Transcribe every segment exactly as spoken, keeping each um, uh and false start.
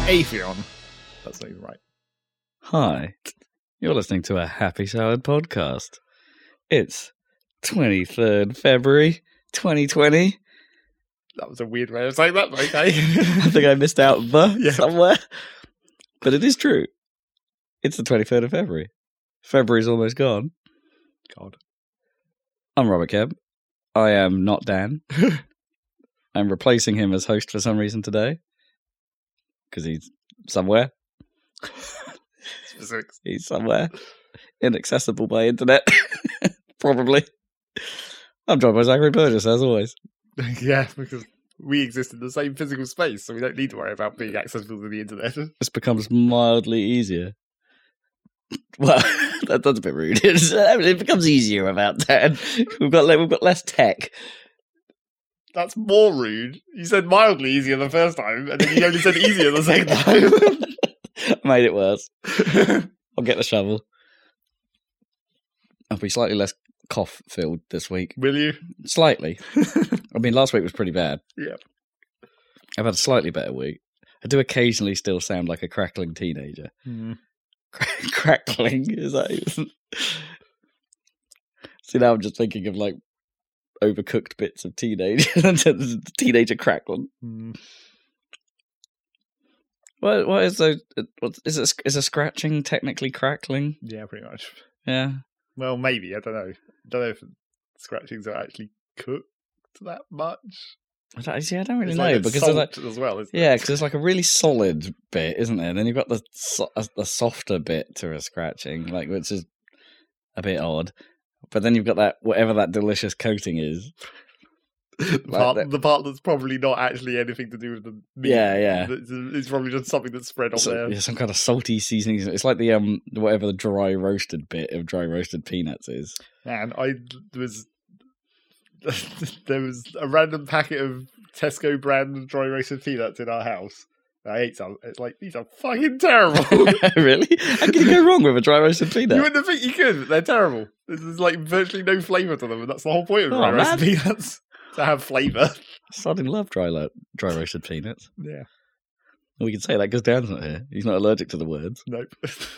Atheon. That's not even right. Hi, you're listening to a Happy Salad podcast. It's twenty-third February, twenty twenty. That was a weird way of saying that, but okay. I think I missed out the Yeah. somewhere. But it is true. It's the twenty-third of February. February's almost gone. God. I'm Robert Kemp. I am not Dan. I'm replacing him as host for some reason today. Because he's somewhere. Specifics. He's somewhere. Inaccessible by internet. Probably. I'm joined by Zachary Burgess, as always. Yeah, because we exist in the same physical space, so we don't need to worry about being accessible to the internet. This becomes mildly easier. Well, that, that's a bit rude. It's, uh, it becomes easier about that. We've got we've got less tech. That's more rude. You said mildly easier the first time, and then you only said easier the second time. Made it worse. I'll get the shovel. I'll be slightly less cough-filled this week. Will you? Slightly. I mean, last week was pretty bad. Yeah. I've had a slightly better week. I do occasionally still sound like a crackling teenager. Mm. Crackling? Is that even... See, now I'm just thinking of, like, overcooked bits of teenage teenager crackling. Mm. What what is a what is it? Is a scratching technically crackling? Yeah, pretty much. Yeah. Well, maybe. I don't know. I don't know if scratchings are actually cooked that much. I don't, see, I don't really It's know like because salt there's like as well. Isn't yeah, it? because there's like a really solid bit, isn't there? And then you've got the so, the softer bit to a scratching, like which is a bit odd. But then you've got that whatever that delicious coating is. the, Like part, that- the part that's probably not actually anything to do with the meat. Yeah, yeah. It's, it's probably just something that's spread on So, there. yeah, some kind of salty seasoning. It's like the um whatever the dry roasted bit of dry roasted peanuts is. And I was there was a random packet of Tesco brand dry roasted peanuts in our house. I ate some. It's like, these are fucking terrible. Really? How can you go wrong with a dry roasted peanut? You wouldn't think you could, but they're terrible. There's like virtually no flavour to them, and that's the whole point of Oh, dry roasted man. peanuts. To have flavour. Son love dry lo- dry roasted peanuts. Yeah. We can say that because Dan's not here. He's not allergic to the words. Nope.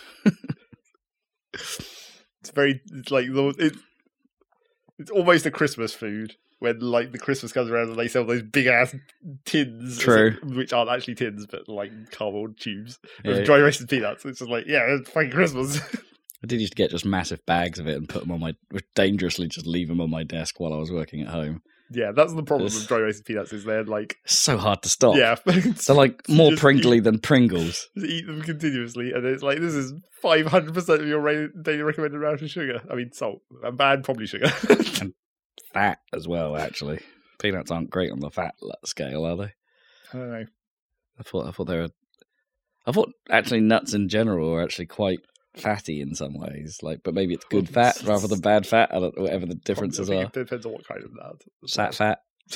It's very, it's like, the- it, it's almost a Christmas food when, like, the Christmas comes around and they sell those big ass tins. True. Which aren't actually tins, but like cardboard tubes Yeah. of dry roasted peanuts. It's just like, yeah, it's fucking Christmas. I did used to get just massive bags of it and put them on my, dangerously just leave them on my desk while I was working at home. Yeah, that's the problem It's- with dry roasted peanuts is they're like, It's so hard to stop. yeah. They're like more Just pringly eat- than Pringles. Just eat them continuously, and it's like, this is five hundred percent of your ra- daily recommended amount of sugar. I mean, salt. And bad, probably sugar. Fat as well, actually. Peanuts aren't great on the fat scale, are they? I don't know. I thought I thought they were. I thought actually nuts in general are actually quite fatty in some ways. Like, but maybe it's good fat rather than bad fat. I don't, whatever the differences I think are. It depends on what kind of nut. Sat fat,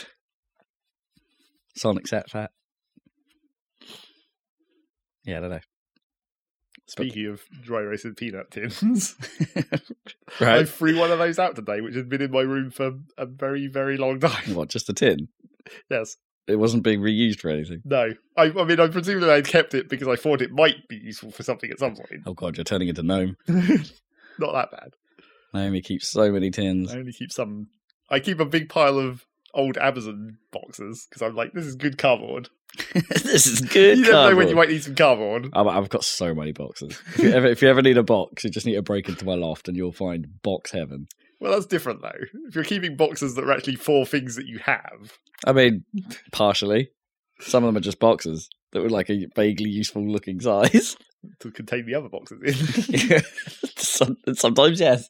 Sonic sat fat. Yeah, I don't know. Speaking of dry roasted peanut tins, I Right? threw one of those out today, which had been in my room for a very, very long time. What? Just a tin? Yes. It wasn't being reused for anything. No. I, I mean, I presume that I'd kept it because I thought it might be useful for something at some point. Oh god, you're turning into gnome. Not that bad. Naomi keeps so many tins. I only keep some. I keep a big pile of old Amazon boxes because I'm like, this is good cardboard. This is good. You never know when cardboard. you might need some cardboard. I've, I've got so many boxes. If you, ever, if you ever need a box, you just need to break into my loft and you'll find box heaven. Well, that's different though. If you're keeping boxes that are actually for things that you have, I mean, partially. Some of them are just boxes that were like a vaguely useful looking size. to contain the other boxes in. Some, sometimes, yes.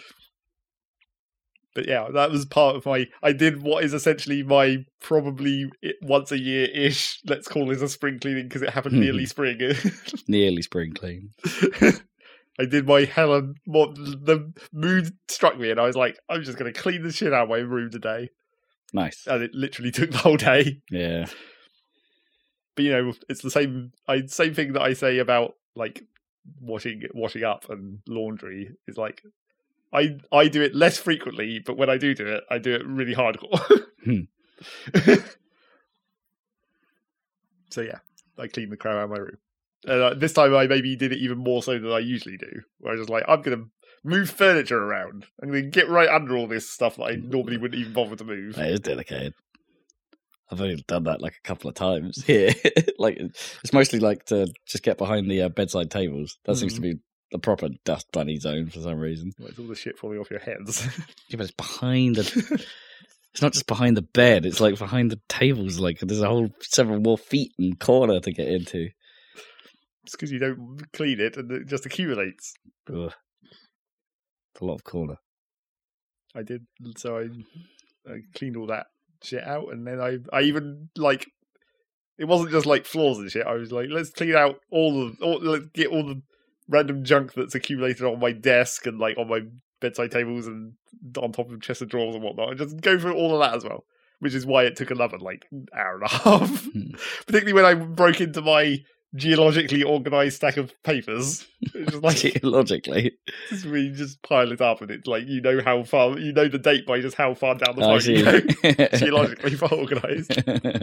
But yeah, that was part of my. I did what is essentially my probably once a year ish. Let's call it a spring cleaning because it happened nearly spring. Nearly spring clean. I did my Helen. What the mood struck me, and I was like, I'm just going to clean the shit out of my room today. Nice. And it literally took the whole day. Yeah. But you know, it's the same. I same thing that I say about like washing washing up and laundry is like. I, I do it less frequently, but when I do do it, I do it really hardcore. Hmm. So yeah, I cleaned the crap out of my room. And uh, this time I maybe did it even more so than I usually do. Where I was just like, I'm going to move furniture around. I'm going to get right under all this stuff that I normally wouldn't even bother to move. That is dedicated. I've only done that like a couple of times here. Like it's mostly like to just get behind the uh, bedside tables. That mm. seems to be the proper dust bunny zone for some reason. Well, it's all the shit falling off your heads. Yeah, but it's behind the. It's not just behind the bed. It's like behind the tables. Like there's a whole several more feet and corner to get into. It's because you don't clean it and it just accumulates. Ugh. It's a lot of corner. I did. So I, I cleaned all that shit out, and then I I even like it wasn't just like floors and shit. I was like, let's clean out all the all, let's get all the random junk that's accumulated on my desk and like on my bedside tables and on top of chest of drawers and whatnot, and just go through all of that as well. Which is why it took another like hour and a half, hmm. particularly when I broke into my geologically organised stack of papers. It's just like geologically, just we just pile it up, and it's like you know how far you know the date by just how far down the line you go. Geologically far organised.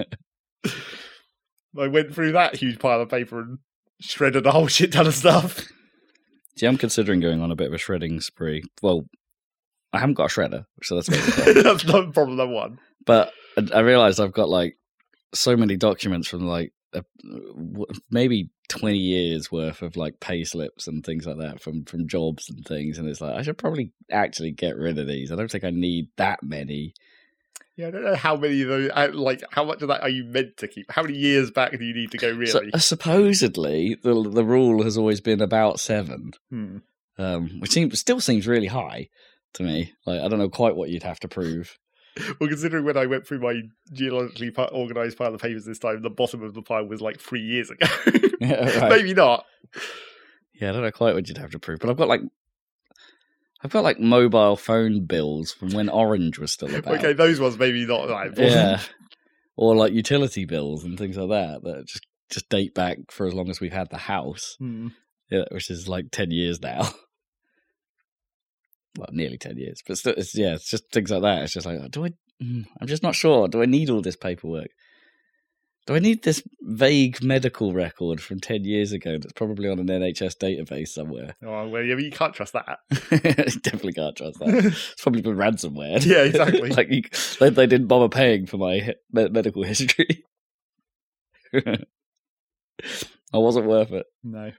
I went through that huge pile of paper and shredded a whole shit ton of stuff. See, I'm considering going on a bit of a shredding spree. Well, I haven't got a shredder, so that's good. That's not problem number one. But I realised I've got like so many documents from like a, maybe twenty years worth of like pay slips and things like that from, from jobs and things, and it's like I should probably actually get rid of these. I don't think I need that many. Yeah, I don't know how many of those, like, how much of that are you meant to keep? How many years back do you need to go, really? So, uh, supposedly, the the rule has always been about seven, hmm. um, which seems, still seems really high to me. Like, I don't know quite what you'd have to prove. Well, considering when I went through my geologically organised pile of papers this time, the bottom of the pile was like three years ago. Yeah, right. Maybe not. Yeah, I don't know quite what you'd have to prove, but I've got like I've got like mobile phone bills from when Orange was still about. Okay, those ones maybe not that important. Yeah, or like utility bills and things like that that just just date back for as long as we've had the house. Hmm. Yeah, which is like ten years now. Well, nearly ten years, but still, it's, yeah, it's just things like that. It's just like, do I? I'm just not sure. Do I need all this paperwork? Do I need this vague medical record from ten years ago that's probably on an N H S database somewhere? Oh, well, yeah, but you can't trust that. Definitely can't trust that. It's probably been ransomware. Yeah, exactly. Like you, they, they didn't bother paying for my me- medical history. I wasn't worth it. No.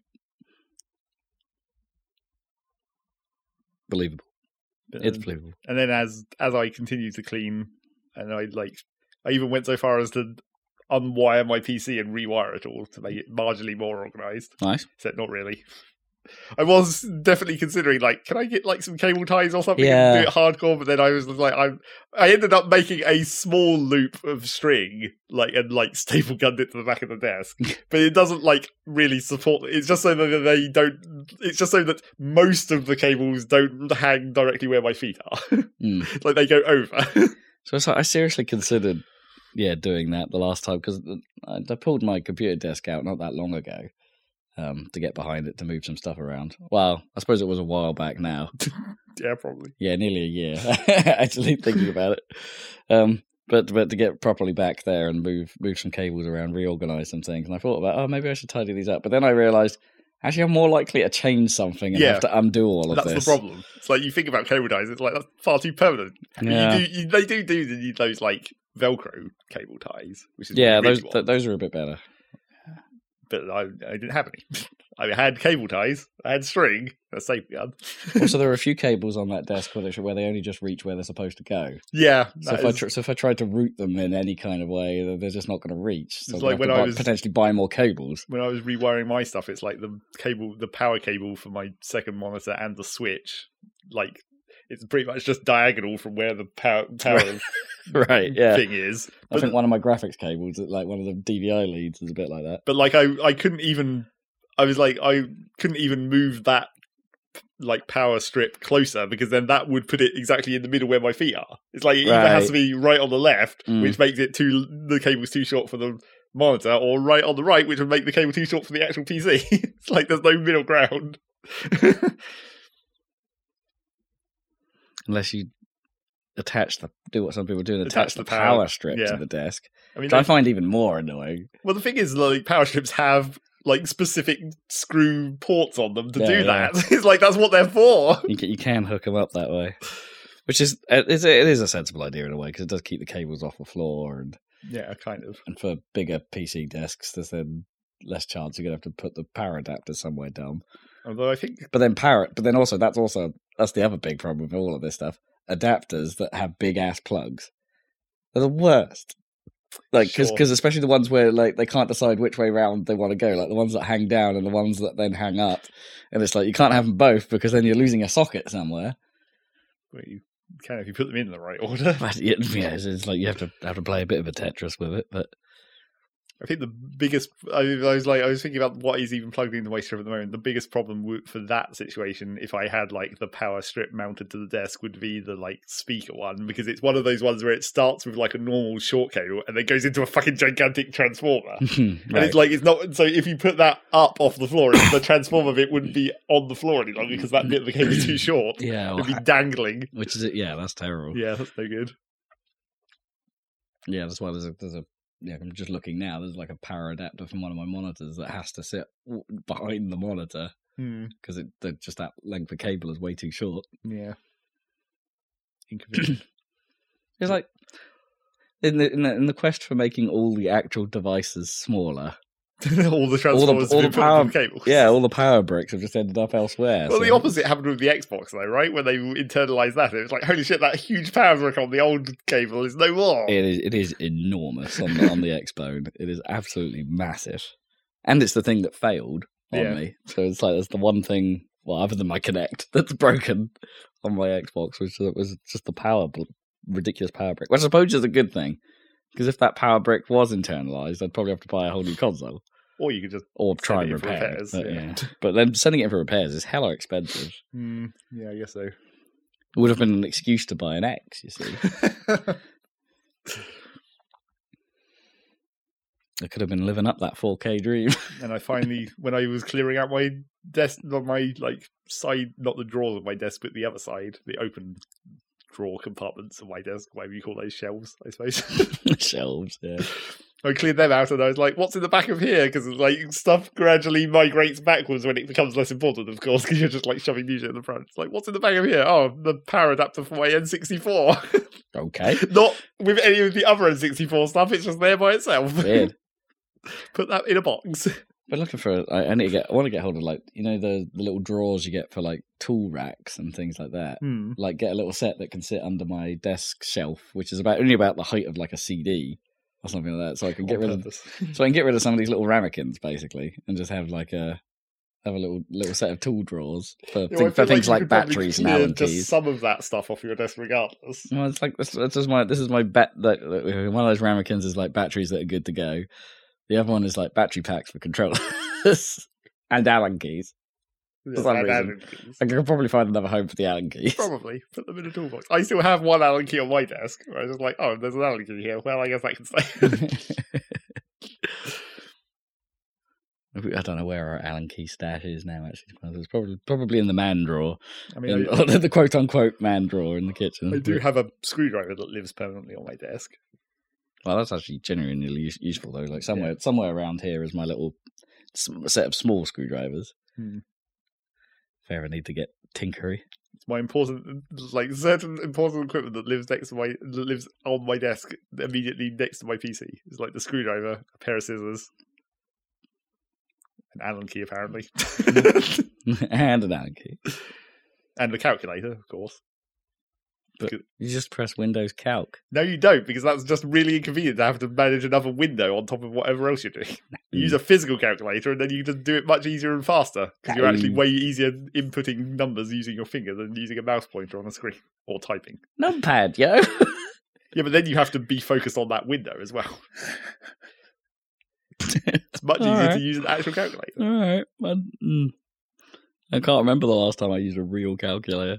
Believable. But, it's believable. And then as as I continue to clean, and I like, I even went so far as to unwire my P C and rewire it all to make it marginally more organised. Nice. Except not really. I was definitely considering, like, can I get like some cable ties or something yeah. and do it hardcore? But then I was like, I I ended up making a small loop of string, like, and like staple gunned it to the back of the desk. But it doesn't like really support. It's just so that they don't. It's just so that most of the cables don't hang directly where my feet are. Mm. Like they go over. So it's like, I seriously considered, yeah, doing that the last time because I, I pulled my computer desk out not that long ago. Um, to get behind it to move some stuff around. Well, I suppose it was a while back now. Yeah, probably. Yeah, nearly a year. Actually, thinking about it. Um, but but to get properly back there and move move some cables around, reorganize some things, and I thought about, oh, maybe I should tidy these up. But then I realised, actually, I'm more likely to change something and yeah. have to undo all of that's this. That's the problem. It's like you think about cable ties, it's like that's far too permanent. Yeah. You do, you, they do do those like Velcro cable ties, which is yeah, really those th- those are a bit better. But I, I didn't have any. I had cable ties, I had string, a safety gun. Also, there are a few cables on that desk where they, where they only just reach where they're supposed to go. Yeah. So if, is... I tr- so if I tried to route them in any kind of way, they're just not going to reach. So it's like when I buy, was potentially buy more cables. When I was rewiring my stuff, it's like the cable, the power cable for my second monitor and the switch, like it's pretty much just diagonal from where the power power right, yeah. thing is. But I think one of my graphics cables, like one of the D V I leads, is a bit like that. But like I, I couldn't even. I was like, I couldn't even move that like power strip closer because then that would put it exactly in the middle where my feet are. It's like it right. either has to be right on the left, mm. which makes it too the cable's too short for the monitor, or right on the right, which would make the cable too short for the actual P C. It's like there's no middle ground. Unless you attach the do what some people do and attach, Attach the the power, power- strip yeah. to the desk. I mean, Which I they- find even more annoying. well, the thing is, like, power strips have like specific screw ports on them to Yeah, do yeah. that. It's like that's what they're for. You can, you can hook them up that way, which is it's a, it is a sensible idea in a way because it does keep the cables off the floor, and Yeah, kind of. and for bigger P C desks, there's then less chance you're gonna have to put the power adapter somewhere dumb. Although I think But then power, but then also that's also that's the other big problem with all of this stuff. Adapters that have big ass plugs, they're the worst. Like, because Sure. especially the ones where like they can't decide which way round they want to go, like the ones that hang down and the ones that then hang up, and it's like you can't have them both because then you're losing a socket somewhere. well, you can if you put them in the right order. But yeah, yeah, it's, it's like you have to have to play a bit of a Tetris with it. But I think the biggest, I, I was like, I was thinking about what is even plugged into my strip at the moment. The biggest problem w- for that situation, if I had like the power strip mounted to the desk, would be the like speaker one, because it's one of those ones where it starts with like a normal short cable and then goes into a fucking gigantic transformer. And right. it's like, it's not, so if you put that up off the floor, the transformer bit wouldn't be on the floor any longer because that bit of the cable is too short. yeah, It'd be well, dangling. which is it? Yeah, that's terrible. Yeah, that's no good. Yeah, that's why there's a there's a yeah. I'm just looking now. There's like a power adapter from one of my monitors that has to sit w- behind the monitor Hmm. because it the, just that length of cable is way too short. Yeah. Inconvenient. It's like in the, in the in the quest for making all the actual devices smaller. all the transformers all have the been put power- on cables. Yeah, all the power bricks have just ended up elsewhere. Well, so- the opposite happened with the Xbox, though, right? When they internalised that, it was like, holy shit, that huge power brick on the old cable is no more. It is it is enormous on the on the Xbone. It is absolutely massive, and it's the thing that failed on Yeah. me. So it's like that's the one thing, well, other than my Kinect, that's broken on my Xbox, which was just the power bl- ridiculous power brick. Which I suppose is a good thing, because if that power brick was internalized, I'd probably have to buy a whole new console Or you could just, or try and it in for repair it. repairs, But, yeah. yeah. But then sending it for repairs is hella expensive. mm, yeah, I guess so. It would have been an excuse to buy an X. You see, I could have been living up that four K dream. And I finally, when I was clearing out my desk, not my like side, not the drawers of my desk, but the other side, the open drawer compartments of my desk, whatever you call those, shelves, I suppose. Shelves, yeah. I cleared them out and I was like, what's in the back of here? Because like stuff gradually migrates backwards when it becomes less important, of course, because you're just like shoving music in the front. It's like, what's in the back of here? Oh, the power adapter for my N sixty-four. Okay. Not with any of the other N sixty-four stuff, it's just there by itself. Weird. Put that in a box. But looking for, I, I need to get, I want to get hold of like, you know, the, the little drawers you get for like tool racks and things like that. Hmm. Like get a little set that can sit under my desk shelf, which is about only about the height of like a C D or something like that. So I can get On rid of, purpose. so I can get rid of some of these little ramekins basically, and just have like a, have a little little set of tool drawers for, Yeah, thing- well, I for feel things you like could probably batteries and clear Allen just keys. some of that stuff off your desk regardless. Well, it's like this. This is my this is my bet that that one of those ramekins is like batteries that are good to go. The other one is like battery packs for controllers and Allen keys. For some And reason. Allen keys. I could probably find another home for the Allen keys. Probably. Put them in a toolbox. I still have one Allen key on my desk. Where I was just like, oh, there's an Allen key here. Well, I guess that can stay. I don't know where our Allen key stash is now. Actually, it's probably probably in the man drawer, I mean, in, I, the quote unquote man drawer in the kitchen. I do have a screwdriver that lives permanently on my desk. Well, that's actually genuinely use- useful though. Like somewhere somewhere around here is my little s- set of small screwdrivers. Hmm. If I ever need to get tinkery. It's my important, like certain important equipment that lives next to my, that lives on my desk immediately next to my P C. It's like the screwdriver, a pair of scissors, an Allen key apparently, And an Allen key. and the calculator, of course. But you just press Windows Calc. No, you don't, because that's just really inconvenient to have to manage another window on top of whatever else you're doing. You use a physical calculator, and then you just do it much easier and faster, because you're actually way easier inputting numbers using your finger than using a mouse pointer on a screen, or typing. Numpad, yo. Yeah, but then you have to be focused on that window as well. It's much easier Alright. to use an actual calculator. All right. I, mm, I can't remember the last time I used a real calculator.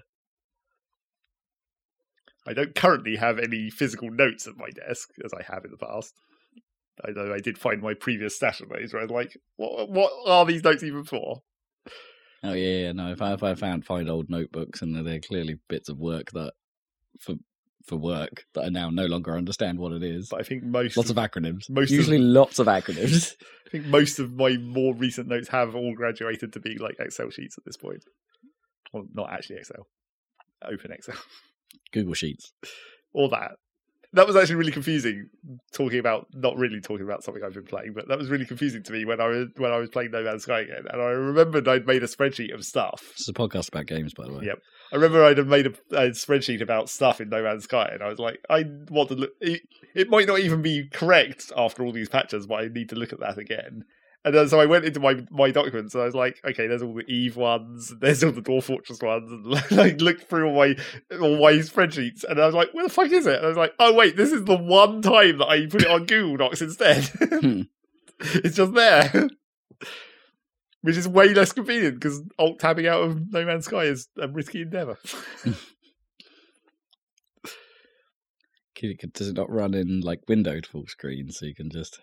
I don't currently have any physical notes at my desk, as I have in the past. I know I did find my previous stash of those, where I was like, what, what are these notes even for? Oh yeah, yeah, no. If I if I found find old notebooks and they're clearly bits of work that for for work that I now no longer understand what it is. But I think most Lots of, of acronyms. most Usually of, lots of acronyms. I think most of my more recent notes have all graduated to being like Excel sheets at this point. Well, not actually Excel. Open Excel. Google Sheets. All that. That was actually really confusing, talking about, not really talking about something I've been playing, but that was really confusing to me when I was when I was playing No Man's Sky again. And I remembered I'd made a spreadsheet of stuff. This is a podcast about games, by the way. Yep. I remember I'd have made a, a spreadsheet about stuff in No Man's Sky, and I was like, I want to look, it, it might not even be correct after all these patches, but I need to look at that again. And then, so I went into my, my documents and I was like, okay, there's all the Eve ones, there's all the Dwarf Fortress ones, and like looked through all my all my spreadsheets, and I was like, where the fuck is it? And I was like, oh wait, this is the one time that I put it on Google Docs instead. Hmm. It's just there. Which is way less convenient, because alt-tabbing out of No Man's Sky is a risky endeavour. Does it not run in like windowed full screen, so you can just...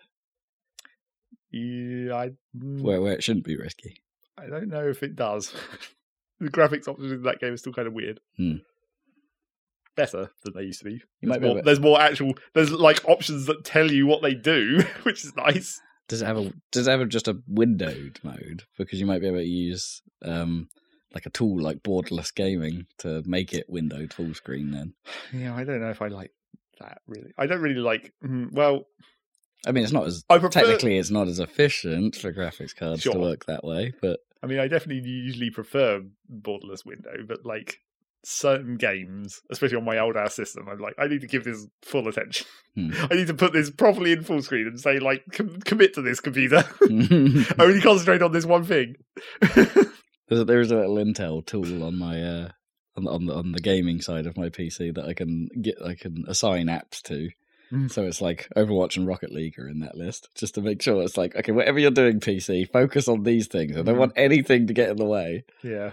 Yeah, I, Where, where it shouldn't be risky. I don't know if it does. The graphics options in that game are still kind of weird. Hmm. Better than they used to be. You There's might be more, able to- there's more actual. There's like options that tell you what they do, which is nice. Does it have a does it have a, just a windowed mode? Because you might be able to use um, like a tool like Borderless Gaming to make it windowed full screen then. Yeah, I don't know if I like that really. I don't really like. mm, Well, I mean, it's not as I prefer. technically it's not as efficient for graphics cards Sure. to work that way, but I mean, I definitely usually prefer borderless window, but like certain games, especially on my old ass system, I'm like, I need to give this full attention. Hmm. I need to put this properly in full screen and say, like, com- commit to this computer. Only concentrate on this one thing. there's, a, there's a little Intel tool on my uh, on the, on the on the gaming side of my P C that I can get I can assign apps to. Mm. So it's like Overwatch and Rocket League are in that list, just to make sure it's like, okay, whatever you're doing, P C, focus on these things. I don't Mm. want anything to get in the way. Yeah.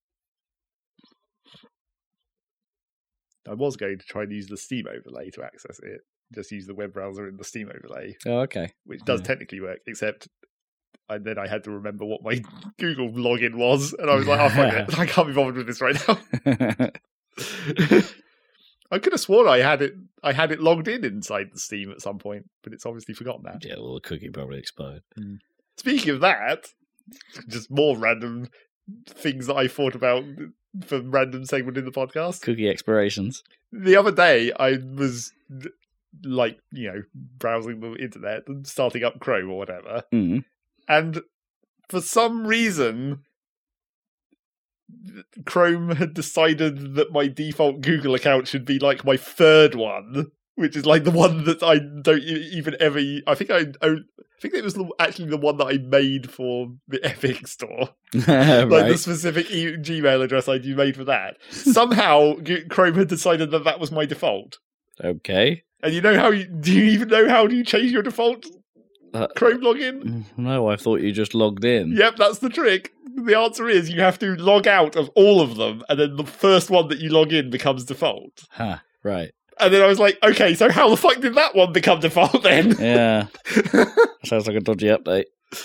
I was going to try and use the Steam overlay to access it. Just use the web browser in the Steam overlay, Oh, okay. which does Yeah. technically work, except and then I had to remember what my Google login was, and I was like, oh, fuck it. I can't be bothered with this right now. I could have sworn I had it I had it logged in inside the Steam at some point, but it's obviously forgotten that. Yeah, well, the cookie probably expired. Speaking of that, just more random things that I thought about for random segment in the podcast. Cookie expirations. The other day, I was like, you know, browsing the internet and starting up Chrome or whatever, Mm. and for some reason, Chrome had decided that my default Google account should be like my third one, which is like the one that I don't e- even ever. I think I, I think it was the, actually the one that I made for the Epic Store, right. like the specific e- Gmail address I made for that. Somehow, G- Chrome had decided that that was my default. Okay. And you know how you do you even know how do you change your default Uh, Chrome login? no, I thought you just logged in. Yep, that's the trick. The answer is you have to log out of all of them, and then the first one that you log in becomes default. Huh, right. And then I was like, okay, so how the fuck did that one become default then? Yeah. Sounds like a dodgy update.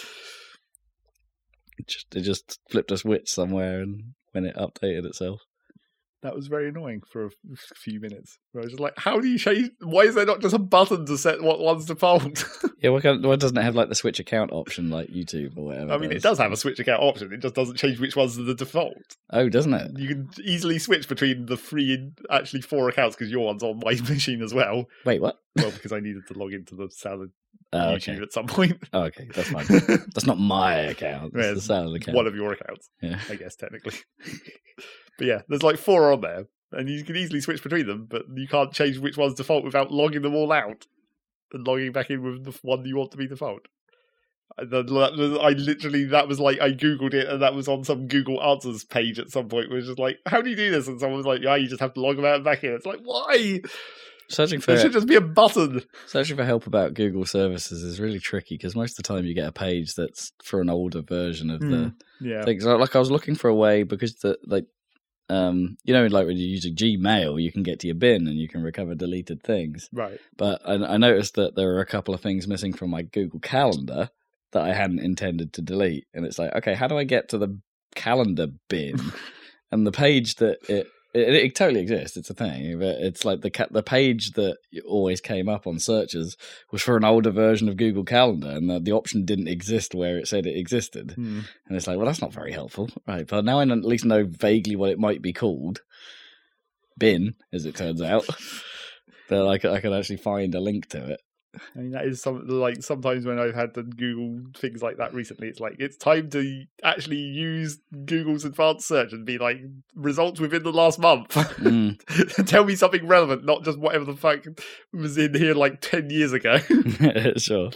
It just, it just flipped a switch somewhere and when it updated itself. That was very annoying for a f- few minutes. Where I was just like, how do you change? Why is there not just a button to set what one's default? Yeah, why, can't, why doesn't it have like the switch account option like YouTube or whatever? I mean, it does have a switch account option. It just doesn't change which one's the default. Oh, doesn't it? You can easily switch between the three, actually four accounts, because your one's on my machine as well. Wait, what? Well, because I needed to log into the Salad Oh, YouTube okay. at some point. Oh, okay, that's fine. That's not my account. It's Yeah, the it's Salad account. One of your accounts, Yeah. I guess, technically. But yeah, there's like four on there, and you can easily switch between them, but you can't change which one's default without logging them all out and logging back in with the one you want to be default. And then that- I literally, that was like, I Googled it, and that was on some Google Answers page at some point, where it's just like, how do you do this? And someone was like, yeah, you just have to log them out and back in. It's like, why? Searching for There should just be a button. searching for help about Google services is really tricky because most of the time you get a page that's for an older version of the Yeah. things. Like I was looking for a way because the like um you know like when you're using Gmail you can get to your bin and you can recover deleted things. Right. But I, I noticed that there were a couple of things missing from my Google Calendar that I hadn't intended to delete, and it's like, okay, how do I get to the calendar bin? And the page that it It, it totally exists. It's a thing, but it's like the ca- the page that always came up on searches was for an older version of Google Calendar, and the, the option didn't exist where it said it existed. Hmm. And it's like, well, that's not very helpful, right? But now I at least know vaguely what it might be called. Bin, as it turns out. But I could, I could actually find a link to it. I mean, that is some like sometimes when I've had to Google things like that recently, it's like it's time to actually use Google's advanced search and be like results within the last month. Mm. Tell me something relevant, not just whatever the fuck was in here like ten years ago. Sure.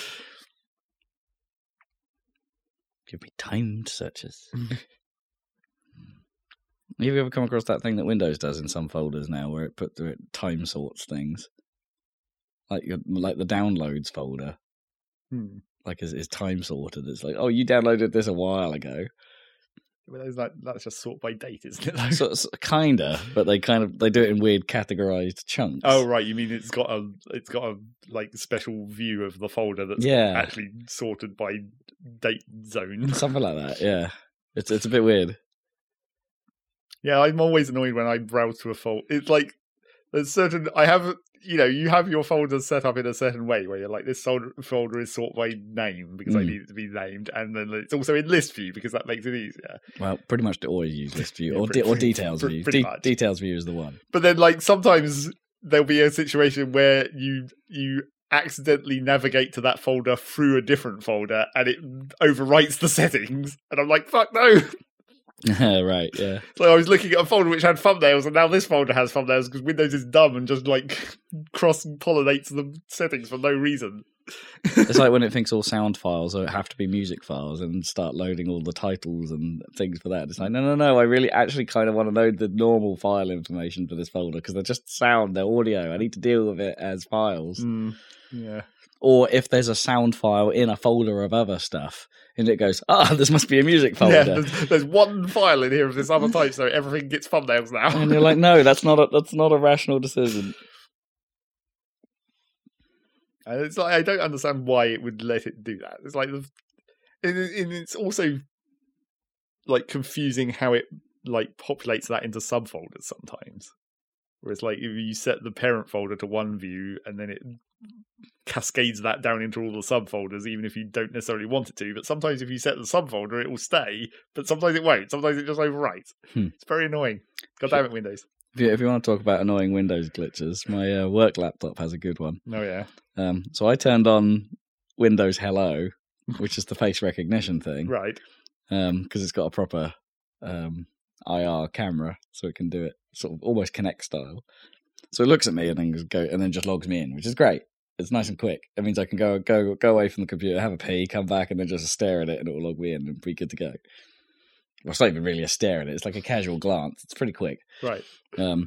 Give me timed searches. Have you ever come across that thing that Windows does in some folders now, where it put it time sorts things? Like like the downloads folder, hmm. like is, is time sorted. It's like, oh, you downloaded this a while ago. Well, that, that's just sort by date, isn't it? So, so, kinda, but they kind of they do it in weird categorized chunks. Oh right, you mean it's got a it's got a like special view of the folder that's yeah. actually sorted by date zone, something like that. Yeah, it's it's a bit weird. Yeah, I'm always annoyed when I browse to a folder. It's like there's certain I have. You know, you have your folders set up in a certain way where you're like, this folder, folder is sorted by name because mm. I need it to be named, and then it's also in list view because that makes it easier. Well, pretty much to always use list view yeah, or, pretty, de- or details pretty, view. Pretty De- details view is the one. But then, like, sometimes there'll be a situation where you you accidentally navigate to that folder through a different folder and it overwrites the settings, and I'm like, fuck no. Right, yeah. So I was looking at a folder which had thumbnails, and now this folder has thumbnails because Windows is dumb and just like cross-pollinates the settings for no reason. It's like when it thinks all sound files have to be music files and start loading all the titles and things for that. It's like, no, no, no, I really actually kind of want to know the normal file information for this folder because they're just sound, they're audio. I need to deal with it as files. Mm, yeah. Or if there's a sound file in a folder of other stuff, and it goes, ah, oh, this must be a music folder. Yeah, there's, there's one file in here of this other type, so everything gets thumbnails now. And you're like, no, that's not a that's not a rational decision. And it's like I don't understand why it would let it do that. It's like, and it's also like confusing how it like populates that into subfolders sometimes. Whereas like if you set the parent folder to one view and then it cascades that down into all the subfolders, even if you don't necessarily want it to. But sometimes if you set the subfolder, it will stay, but sometimes it won't. Sometimes it just overwrites. Hmm. It's very annoying. God damn it, Windows. If you, if you want to talk about annoying Windows glitches, my uh, work laptop has a good one. Oh, yeah. Um, so I turned on Windows Hello, which is the face recognition thing. Right. Because um, it's got a proper um, I R camera, so it can do it sort of almost Kinect style. So it looks at me and then just go and then just logs me in, which is great. It's nice and quick. It means I can go go go away from the computer, have a pee, come back, and then just stare at it, and it will log me in and be good to go. Well, it's not even really a stare at it; it's like a casual glance. It's pretty quick, right? Um,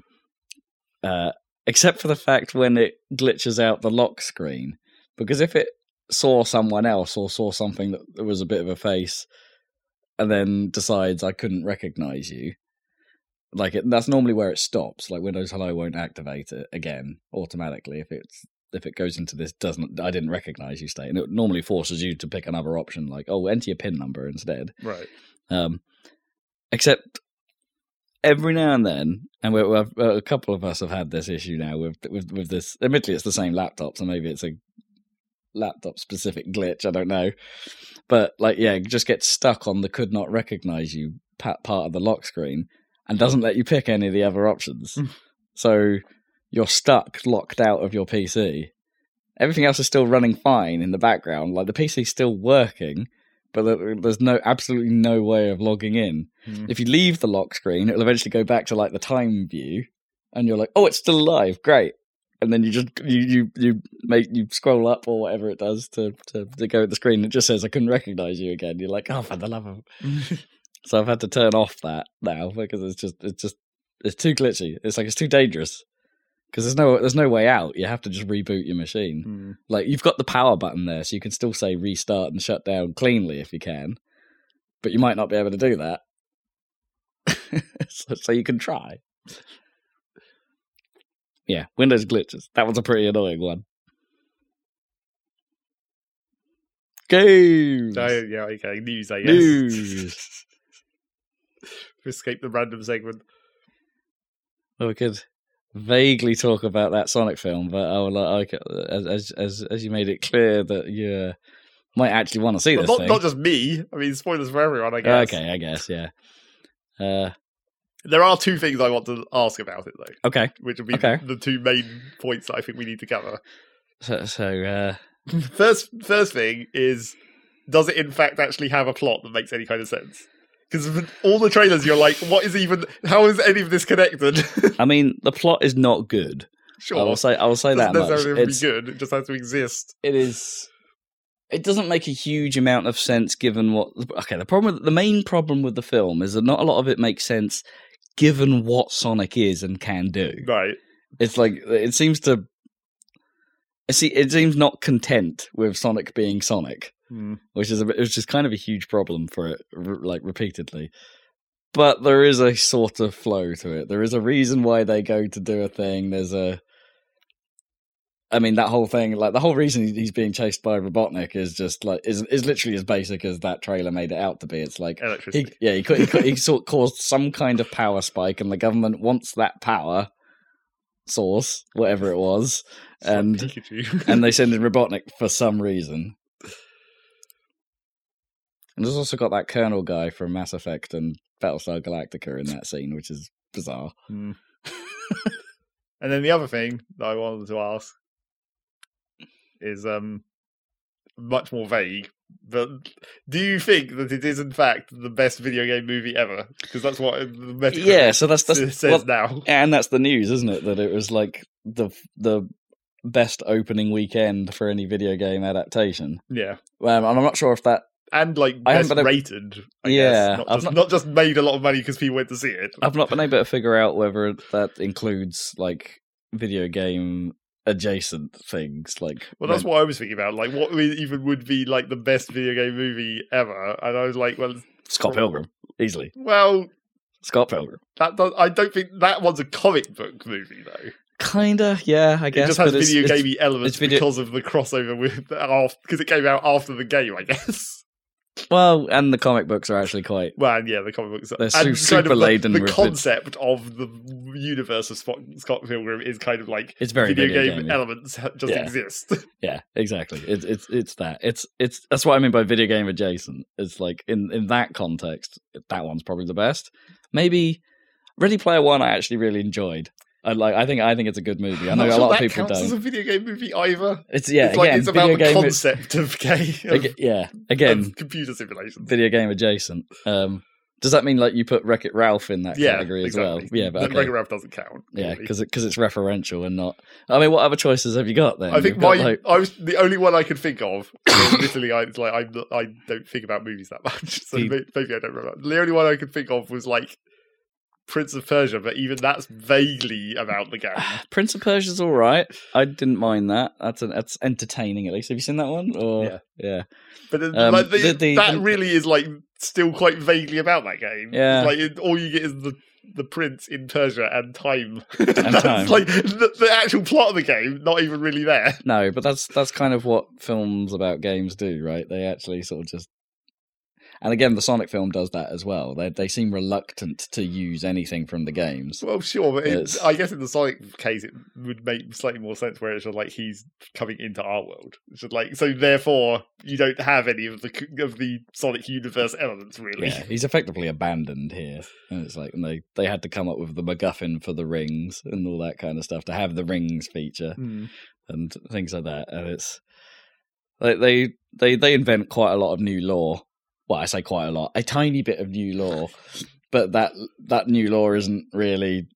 uh, except for the fact when it glitches out the lock screen, because if it saw someone else or saw something that was a bit of a face, and then decides I couldn't recognize you. Like it, that's normally where it stops. Like Windows Hello won't activate it again automatically if it's if it goes into this doesn't I didn't recognize you state, and it normally forces you to pick another option like oh enter your PIN number instead. Right. Um, except every now and then, and we're, we're, a couple of us have had this issue now with with with this. Admittedly, it's the same laptop, so maybe it's a laptop specific glitch. I don't know, but like yeah, it just gets stuck on the could not recognize you part of the lock screen. And doesn't let you pick any of the other options. So you're stuck, locked out of your P C. Everything else is still running fine in the background. Like the P C's still working, but there's no absolutely no way of logging in. Mm. If you leave the lock screen, it'll eventually go back to like the time view, and you're like, oh, it's still alive, great. And then you just you you you make you scroll up or whatever it does to to, to go at the screen. It just says I couldn't recognize you again. You're like, oh, for the love of. So I've had to turn off that now because it's just it's just it's too glitchy. It's like it's too dangerous because there's no there's no way out. You have to just reboot your machine. Mm. Like you've got the power button there, so you can still say restart and shut down cleanly if you can, but you might not be able to do that. so, so you can try. Yeah, Windows glitches. That was a pretty annoying one. Games. Oh, yeah, okay. News, I guess. News. Escape the random segment. Well, we could vaguely talk about that Sonic film, but I would like, as as as you made it clear that you uh, might actually want to see Well, this not, thing. not just me. I mean, spoilers for everyone, I guess. Okay, I guess, yeah. Uh, there are two things I want to ask about it, though. Okay. Which will be okay. the two main points that I think we need to cover. So, so uh... first, first thing is, does it in fact actually have a plot that makes any kind of sense? Because all the trailers, you're like, what is even, how is any of this connected? I mean, the plot is not good. Sure. I will say, I will say it that doesn't much. necessarily have It's, to be good, it just has to exist. It is, it doesn't make a huge amount of sense given what, okay, the problem, with, the main problem with the film is that not a lot of it makes sense given what Sonic is and can do. Right. It's like, it seems to, see, it seems not content with Sonic being Sonic. Hmm. Which is a, which is kind of a huge problem for it, r- like repeatedly. But there is a sort of flow to it. There is a reason why they go to do a thing. There's a, I mean, that whole thing, like the whole reason he's being chased by Robotnik is just like is is literally as basic as that trailer made it out to be. It's like electricity. He, yeah, he could, he, could, he sort of caused some kind of power spike, and the government wants that power source, whatever it was, It's and like and they send in Robotnik for some reason. And there's also got that Colonel guy from Mass Effect and Battlestar Galactica in that scene, which is bizarre. Hmm. And then the other thing that I wanted to ask is um much more vague, but do you think that it is in fact the best video game movie ever? Because that's what the Metacritic Yeah, so that's, that's says well, now. And that's the news, isn't it? That it was like the the best opening weekend for any video game adaptation. Yeah. Um, and I'm not sure if that And like I best haven't been able- rated, I Yeah, guess. Not I've just, not- not just made a lot of money because people went to see it. I've not been able to figure out whether that includes like video game adjacent things. Like, Well, that's what I was thinking about. Like, what even would be like the best video game movie ever? And I was like, well, Scott Pilgrim, easily. well, Scott Pilgrim. that does, I don't think that one's a comic book movie though. Kinda, yeah, I guess. It just has but it's- video it's- gamey elements it's video- because of the crossover with because it came out after the game, I guess. Well, and the comic books are actually quite. Well, and yeah, the comic books, They're and su- kind super of laden The, the with- concept of the universe of Spot, Scott Pilgrim is kind of like It's very video, video game gamey. elements ha- just Yeah. exist. Yeah, exactly. It's it's it's that. It's it's that's what I mean by video game adjacent. It's like in in that context, that one's probably the best. Maybe Ready Player One, I actually really enjoyed. I like. I think I think it's a good movie. I I'm know not a sure lot of that people counts as don't. a video game movie either. It's yeah, it's like again, it's about video the game. concept of, game, of, Ag- yeah, again, of computer simulations. video game adjacent. Um, does that mean like you put Wreck-It Ralph in that Yeah, category as exactly. well? Yeah, but Then okay. Wreck-It Ralph doesn't count. Yeah, really. because because it's referential and not. I mean, what other choices have you got then? I think You've got, my like- I was the only one I could think of. Literally, I it's like I I don't think about movies that much, so You- may- maybe I don't remember. The only one I could think of was like Prince of Persia, but even that's vaguely about the game. Prince of Persia's all right. I didn't mind that. That's an, that's entertaining at least. Have you seen that one? Or Yeah. yeah. But then, Um, like, the, the- the- that the- really is like still quite vaguely about that game. Yeah. Like it, all you get is the the prince in Persia and time. And That's time. like the, the actual plot of the game, not even really there. No, but that's that's kind of what films about games do, right? They actually sort of just. And again, the Sonic film does that as well. They they seem reluctant to use anything from the games. Well, sure, but it, It's- I guess in the Sonic case, it would make slightly more sense where it's just like he's coming into our world. It's just like so, therefore, you don't have any of the of the Sonic universe elements, really. Yeah, he's effectively abandoned here, and it's like and they they had to come up with the MacGuffin for the rings and all that kind of stuff to have the rings feature Hmm. and things like that. And it's they they they, they invent quite a lot of new lore. Well, I say quite a lot, a tiny bit of new lore, but that that new lore isn't really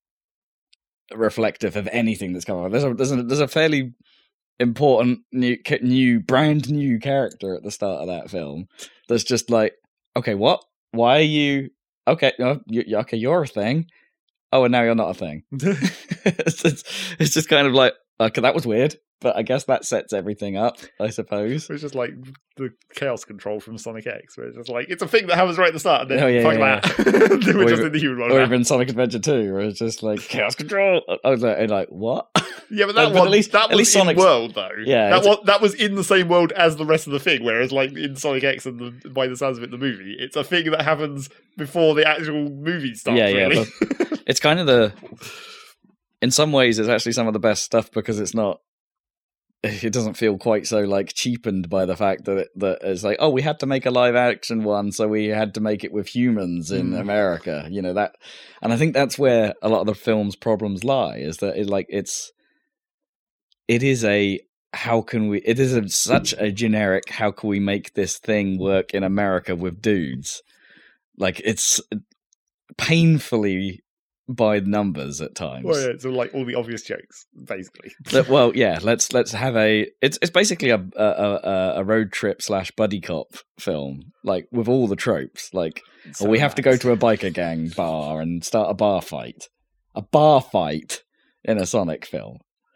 reflective of anything that's coming on. There's a there's a, there's a fairly important new new brand new character at the start of that film. That's just like, okay, what? Why are you? Okay, no, you, okay, you're a thing. Oh, and now you're not a thing. it's, it's, it's just kind of like, okay, that was weird, but I guess that sets everything up, I suppose. It's just like the chaos control from Sonic X, where it's just like it's a thing that happens right at the start, and then Oh, yeah, fuck yeah, that. Then we're Or just even- in the human world. Or now. even Sonic Adventure two, where it's just like chaos control. I was like, and like what? Yeah, but that But at one, least- that at was least in Sonic's- world though. Yeah, that it's- was that was in the same world as the rest of the thing. Whereas, like in Sonic X and the, by the sounds of it, the movie, it's a thing that happens before the actual movie starts. Yeah, yeah, really. It's kind of the. In some ways, it's actually some of the best stuff because it's not. It doesn't feel quite so like cheapened by the fact that it, that it's like, oh, we had to make a live action one, so we had to make it with humans in mm. America. You know that, and I think that's where a lot of the film's problems lie. Is that it like it's. It is a. How can we? It is a, such a generic. How can we make this thing work in America with dudes? Like it's painfully by numbers at times. Well, yeah, so like all the obvious jokes, basically. But, well, yeah. Let's let's have a. It's it's basically a a, a, a road trip slash buddy cop film, like with all the tropes. Like so well, we have to go to a biker gang bar and start a bar fight. A bar fight in a Sonic film.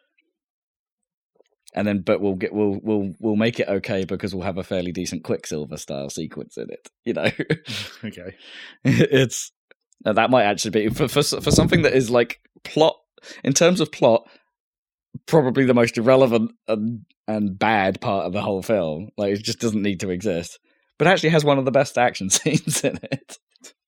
And then, but we'll get we'll we'll we'll make it okay because we'll have a fairly decent Quicksilver style sequence in it. You know, okay. It's that might actually be for, for for something that is like plot in terms of plot, probably the most irrelevant and and bad part of the whole film. Like it just doesn't need to exist, but actually has one of the best action scenes in it.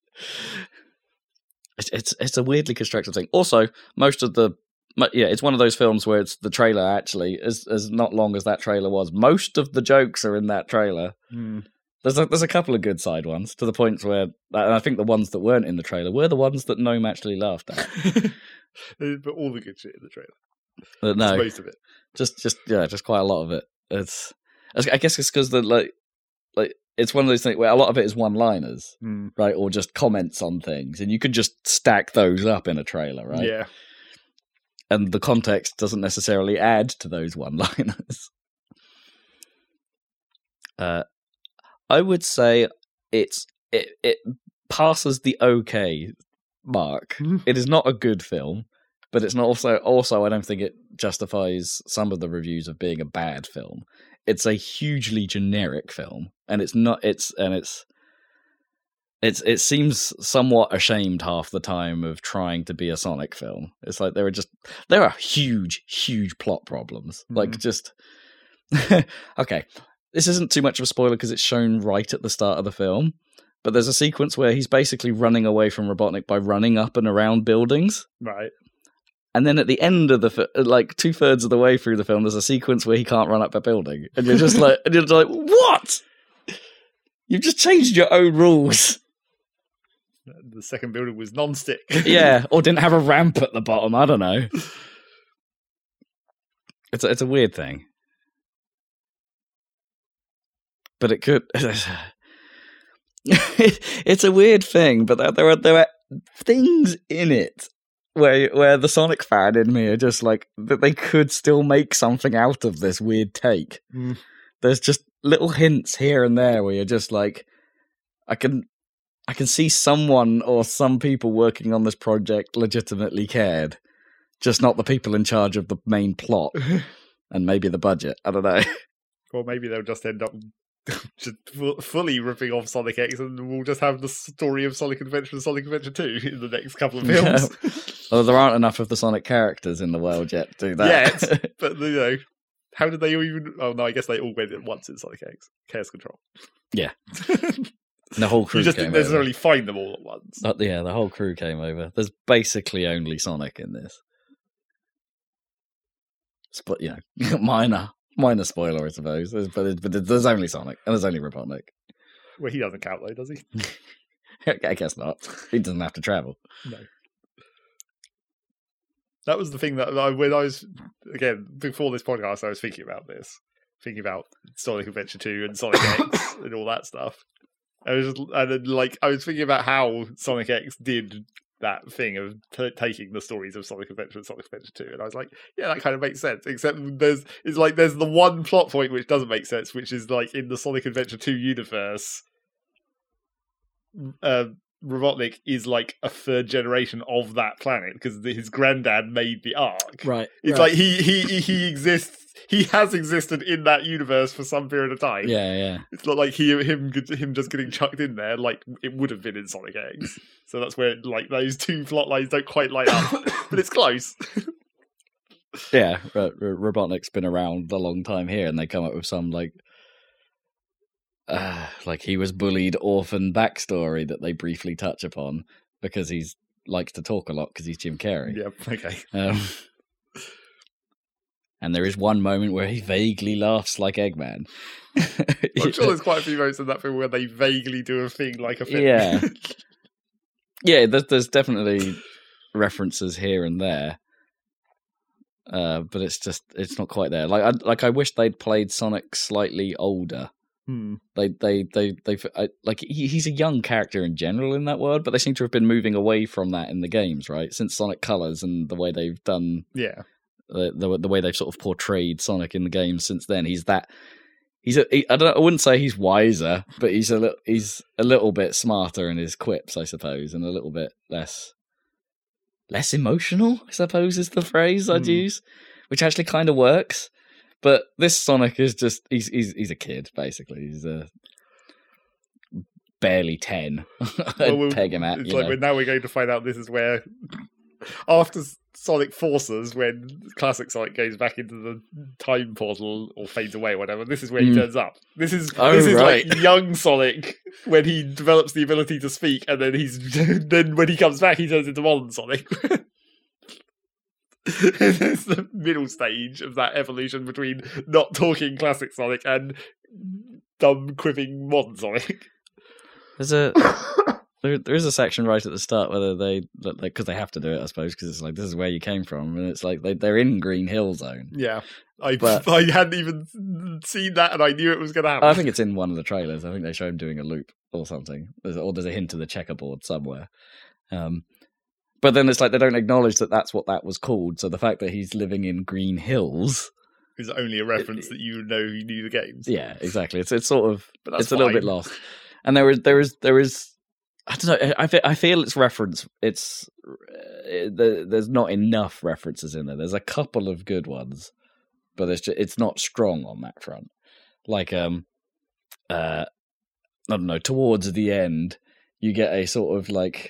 It's it's it's a weirdly constructed thing. Also, most of the yeah, it's one of those films where it's the trailer actually, as as not long as that trailer was. Most of the jokes are in that trailer. Mm. There's a, there's a couple of good side ones to the point where, and I think the ones that weren't in the trailer were the ones that Gnome actually laughed at. But all the good shit in the trailer. But no, it's most of it. Just just yeah, just quite a lot of it. It's I guess it's because the like like it's one of those things where a lot of it is one-liners, mm. right, or just comments on things, and you could just stack those up in a trailer, right? Yeah. And the context doesn't necessarily add to those one-liners. Uh, I would say it's it it passes the okay mark. Mm. It is not a good film, but it's not also also I don't think it justifies some of the reviews of being a bad film. It's a hugely generic film, and it's not. It's and it's. It's it seems somewhat ashamed half the time of trying to be a Sonic film. It's like there are just there are huge, huge plot problems. Mm. Like just okay, this isn't too much of a spoiler because it's shown right at the start of the film. But there's a sequence where he's basically running away from Robotnik by running up and around buildings. Right. And then at the end of the like two thirds of the way through the film, there's a sequence where he can't run up a building, and you're just like, and you're like, what? You've just changed your own rules. The second building was non-stick. Yeah, or didn't have a ramp at the bottom. I don't know. It's a, it's a weird thing, but it could. It's a weird thing, but there are there are things in it where where the Sonic fan in me are just like that they could still make something out of this weird take. Mm. There's just little hints here and there where you're just like, I can. I can see someone or some people working on this project legitimately cared, just not the people in charge of the main plot and maybe the budget. I don't know. Or maybe they'll just end up just fully ripping off Sonic X, and we'll just have the story of Sonic Adventure and Sonic Adventure two in the next couple of films. Yeah. Well, there aren't enough of the Sonic characters in the world yet to do that. Yet, but you know, how did they all even? Oh no, I guess they all went at once in Sonic X. Chaos Control. Yeah. And the whole crew you just came didn't necessarily over. find them all at once. Uh, yeah, the whole crew came over. There's basically only Sonic in this. But, you know, minor, minor spoiler, I suppose. There's, but, but there's only Sonic, and there's only Robotnik. Well, he doesn't count, though, does he? I guess not. He doesn't have to travel. No. That was the thing that I, when I was, again, before this podcast, I was thinking about this. Thinking about Sonic Adventure two and Sonic X and all that stuff. I was just, and then, like, I was thinking about how Sonic X did that thing of t- taking the stories of Sonic Adventure and Sonic Adventure two, and I was like, yeah, that kind of makes sense. Except there's, it's like there's the one plot point which doesn't make sense, which is like in the Sonic Adventure two universe, uh, Robotnik is like a third generation of that planet because his granddad made the Ark. Right. It's right. like he he he exists. He has existed in that universe for some period of time. Yeah, yeah. It's not like he, him, him just getting chucked in there like it would have been in Sonic X. So that's where like those two plot lines don't quite line up, but it's close. Yeah, R- R- Robotnik's been around a long time here, and they come up with some like, uh, like he was bullied orphan backstory that they briefly touch upon because he's likes to talk a lot because he's Jim Carrey. Yeah, okay. Um, and there is one moment where he vaguely laughs like Eggman. I'm sure there's quite a few moments in that film where they vaguely do a thing like a film. Yeah. Yeah, there's, there's definitely references here and there. Uh, but it's just, it's not quite there. Like I, like I wish they'd played Sonic slightly older. Hmm. They, they, they, they, I, like he, he's a young character in general in that world, but they seem to have been moving away from that in the games, right? Since Sonic Colors and the way they've done, yeah, the the, the way they've sort of portrayed Sonic in the games since then. He's that. He's a, he, I don't. I wouldn't say he's wiser, but he's a little. He's a little bit smarter in his quips, I suppose, and a little bit less. Less emotional, I suppose, is the phrase I'd Hmm. use, which actually kind of works. But this Sonic is just, he's he's he's a kid, basically. He's a barely ten. I'd Well, we'll- peg him at, It's you like know. we're, now we're going to find out this is where, after Sonic Forces, when classic Sonic goes back into the time portal or fades away or whatever, this is where he Mm. turns up. This is Oh, this is right. like young Sonic when he develops the ability to speak, and then he's then when he comes back, he turns into modern Sonic. It's the middle stage of that evolution between not talking classic Sonic and dumb quipping modern Sonic. There's a there, there is a section right at the start where they because they have to do it, I suppose, because it's like this is where you came from, and it's like they they're in Green Hill Zone. Yeah, I But- I hadn't even seen that, and I knew it was going to happen. I think it's in one of the trailers. I think they show him doing a loop or something, there's, or there's a hint of the checkerboard somewhere. Um, but then it's like they don't acknowledge that that's what that was called. So the fact that he's living in Green Hills, Is only a reference that you know you knew the games. yeah, exactly. It's it's sort of But that's it's a little bit fine. lost. And there is there is there is I don't know. I feel, I feel it's reference. It's uh, there, there's not enough references in there. There's a couple of good ones, but it's just, it's not strong on that front. Like um, uh, I don't know. Towards the end, you get a sort of like.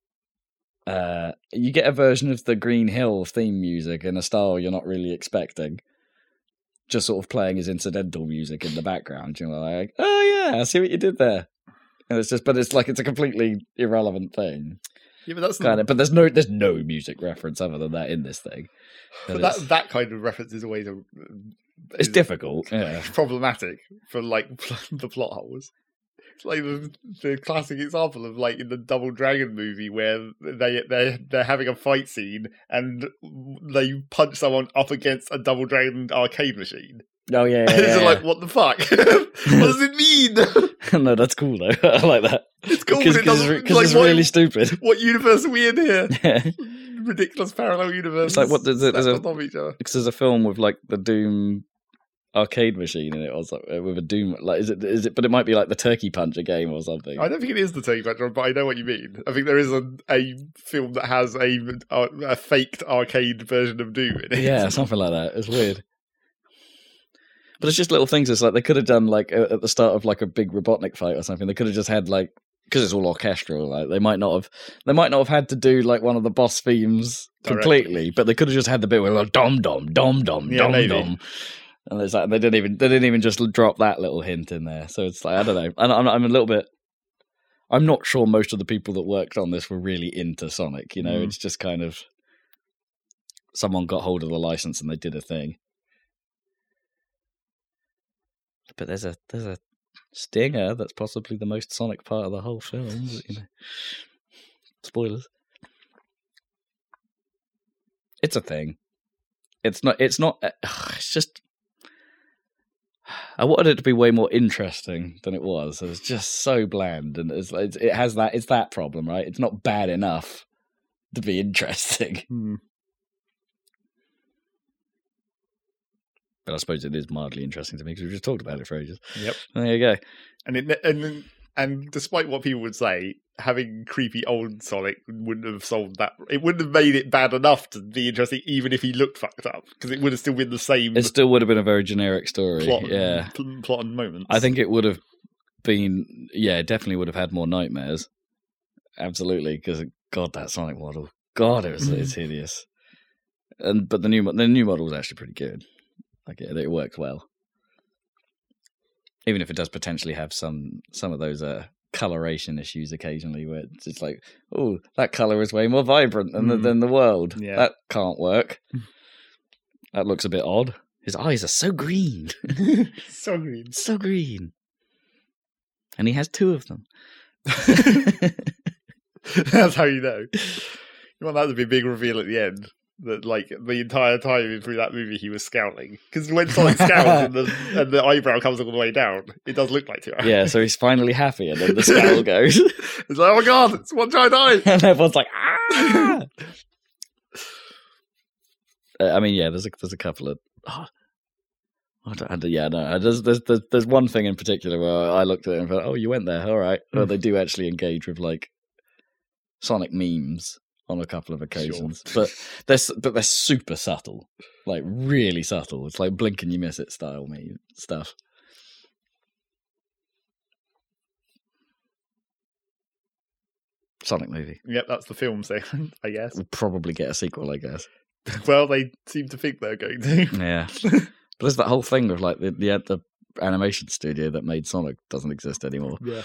Uh, you get a version of the Green Hill theme music in a style you're not really expecting. Just sort of playing as incidental music in the background. You're like, oh yeah, I see what you did there. And it's just, but it's like it's a completely irrelevant thing, Yeah, but that's kind of. But there's no, there's no music reference other than that in this thing. but And that it's, that kind of reference is always a it's is difficult. Yeah, problematic for like the plot holes. It's like the, the classic example of like in the Double Dragon movie where they they they're having a fight scene and they punch someone up against a Double Dragon arcade machine. oh yeah, yeah, It's yeah, like, what the fuck? What does it mean? yeah. No, that's cool though. I like that It's cool, because but it doesn't. it's, like, it's what, really stupid. what universe are we in here? Yeah. Ridiculous parallel universe. It's like, what, there's a- there's a- on top of each other. Because there's a film with like the Doom arcade machine in it, or something, with a Doom. Like, is it? Is it? But it might be like the Turkey Puncher game or something. I don't think it is the Turkey Puncher, but I know what you mean. I think there is a, a film that has a, a a faked arcade version of Doom in it. Yeah, something like that. It's weird. But it's just little things. It's like they could have done like a- at the start of like a big Robotnik fight or something. They could have just had like, because it's all orchestral. Like they might not have, they might not have had to do like one of the boss themes Directly. completely, but they could have just had the bit where like dom dom dom dom Yeah, dom maybe. dom. And it's like they didn't even they didn't even just drop that little hint in there. So it's like I don't know. And I'm, I'm a little bit. I'm not sure most of the people that worked on this were really into Sonic. You know, Mm. it's just kind of someone got hold of the license and they did a thing. But there's a there's a stinger that's possibly the most Sonic part of the whole film. But, you know, spoilers. It's a thing. It's not. It's not. It's just. I wanted it to be way more interesting than it was. It was just so bland, and it's, it's, it has that. It's that problem, right? It's not bad enough to be interesting. Hmm. But I suppose it is mildly interesting to me because we've just talked about it for ages. Yep. There you go. And it, and and despite what people would say, having creepy old Sonic wouldn't have solved that. It wouldn't have made it bad enough to be interesting, even if he looked fucked up, because it would have still been the same It still would have been a very generic story. plot. Yeah. pl- plot and moments. I think it would have been, yeah, it definitely would have had more nightmares. Absolutely, because God, that Sonic model, God, it was it's hideous. And but the new mo- the new model was actually pretty good. Like it, it works well, even if it does potentially have some some of those uh, coloration issues occasionally, where it's just like, oh, that color is way more vibrant than, Mm. the, than the world. Yeah. That can't work. That looks a bit odd. His eyes are so green. So green. So green. And he has two of them. That's how you know. You want that to be a big reveal at the end. That, like, the entire time through that movie he was scowling. Because when Sonic scowls and the, and the eyebrow comes all the way down, it does look like two eyes. Yeah, so he's finally happy, and then the scowl goes. It's like, oh my god, it's one giant eye! And everyone's like, ah! Uh, I mean, yeah, there's a, there's a couple of... Oh, I don't, I don't- yeah, no, there's, there's, there's, there's one thing in particular where I looked at it and thought, oh, you went there, all right. Well, they do actually engage with, like, Sonic memes on a couple of occasions. Sure. But they're, s- but they're super subtle. Like, really subtle. It's like blink and you miss it style meme stuff. Sonic movie. Yep, that's the film segment, I guess. We'll probably get a sequel, I guess. Well, they seem to think they're going to. Yeah. But there's that whole thing with, like, the, the, the animation studio that made Sonic doesn't exist anymore. Yeah.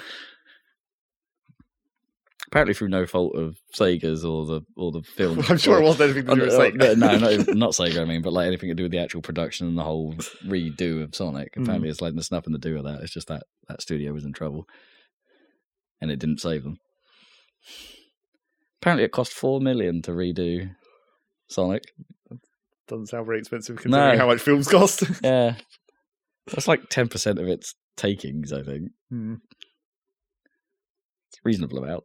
Apparently through no fault of Sega's or the or the film. I'm sure it wasn't anything to do with Uh, Sega. No, not, even- not Sega, I mean, but like anything to do with the actual production and the whole redo of Sonic. Apparently it's like there's nothing to do with that. It's just that that studio was in trouble. And it didn't save them. Apparently it cost four million to redo Sonic. Doesn't sound very expensive considering No. how much films cost. Yeah. That's like ten percent of its takings, I think. Hmm. It's a reasonable amount.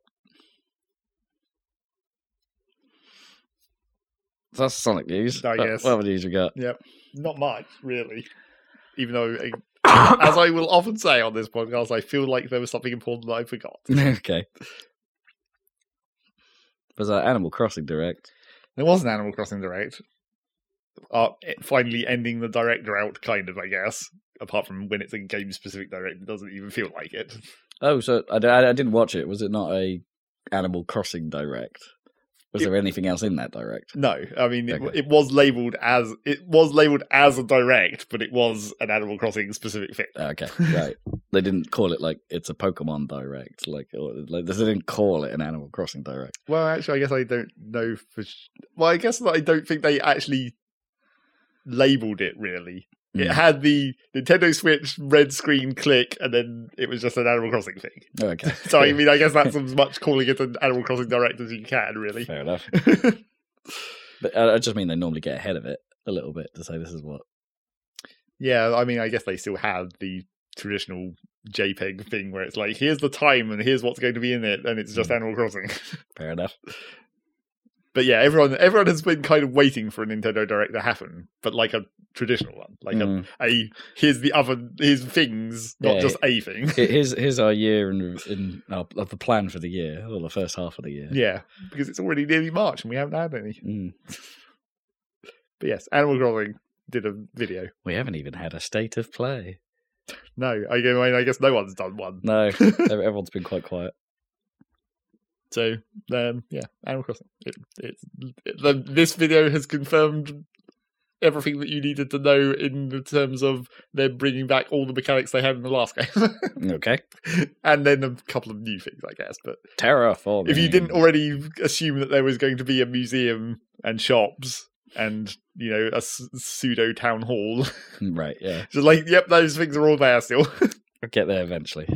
So that's Sonic news. I What- guess. What other news we got? Yep. Not much, really. Even though, uh, as I will often say on this podcast, I feel like there was something important that I forgot. Okay. Was that Animal Crossing Direct? There was an Animal Crossing Direct. Uh, it finally ending the direct route, kind of, I guess. Apart from when it's a game-specific direct, it doesn't even feel like it. Oh, so I, I, I didn't watch it. Was it not a Animal Crossing Direct? Was It- there anything else in that direct? No, I mean it, Okay. it was labeled as it was labeled as a direct, but it was an Animal Crossing specific thing. Oh, okay, right. They didn't call it like it's a Pokemon Direct, like or, like they didn't call it an Animal Crossing Direct. Well, actually, I guess I don't know for. Sh- well, I guess that I don't think they actually labeled it really. It Mm. had the Nintendo Switch red screen click, and then it was just an Animal Crossing thing. Oh, okay, So I mean, I guess that's as much calling it an Animal Crossing Direct as you can, really. fair enough. But I, I just mean they normally get ahead of it a little bit to say this is what. Yeah, I mean, I guess they still have the traditional JPEG thing where it's like, here's the time and here's what's going to be in it, and it's just Mm. Animal Crossing. Fair enough. But yeah, everyone everyone has been kind of waiting for a Nintendo Direct to happen, but like a traditional one, like Mm. a, a here's the other here's things, not Yeah, just a thing. Here's here's our year in in uh, of the plan for the year, or the first half of the year. Yeah, because it's already nearly March and we haven't had any. Mm. But yes, Animal Crossing did a video. We haven't even had a state of play. No, I mean, I guess no one's done one. No, everyone's been quite quiet. So, um, yeah, Animal Crossing. It, it's it, the, this video has confirmed everything that you needed to know in the terms of them bringing back all the mechanics they had in the last game, Okay, and then a couple of new things, I guess. But terraforming. if you didn't already assume that there was going to be a museum and shops and you know a s- pseudo town hall, right, yeah, just like, yep, those things are all there still. I'll get there eventually.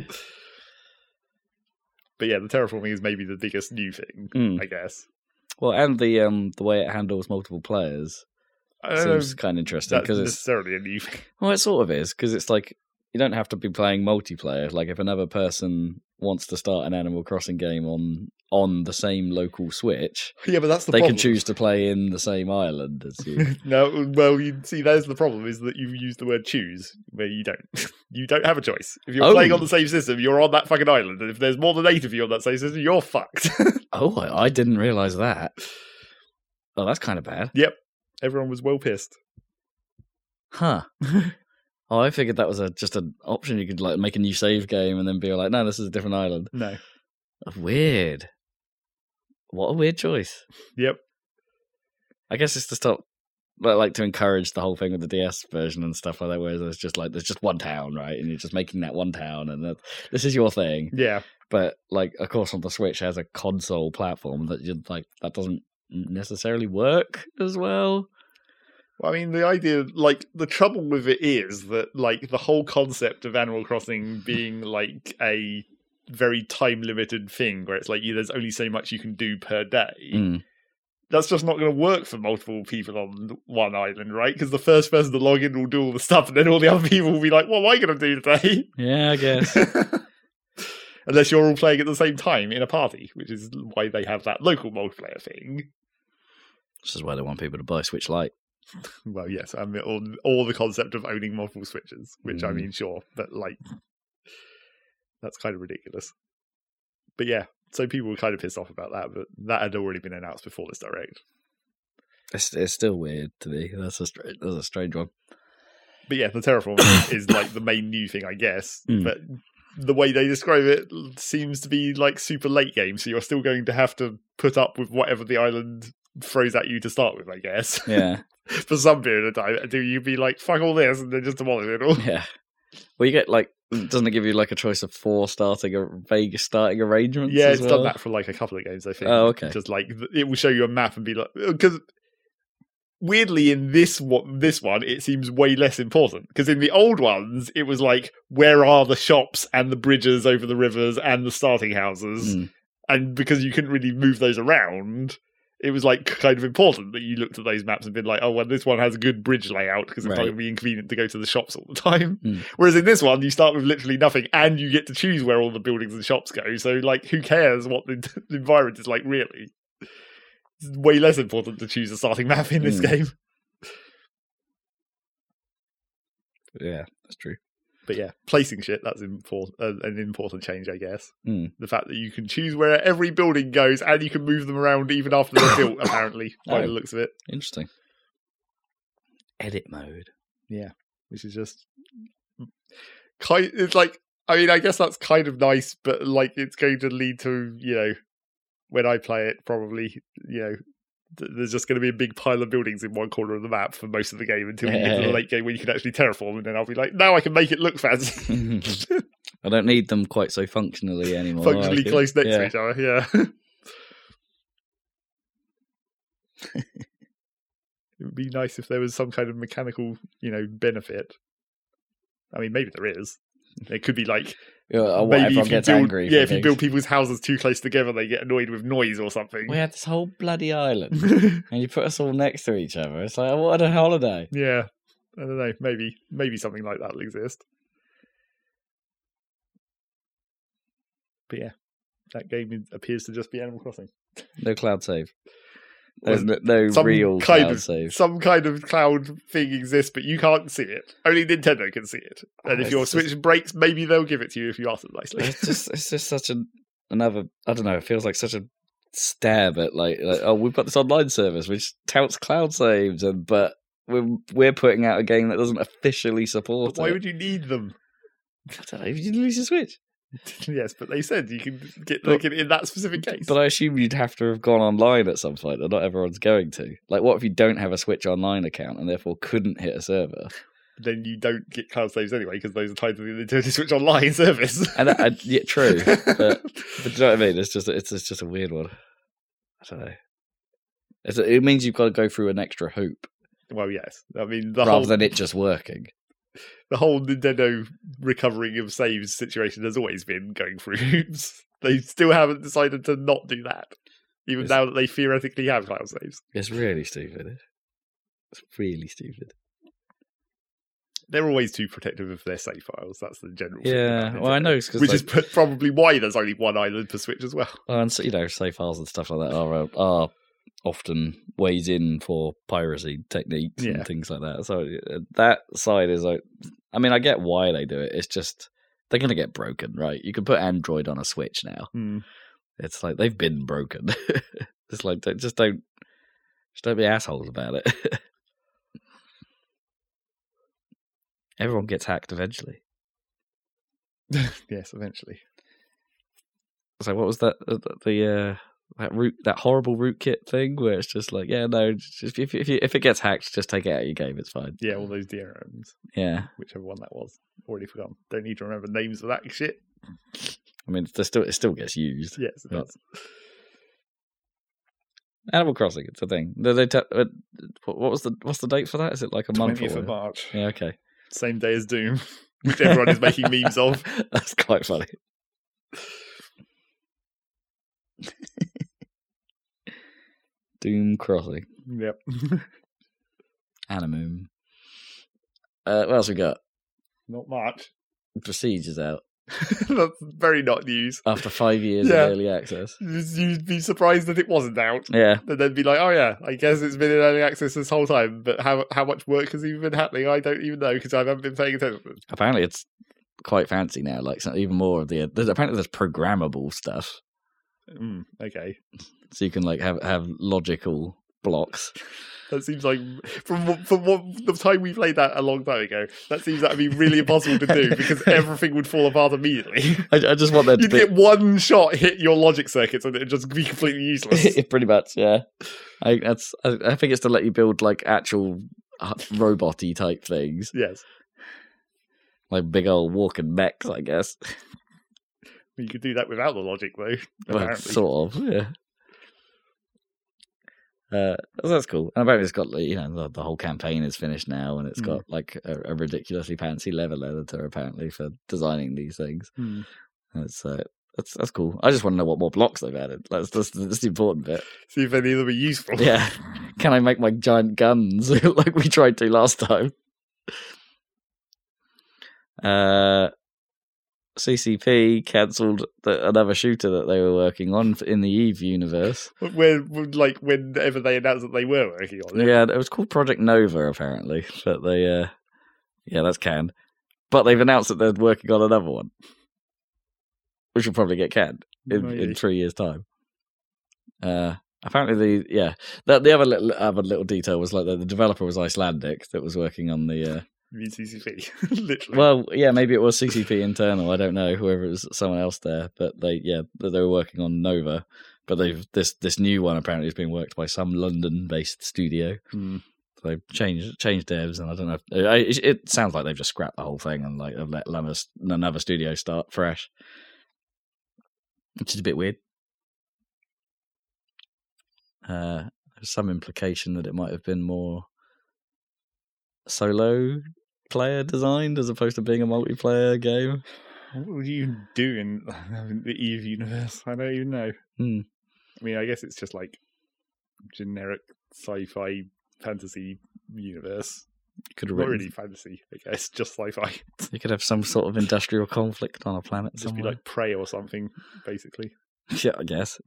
But yeah, the terraforming is maybe the biggest new thing, Mm. I guess. Well, and the um the way it handles multiple players I don't know seems if kind of interesting that's because it's necessarily a new thing. well, it sort of is because it's like you don't have to be playing multiplayer. Like if another person wants to start an Animal Crossing game on on the same local Switch, Yeah, but that's the they problem. can choose to play in the same island as you. No, well, you see, there's the problem: is that you use the word "choose" where you don't. You don't have a choice. If you're Oh. playing on the same system, you're on that fucking island, and if there's more than eight of you on that same system, you're fucked. Oh, I, I didn't realize that. Oh, that's kind of bad. Everyone was well pissed. Huh. Oh, I figured that was a just an option. You could like make a new save game and then be like, no, this is a different island. No. Weird. What a weird choice. Yep. I guess it's to stop like to encourage the whole thing with the D S version and stuff like that, where there's just like there's just one town, right, and you're just making that one town, and that, this is your thing. Yeah, but like, of course, on the Switch has a console platform that you like that doesn't necessarily work as well. Well, I mean, the idea, like, the trouble with it is that, like, the whole concept of Animal Crossing being, like, a very time-limited thing, where it's like, you, there's only so much you can do per day, Mm. that's just not going to work for multiple people on one island, right? Because the first person to log in will do all the stuff, and then all the other people will be like, what am I going to do today? Yeah, I guess. Unless you're all playing at the same time in a party, which is why they have that local multiplayer thing. This is why they want people to buy Switch Lite. Well, yes, I mean, all, all the concept of owning multiple Switches, which mm. I mean, sure, but like, that's kind of ridiculous. But yeah, so people were kind of pissed off about that, but that had already been announced before this Direct. It's, it's still weird to me. That's a, that's a strange one. But yeah, the terraforming is like the main new thing, I guess. Mm. But the way they describe it seems to be like super late game, so you're still going to have to put up with whatever the island throws at you to start with, I guess. Yeah. For some period of time. Do you be like, fuck all this, and then just demolish it all? Yeah. Well, you get like, doesn't it give you like a choice of four starting a vague starting arrangements? Yeah, as it's well? done that for like a couple of games, I think. Oh, okay. Just like, it will show you a map and be like, because weirdly in this one, this one, it seems way less important. Because in the old ones, it was like, where are the shops and the bridges over the rivers and the starting houses? Mm. And because you couldn't really move those around, it was like kind of important that you looked at those maps and been like, oh, well, this one has a good bridge layout because it's right. not going to be inconvenient to go to the shops all the time. Mm. Whereas in this one, you start with literally nothing and you get to choose where all the buildings and shops go. So, like, who cares what the, the environment is like, really? It's way less important to choose a starting map in this mm. game. Yeah, that's true. But yeah, placing shit, that's important, uh, an important change, I guess. Mm. The fact that you can choose where every building goes and you can move them around even after they're built, apparently, by oh, the looks of it. Interesting. Edit mode. Yeah, which is just... kind. It's like, I mean, I guess that's kind of nice, but like it's going to lead to, you know, when I play it, probably, you know, there's just going to be a big pile of buildings in one corner of the map for most of the game until you get to the late game where you can actually terraform, and then I'll be like, now I can make it look fancy. I don't need them quite so functionally anymore. Functionally close next yeah. to each other, yeah. It would be nice if there was some kind of mechanical, you know, benefit. I mean, maybe there is. It could be like... Yeah, maybe if you build, angry yeah, if things. you build people's houses too close together, they get annoyed with noise or something. We had this whole bloody island, and you put us all next to each other. It's like, what a holiday! Yeah, I don't know. Maybe, maybe something like that will exist. But yeah, that game appears to just be Animal Crossing. No cloud save. There's no, no some real kind cloud of, save. Some kind of cloud thing exists, but you can't see it. Only Nintendo can see it. And oh, if your Switch just, breaks, maybe they'll give it to you if you ask them nicely. It's just, it's just such a another. I don't know. It feels like such a stab at like, like oh, we've got this online service which touts cloud saves, and but we're we're putting out a game that doesn't officially support but why it. would you need them? I don't know. If you lose your Switch. Yes, but they said you can get like in, in that specific case. But I assume you'd have to have gone online at some point, and not everyone's going to. Like, what if you don't have a Switch Online account and therefore couldn't hit a server? Then you don't get cloud saves anyway, because those are tied to the Nintendo Switch Online service. And I, yeah, true. But, but do you know what I mean? It's just it's, it's just a weird one. I don't know. It's, it means you've got to go through an extra hoop. Well, yes. I mean, the rather whole... than it just working. The whole Nintendo recovering of saves situation has always been going through hoops. They still haven't decided to not do that, even it's, now that they theoretically have cloud saves. It's really stupid. It's really stupid. They're always too protective of their save files. That's the general yeah, thing. Well, I know. Which like, is probably why there's only one island per Switch as well. Well, and so, you know, save files and stuff like that are, are often ways in for piracy techniques yeah. and things like that. So that side is like, I mean, I get why they do it. It's just they're going to get broken, right? You can put Android on a Switch now. Mm. It's like they've been broken. It's like don't, just don't, just don't be assholes about it. Everyone gets hacked eventually. Yes, eventually. So what was that? The, the uh, that root, that horrible rootkit thing where it's just like, yeah, no, just, if if, if it gets hacked, just take it out of your game. It's fine. Yeah, all those D R Ms. Yeah, whichever one that was. Already forgotten. Don't need to remember names of that shit. I mean, it still it still gets used. Yes, it does. Animal Crossing, it's a thing. They, they te- uh, what was the what's the date for that? Is it like a month? twentieth or of March. Yeah, okay. Same day as Doom, which everyone is making memes of. That's quite funny. Doom Crossing. Yep. Animum. Uh, what else we got? Not much. Prestige is out. That's very not news. After five years Yeah. of early access. You'd be surprised that it wasn't out. Yeah. And then be like, oh yeah, I guess it's been in early access this whole time, but how how much work has even been happening? I don't even know because I haven't been paying attention. Apparently it's quite fancy now, like some, even more of the... There's, apparently there's programmable stuff. Mm, okay. So you can like have, have logical blocks. That seems like, from what- from what the time we played that a long time ago, that seems that would be really impossible to do because everything would fall apart immediately. I, I just want that to You'd be... get one shot, hit your logic circuits, and it'd just be completely useless. Pretty much, yeah. I that's I, I think it's to let you build like actual uh, robot-y type things, Yes. like big old walking mechs, I guess. You could do that without the logic, though, Well, apparently. sort of, yeah. Uh, so that's cool. And apparently it's got, like, you know, the, the whole campaign is finished now, and it's Mm. got like a, a ridiculously fancy level editor apparently for designing these things. Hmm. That's uh, that's that's cool. I just want to know what more blocks they've added. That's that's, that's the important bit. See if any of them are useful. Yeah, can I make my giant guns like we tried to last time? Uh, C C P cancelled another shooter that they were working on in the Eve universe. Where, like, whenever they announced that they were working on it. Yeah, it was called Project Nova apparently, but they, uh, yeah, that's canned. But they've announced that they're working on another one, which will probably get canned in, in Maybe. three years' time. Uh, apparently, the yeah, the, the other little other little detail was like the, the developer was Icelandic that was working on the. Uh, You mean C C P? Literally. well, yeah, maybe it was C C P internal. I don't know, whoever it was, someone else there, but they, yeah, they were working on Nova. But they've this this new one apparently is being worked by some London-based studio. Hmm. So they've changed changed devs, and I don't know. If, I, it, it sounds like they've just scrapped the whole thing and like have let another, another studio start fresh, which is a bit weird. Uh, there's some implication that it might have been more solo player designed as opposed to being a multiplayer game. What would you do in the Eve universe? I don't even know. Hmm. I mean, I guess it's just like generic sci-fi fantasy universe. Could have Not written, really fantasy, I guess, just sci-fi. you could have some sort of industrial conflict on a planet Just somewhere. be like Prey or something, basically. Yeah, I guess.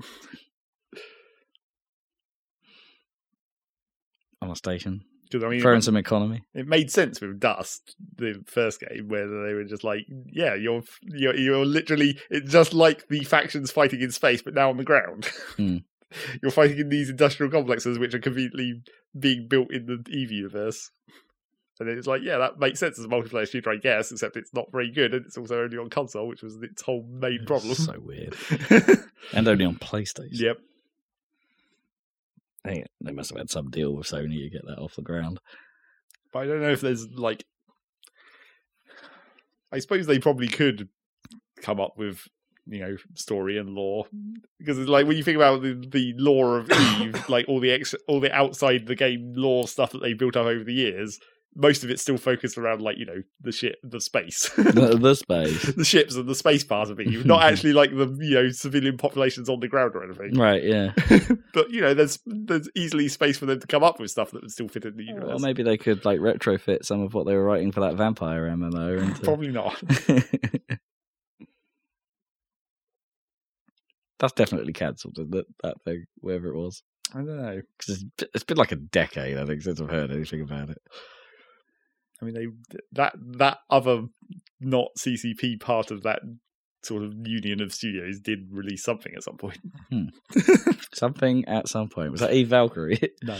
On a station. Because I mean, Throwing it, some economy. it made sense with Dust, the first game, where they were just like, "Yeah, you're you're you're literally it's just like the factions fighting in space, but now on the ground. Hmm. You're fighting in these industrial complexes, which are conveniently being built in the Eve universe." And it's like, yeah, that makes sense as a multiplayer shooter, I guess, except it's not very good, and it's also only on console, which was its whole main problem. So weird. And only on PlayStation. Yep. They, they must have had some deal with Sony to get that off the ground. But I don't know if there's, like... I suppose they probably could come up with, you know, story and lore. Because, it's like, when you think about the, the lore of Eve, like, all the ex- all the outside the game lore stuff that they built up over the years... Most of it's still focused around, like, you know, the ship, the space. the, the space. The ships and the space part of Eve. Not actually, like, the, you know, civilian populations on the ground or anything. Right, yeah. But, you know, there's there's easily space for them to come up with stuff that would still fit in the universe. Or maybe they could like retrofit some of what they were writing for that vampire M M O into... Probably not. That's definitely cancelled, isn't it? That thing, wherever it was. I don't know. Because it's, it's been like a decade, I think, since I've heard anything about it. I mean, they that that other not C C P part of that sort of union of studios did release something at some point. Hmm. Something at some point. Was that Eve Valkyrie? No.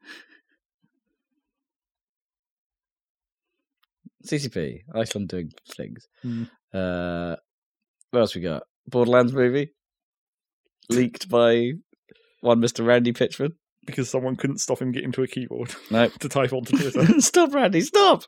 C C P, Iceland doing things. Hmm. Uh, what else we got? Borderlands movie leaked by one Mister Randy Pitchford? Because someone couldn't stop him getting to a keyboard No. to type onto Twitter. Stop, Randy, stop!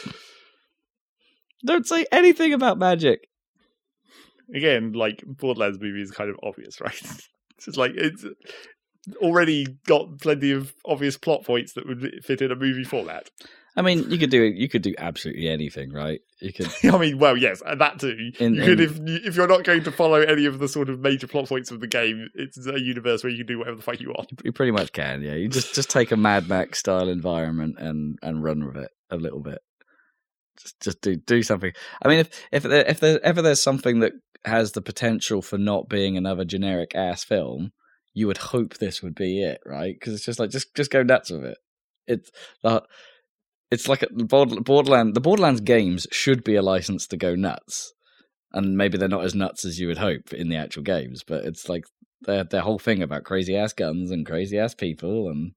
Don't say anything about magic. Again, like, Borderlands movie is kind of obvious, right? It's just like, it's already got plenty of obvious plot points that would fit in a movie format. I mean, you could do you could do absolutely anything, right? You could. I mean, well, yes, and that too. In, you could, in, if you, if you're not going to follow any of the sort of major plot points of the game, it's a universe where you can do whatever the fuck you want. You pretty much can, yeah. You just just take a Mad Max style environment and, and run with it a little bit. Just just do do something. I mean, if if there, if there ever there's something that has the potential for not being another generic ass film, you would hope this would be it, right? Because it's just like just just go nuts with it. It's uh, it's like a Borderlands. The Borderlands games should be a license to go nuts, and maybe they're not as nuts as you would hope in the actual games. But it's like their their whole thing about crazy ass guns and crazy ass people, and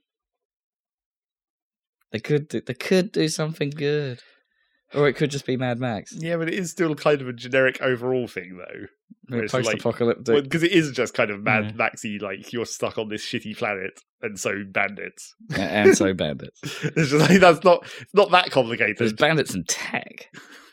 they could do, they could do something good. Or it could just be Mad Max. Yeah, but it is still kind of a generic overall thing, though. Post-apocalyptic. Because like, it is just kind of Mad Yeah. Maxy, like, you're stuck on this shitty planet, and so bandits. And so bandits. It's just like, that's not, it's not that complicated. There's bandits and tech.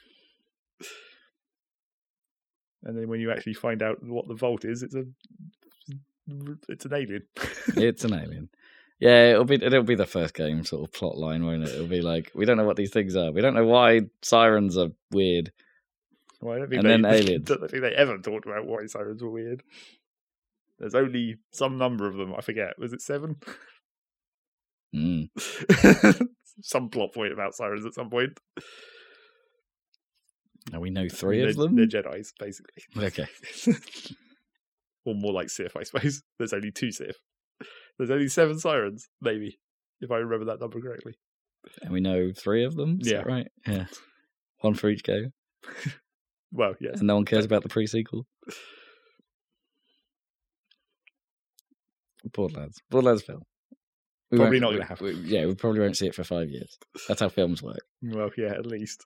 And then when you actually find out what the vault is, it's a, it's an alien. It's an alien. Yeah, it'll be it'll be the first game sort of plot line, won't it? It'll be like, we don't know what these things are. We don't know why sirens are weird. Well, I don't think And they, then aliens. I don't think they ever talked about why sirens were weird. There's only some number of them. I forget. Was it seven? Mm. Some plot point about sirens at some point. Now we know three they're, of them. They're Jedis, basically. Okay. Or more like Sith, I suppose. There's only two Sith. There's only seven sirens, maybe, if I remember that number correctly. And we know three of them. Is Yeah. that right? Yeah. One for each game. Well, yes. And no one cares about the pre-sequel. Borderlands. Borderlands film. We Probably won't- not we- going to happen. we- Yeah, we probably won't see it for five years. That's how films work. Well, yeah, at least.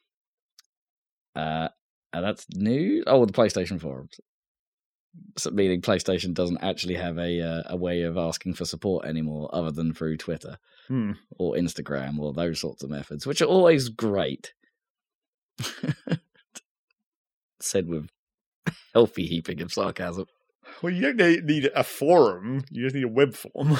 Uh, and that's new. Oh, the PlayStation forums. So meaning PlayStation doesn't actually have a uh, a way of asking for support anymore, other than through Twitter Hmm. or Instagram or those sorts of methods, which are always great. Said with healthy heaping of sarcasm. Well, you don't need need a forum. You just need a web form.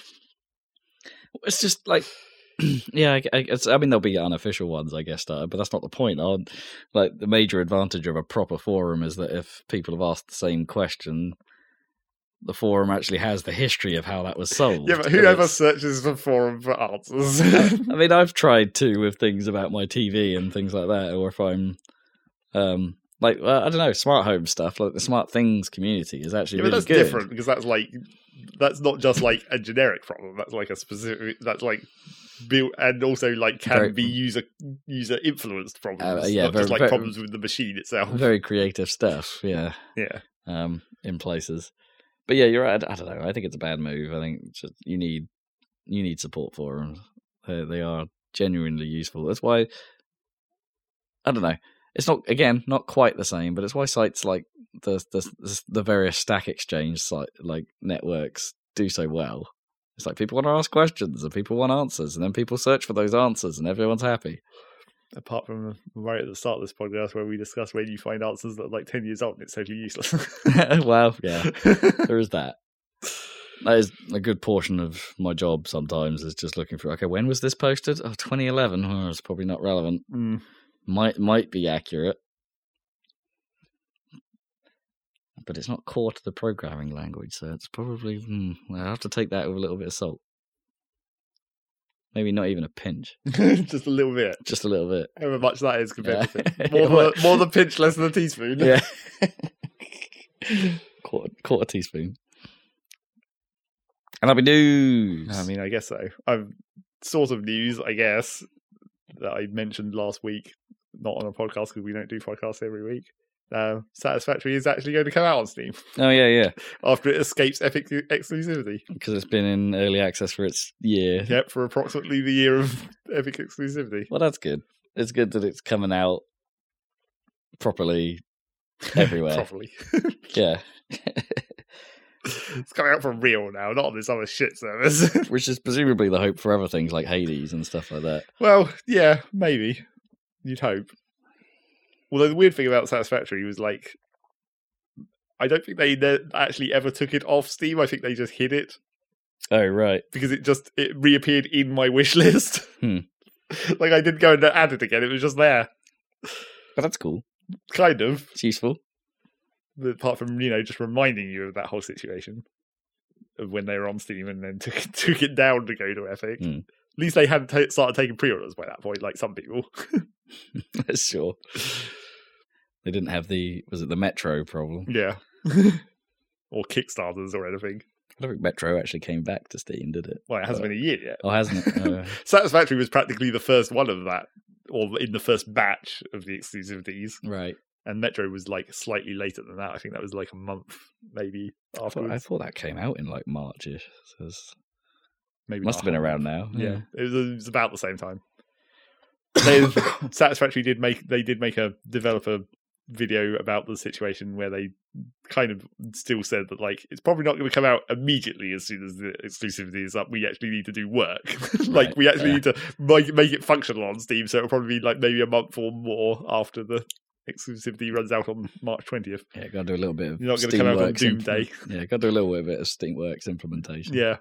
It's just like, yeah, I, I, it's, I mean, there'll be unofficial ones, I guess, uh, but that's not the point. I'll, like, the major advantage of a proper forum is that if people have asked the same question, the forum actually has the history of how that was solved. Yeah, but And whoever it's- searches the forum for answers? I mean, I've tried too with things about my T V and things like that, or if I'm, um, like, uh, I don't know, smart home stuff, like the Smart Things community is actually Yeah, but really that's good. different because that's like that's not just like a generic problem. That's like a specific. That's like built and also like can Very- be user user influenced problems. Uh, yeah, not very- just like very- problems with the machine itself. Very creative stuff, yeah. Yeah, um, in places. But yeah, you're right. I don't know. I think it's a bad move. I think just you need you need support for them. They, they are genuinely useful. That's why I don't know. It's not again not quite the same, but it's why sites like the the the various Stack Exchange site like networks do so well. It's like people want to ask questions and people want answers, and then people search for those answers, and everyone's happy. apart from right at the start of this podcast where we discussed where you find answers that are like ten years old and it's totally useless. Well, yeah, there is that. That is a good portion of my job sometimes is just looking for, okay, when was this posted? Oh, twenty eleven. Oh, it's probably not relevant. Mm. Might might be accurate. But it's not core to the programming language, so it's probably, hmm, I have to take that with a little bit of salt. Maybe not even a pinch. Just a little bit. Just a little bit. However much that is compared Yeah. to pinch. More, than, more than pinch, less than a teaspoon. Yeah. quarter, quarter teaspoon. And I'll be news. I mean, I guess so. I'm sort of news, I guess, that I mentioned last week, not on a podcast because we don't do podcasts every week. Uh, Satisfactory is actually going to come out on Steam Oh, yeah, yeah. after it escapes Epic exclusivity. Because it's been in early access for its year. Yep, for approximately the year of Epic exclusivity. Well, that's good. It's good that it's coming out properly everywhere. Properly. Yeah. It's coming out for real now, not on this other shit service. Which is presumably the hope for other things like Hades and stuff like that. Well, yeah, maybe. You'd hope. Although the weird thing about Satisfactory was like, I don't think they ne- actually ever took it off Steam. I think they just hid it. Oh, right. Because it just it reappeared in my wish list. Hmm. Like I didn't go and add it again. It was just there. But that's cool. Kind of. It's useful. Apart from, you know, just reminding you of that whole situation of when they were on Steam and then took, took it down to go to Epic. Hmm. At least they hadn't t- started taking pre-orders by that point, like some people. Sure. They didn't have the, was it the Metro problem? Yeah. Or Kickstarters or anything. I don't think Metro actually came back to Steam, did it? Well, it hasn't But- been a year yet. Oh, hasn't it? Oh. Satisfactory was practically the first one of that, or in the first batch of the exclusivities. Right. And Metro was like slightly later than that. I think that was like a month, maybe, I thought, afterwards. I thought that came out in like March-ish. So it's- Maybe must not have been a whole around month. now. Yeah, It, was, it was about the same time. They, Satisfactory did make they did make a developer video about the situation where they kind of still said that like it's probably not going to come out immediately as soon as the exclusivity is up. We actually need to do work. like Right, we actually yeah. need to make, make it functional on Steam. So it'll probably be like maybe a month or more after the exclusivity runs out on March twentieth. Yeah, got to do a little bit of You're not going to come out on Steamworks Doom implement- Day. Yeah, got to do a little bit of Steamworks implementation. Yeah.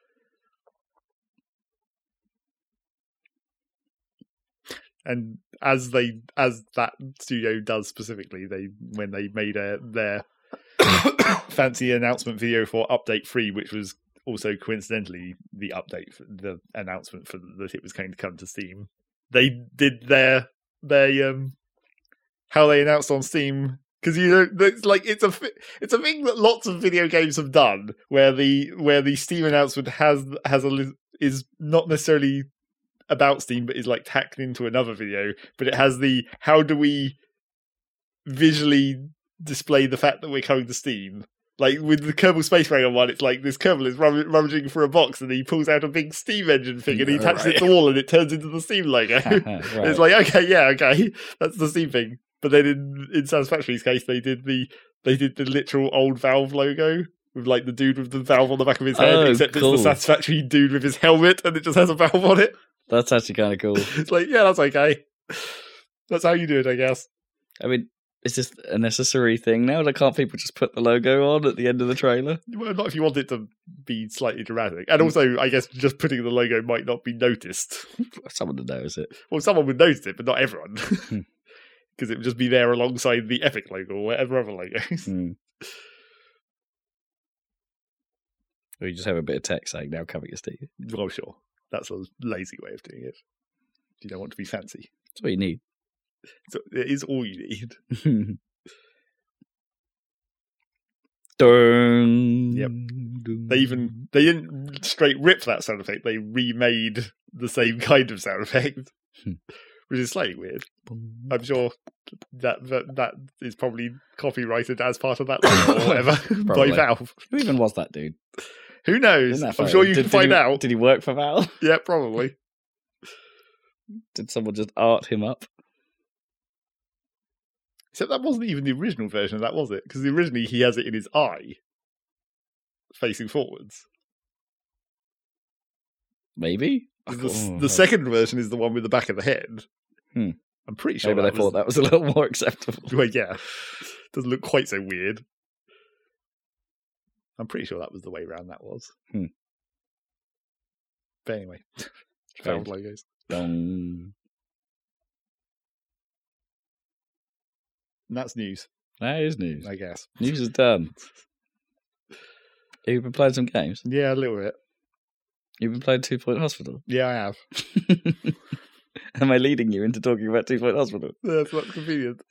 And as they, as that studio does specifically, they when they made a, their fancy announcement video for Update Three, which was also coincidentally the update, for the announcement for that it was going to come to Steam. They did their they um how they announced on Steam, because you know it's like it's a it's a thing that lots of video games have done, where the where the Steam announcement has has a is not necessarily about Steam, but is like tacked into another video. But it has the how do we visually display the fact that we're coming to Steam. Like with the Kerbal Space Program one, it's like this Kerbal is rum- rummaging for a box and he pulls out a big Steam engine thing and he attaches Right. it to the wall and it turns into the Steam logo. Right. It's like, okay, yeah, okay, that's the Steam thing. But then in, in Satisfactory's case, they did the they did the literal old Valve logo with like the dude with the valve on the back of his head, Oh, except cool. it's the Satisfactory dude with his helmet and it just has a valve on it. That's actually kind of cool. It's like, yeah, that's okay. That's how you do it, I guess. I mean, is this a necessary thing now? Like, can't people just put the logo on at the end of the trailer? Well, not if you want it to be slightly dramatic. And also, I guess just putting the logo might not be noticed. Someone to notice it. Well, someone would notice it, but not everyone. Hmm. Because it would just be there alongside the Epic logo or whatever other logos. Hmm. Or you just have a bit of text saying, now coming to Steam. Well, sure. That's a lazy way of doing it. You don't want to be fancy. That's what you need. So it is all you need. Dun, Yep. dun. They even they didn't straight rip that sound effect. They remade the same kind of sound effect, Hmm. which is slightly weird. I'm sure that that, that is probably copyrighted as part of that logo or whatever by Probably. Valve. Who even was that dude? Who knows? Isn't I'm that funny? sure you Did- can did find he- out. Did he work for Valve? Yeah, probably. Did someone just art him up? Except that wasn't even the original version of that, was it? Because originally he has it in his eye, facing forwards. Maybe. I The, can't- the second version is the one with the back of the head. Hmm. I'm pretty sure Maybe that they thought was, that was a little more acceptable. Well, yeah. Doesn't look quite so weird. I'm pretty sure that was the way round that was. Hmm. But anyway, Valve logos. Dun. And that's news, That is news. I guess. News is done. Have you been playing some games? Yeah, a little bit. You've been playing Two Point Hospital. Yeah, I have. Am I leading you into talking about Two Point Hospital? That's not convenient.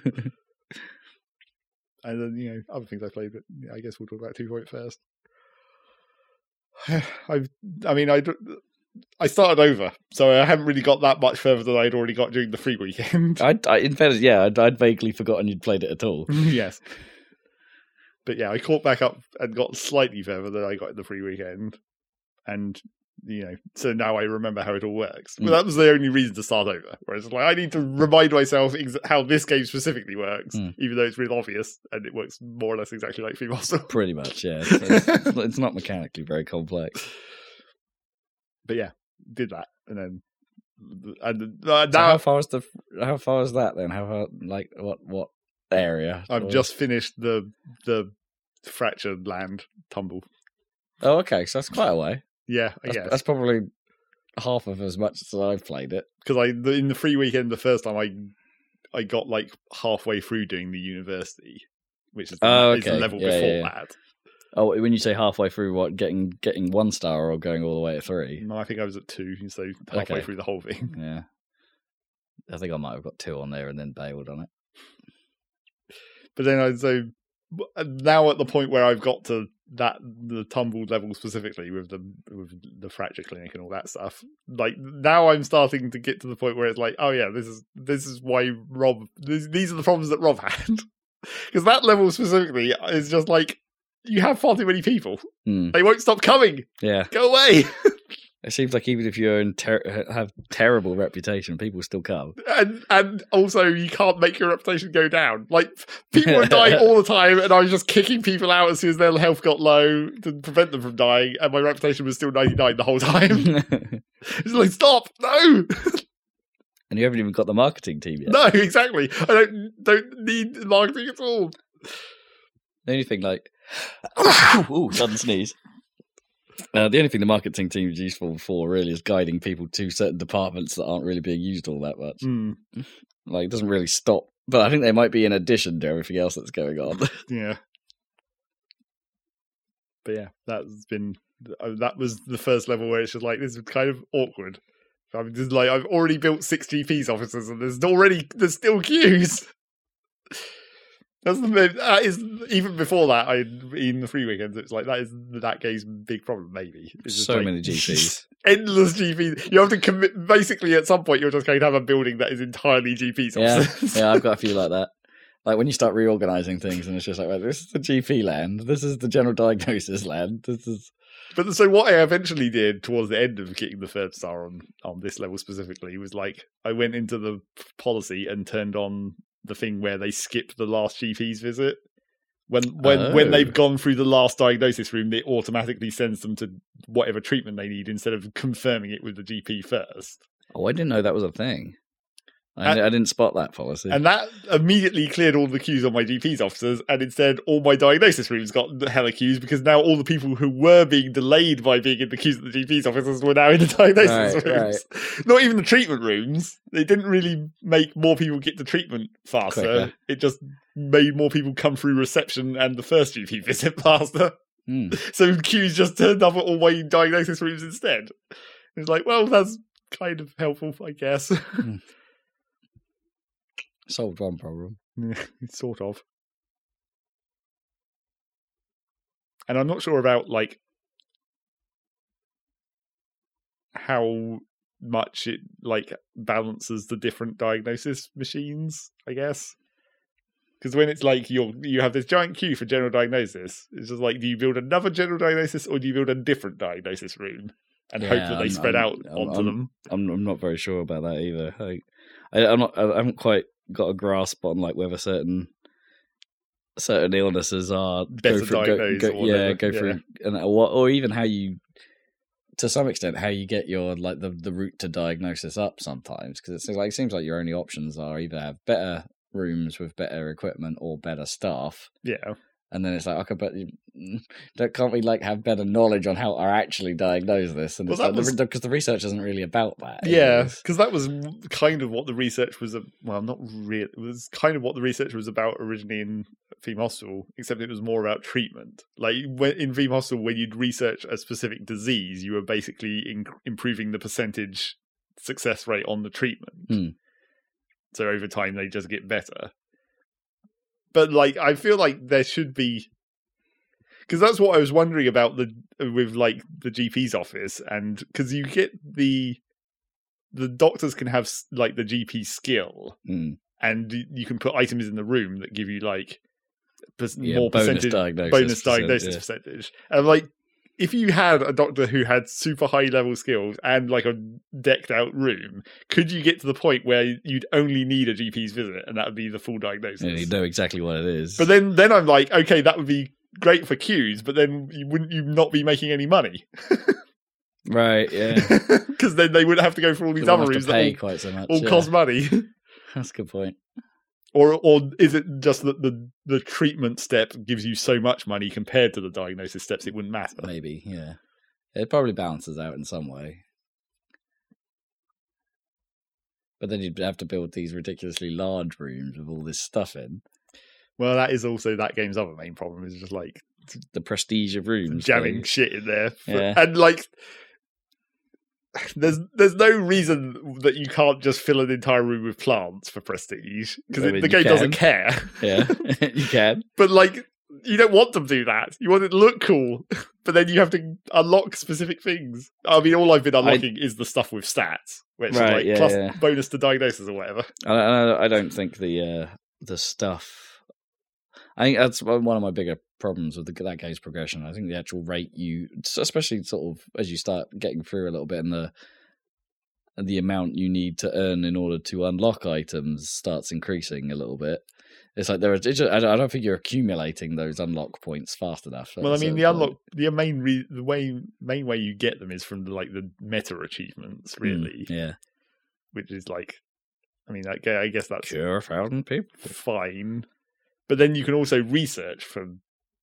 And then, you know, other things I played, but yeah, I guess we'll talk about Two Point first. I've, I mean, I, I started over, so I haven't really got that much further than I'd already got during the free weekend. I, I, in fairness, yeah, I'd, I'd vaguely forgotten you'd played it at all. Yes. But yeah, I caught back up and got slightly further than I got in the free weekend. And you know, so now I remember how it all works. Mm. But that was the only reason to start over. Whereas, like, I need to remind myself ex- how this game specifically works, Mm. even though it's real obvious and it works more or less exactly like Theme Hostel. Pretty much, yeah. It's, it's, it's not mechanically very complex. But yeah, did that, and then and uh, So now how far is the how far is that then? How far, like what what area? I've Or- just finished the the fractured land tumble. Oh, okay. So that's quite a way. Yeah, I That's, guess. that's probably half of as much as I've played it. Because I the, in the free weekend the first time I I got like halfway through doing the university, which is the, Oh, is the okay. level Yeah, before yeah, yeah. that. Oh, when you say halfway through, what getting getting one star or going all the way at three? No, I think I was at two, so halfway Okay. through the whole thing. Yeah, I think I might have got two on there and then bailed on it. But then I so now at the point where I've got to that the tumbled level specifically with the with the fracture clinic and all that stuff. Like now I'm starting to get to the point where it's like, oh yeah, this is this is why Rob. This, these are the problems that Rob had, because that level specifically is just like you have far too many people. Hmm. They won't stop coming. Yeah, Go away. it seems like even if you're in ter- have terrible reputation, people still come. And and also you can't make your reputation go down. Like people are dying all the time, and I was just kicking people out as soon as their health got low to prevent them from dying, and my reputation was still ninety-nine the whole time. It's like stop, no, And you haven't even got the marketing team yet. no, exactly. I don't don't need marketing at all. The only thing, like, ooh, sudden sneeze. Uh, the only thing the marketing team is useful for really is guiding people to certain departments that aren't really being used all that much. Mm, Like, it doesn't really stop. But I think they might be in addition to everything else that's going on. yeah, but yeah, that's been that was the first level where it's just like this is kind of awkward. I'm just like I've already built six G Ps officers, and there's already there's still queues. That's the that is even before that. I in the free weekends, it's like that is that game's big problem. Maybe it's just So like, many G Ps. endless G Ps. You have to commit. Basically, at some point, you're just going to have a building that is entirely G Ps. Yeah, officers. yeah, I've got a few like that. Like when you start reorganizing things, and it's just like, well, this is the G P land, this is the general diagnosis land, this is. But so what I eventually did towards the end of getting the third star on on this level specifically was like I went into the policy and turned on the thing where they skip the last G P's visit. When when Oh. when they've gone through the last diagnosis room, it automatically sends them to whatever treatment they need instead of confirming it with the G P first. Oh, I didn't know that was a thing. I, Uh, I didn't spot that policy. And that immediately cleared all the queues on my G P's officers, and instead all my diagnosis rooms got hella queues because now all the people who were being delayed by being in the queues at the G P's officers were now in the diagnosis Right, rooms. Not even the treatment rooms. They didn't really make more people get to treatment faster. Quicker. It just made more people come through reception and the first G P visit faster. Hmm. So queues just turned up at all my diagnosis rooms instead. It's like, well, that's kind of helpful, I guess. Solved one problem. Sort of. And I'm not sure about like how much it like balances the different diagnosis machines, I guess. Because when it's like you're you have this giant queue for general diagnosis, it's just like, do you build another general diagnosis or do you build a different diagnosis room and hope Yeah, that they I'm- spread I'm- out I'm- onto I'm- them? I'm I'm not very sure about that either. Like, I, I'm not. I haven't quite got a grasp on like whether certain certain illnesses are Better go through, go, diagnosed go, or yeah, whatever, go yeah. through, and or, what- or even how you, to some extent, how you get your like the the route to diagnosis up sometimes, because it seems like it seems like your only options are either have better rooms with better equipment or better staff. Yeah. And then it's like, okay, but you, don't, can't we like have better knowledge on how to actually diagnose this? And Well, it's that like, was- because the research isn't really about that. Yeah, It's- because that was kind of what the research was. Well, not really. It was kind of what the research was about originally in Theme Hostel, except it was more about treatment. Like when, in Theme Hostel, when you'd research a specific disease, you were basically in, improving the percentage success rate on the treatment. Hmm. So over time, they just get better. But like, I feel like there should be. Because that's what I was wondering about the with like the G P's office, and because you get the the doctors can have like the G P skill, Mm. and you can put items in the room that give you like per- Yeah, more bonus percentage diagnosis bonus percent, diagnosis yeah. percentage. And like if you had a doctor who had super high level skills and like a decked out room, could you get to the point where you'd only need a G P's visit and that would be the full diagnosis? Yeah, you know exactly what it is. But then, then I'm like, okay, that would be great for queues, but then you wouldn't you not be making any money? Right, yeah. Because then they wouldn't have to go for all these They other won't rooms have to that pay all, quite so much. all yeah. cost money. That's a good point. Or or is it just that the, the treatment step gives you so much money compared to the diagnosis steps it wouldn't matter? Maybe, yeah. It probably balances out in some way. But then you'd have to build these ridiculously large rooms with all this stuff in. Well, that is also that game's other main problem, is just like The prestige of rooms. jamming thing. shit in there. For- Yeah. And like there's there's no reason that you can't just fill an entire room with plants for prestige, because I mean, the you game can. doesn't care. Yeah, you can. But like, you don't want them to do that. You want it to look cool, but then you have to unlock specific things. I mean, all I've been unlocking I... is the stuff with stats, which right, is like yeah, plus yeah. bonus to diagnosis or whatever. I, I, I don't think the uh, the stuff. I think that's one of my bigger problems with the, that game's progression. I think the actual rate you, especially sort of as you start getting through a little bit, and the and the amount you need to earn in order to unlock items starts increasing a little bit. It's like there are. It's just, I don't think you're accumulating those unlock points fast enough. Well, I mean, the unlock, the main re, the way main way you get them is from the, like the meta achievements, really. Mm, yeah, which is like, I mean, I, I guess that's cure a thousand people, fine. But then you can also research from.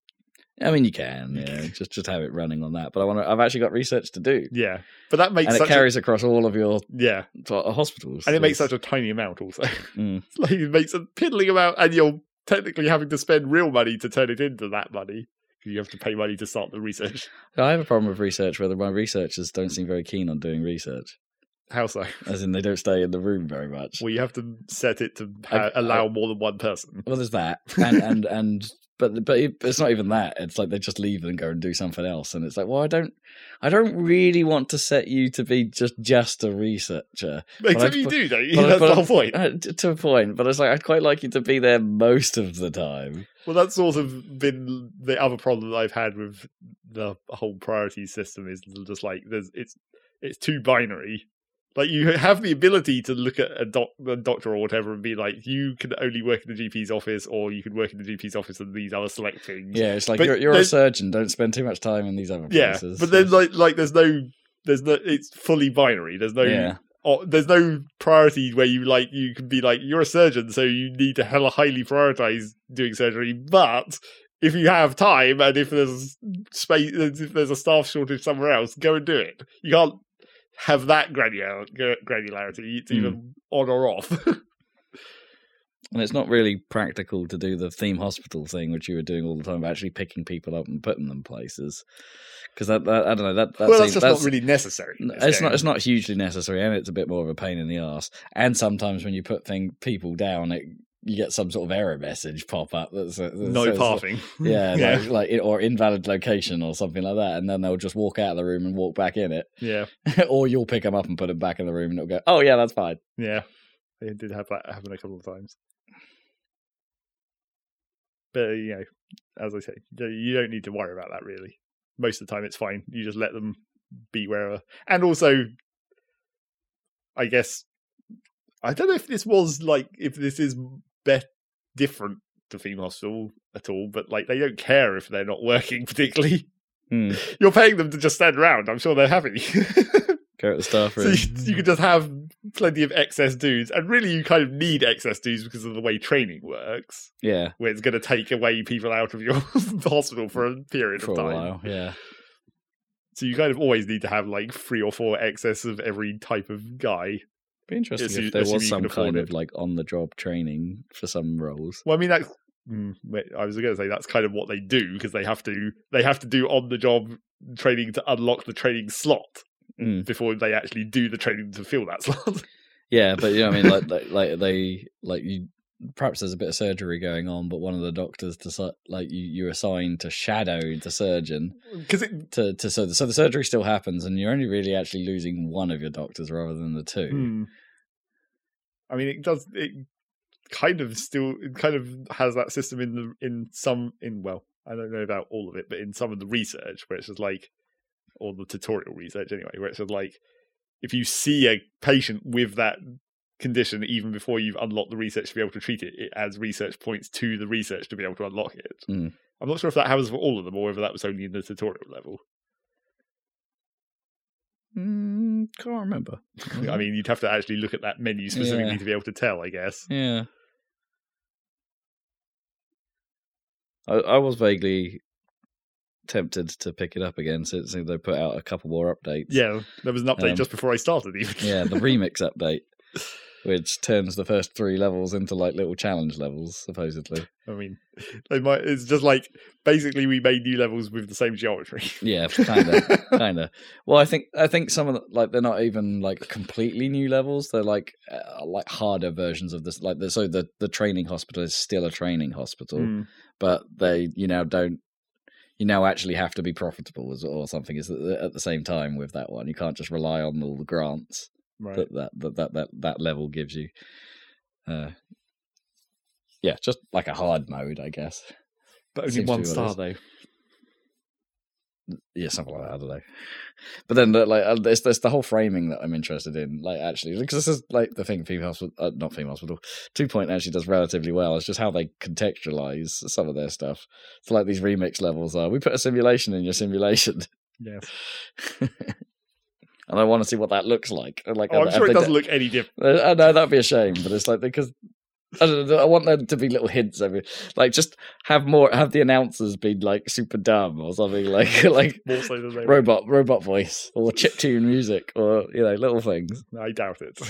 I mean, you can, yeah, just just have it running on that. But I want to. I've actually got research to do. Yeah, but that makes and it such carries a, across all of your yeah hospitals, and it makes such a tiny amount also. Mm. It's like it makes a piddling amount, and you're technically having to spend real money to turn it into that money. You have to pay money to start the research. I have a problem with research where my researchers don't seem very keen on doing research. How so? As in, they don't stay in the room very much. Well, you have to set it to ha- I, allow I, more than one person. Well, there's that, and and and but but it's not even that. It's like they just leave and go and do something else, and it's like, well, I don't, I don't really want to set you to be just just a researcher. Except I, you but, do, don't you? But, That's but, the whole point. Uh, to a point, but it's like I'd quite like you to be there most of the time. Well, that's sort of been the other problem that I've had with the whole priority system is just like there's it's it's too binary. Like you have the ability to look at a, doc, a doctor or whatever and be like, you can only work in the G P's office, or you can work in the G P's office and these other select things. Yeah, it's like but you're, you're a surgeon. Don't spend too much time in these other places. Yeah, but then like like there's no there's no it's fully binary. There's no yeah. oh, there's no priority where you like you can be like you're a surgeon, so you need to hella highly prioritize doing surgery, but if you have time and if there's space, if there's a staff shortage somewhere else, go and do it. You can't have that granular, granularity. It's either mm. on or off. And it's not really practical to do the theme hospital thing, which you were doing all the time, actually picking people up and putting them places. Because that, that, I don't know, that, that well, seems, that's just that's, not really necessary. It's game. not. It's not hugely necessary, and it's a bit more of a pain in the arse. And sometimes when you put thing people down, it, you get some sort of error message pop up that's, that's no that's, pathing. Yeah, yeah. Like, like or invalid location or something like that, and then they'll just walk out of the room and walk back in it. Yeah, or you'll pick them up and put them back in the room, and it'll go, "Oh yeah, that's fine." Yeah, they did have that happen a couple of times. But you know, as I say, you don't need to worry about that really. Most of the time, it's fine. You just let them be wherever. And also, I guess I don't know if this was like if this is bet different to Theme Hospital at all, but like they don't care if they're not working particularly. Hmm. You're paying them to just stand around. I'm sure they're happy. Go at the staff room. So you, you can just have plenty of excess dudes, and really you kind of need excess dudes because of the way training works. Yeah, where it's going to take away people out of your hospital for a period for of time. A while, yeah. So you kind of always need to have like three or four excess of every type of guy. Be interesting Assume, if there was some kind it. of like on-the-job training for some roles. Well, I mean that's. Mm, I was going to say that's kind of what they do because they have to. They have to do on-the-job training to unlock the training slot. Mm. Before they actually do the training to fill that slot. Yeah, but you know, I mean, like, like, like they, like you, perhaps there's a bit of surgery going on, but one of the doctors decide, like you, you're assigned to shadow the surgeon because it to, to so the, so the surgery still happens, and you're only really actually losing one of your doctors rather than the two. Hmm. I mean, it does. It kind of still, it kind of has that system in the in some in well, I don't know about all of it, but in some of the research where it's just like. or the tutorial research anyway, where it's sort of like, if you see a patient with that condition even before you've unlocked the research to be able to treat it, it adds research points to the research to be able to unlock it. Mm. I'm not sure if that happens for all of them or whether that was only in the tutorial level. Mm, can't remember. I mean, you'd have to actually look at that menu specifically Yeah. to be able to tell, I guess. Yeah. I, I was vaguely tempted to pick it up again since they put out a couple more updates. Yeah, there was an update Um, just before I started even. Yeah, the remix update, which turns the first three levels into like little challenge levels, supposedly. I mean, they might. It's just like basically we made new levels with the same geometry. Yeah, kind of, kind of. Well, I think I think some of the, like they're not even like completely new levels. They're like uh, like harder versions of this. Like the, so the the training hospital is still a training hospital, Mm. but they you now don't. You now actually have to be profitable as, or something is at the same time with that one. You can't just rely on all the grants Right. that, that that that that that level gives you. Uh, yeah, just like a hard mode, I guess. But only seems to one be what it star is. though. Yeah, something like that. I don't know. But then, like, uh, there's there's the whole framing that I'm interested in. Like, actually, because this is like the thing Female Hospital, uh, not Female Hospital, Two Point actually does relatively well. It's just how they contextualize some of their stuff. So, like these remix levels are, we put a simulation in your simulation. Yes. And I want to see what that looks like. Like, Oh, I'm have sure it they doesn't d- look any different. I know that'd be a shame, but it's like because I don't know. I want there to be little hints every, like just have more, have the announcers be like super dumb or something like like More so than they were. robot robot voice or chiptune music or you know little things. I doubt it.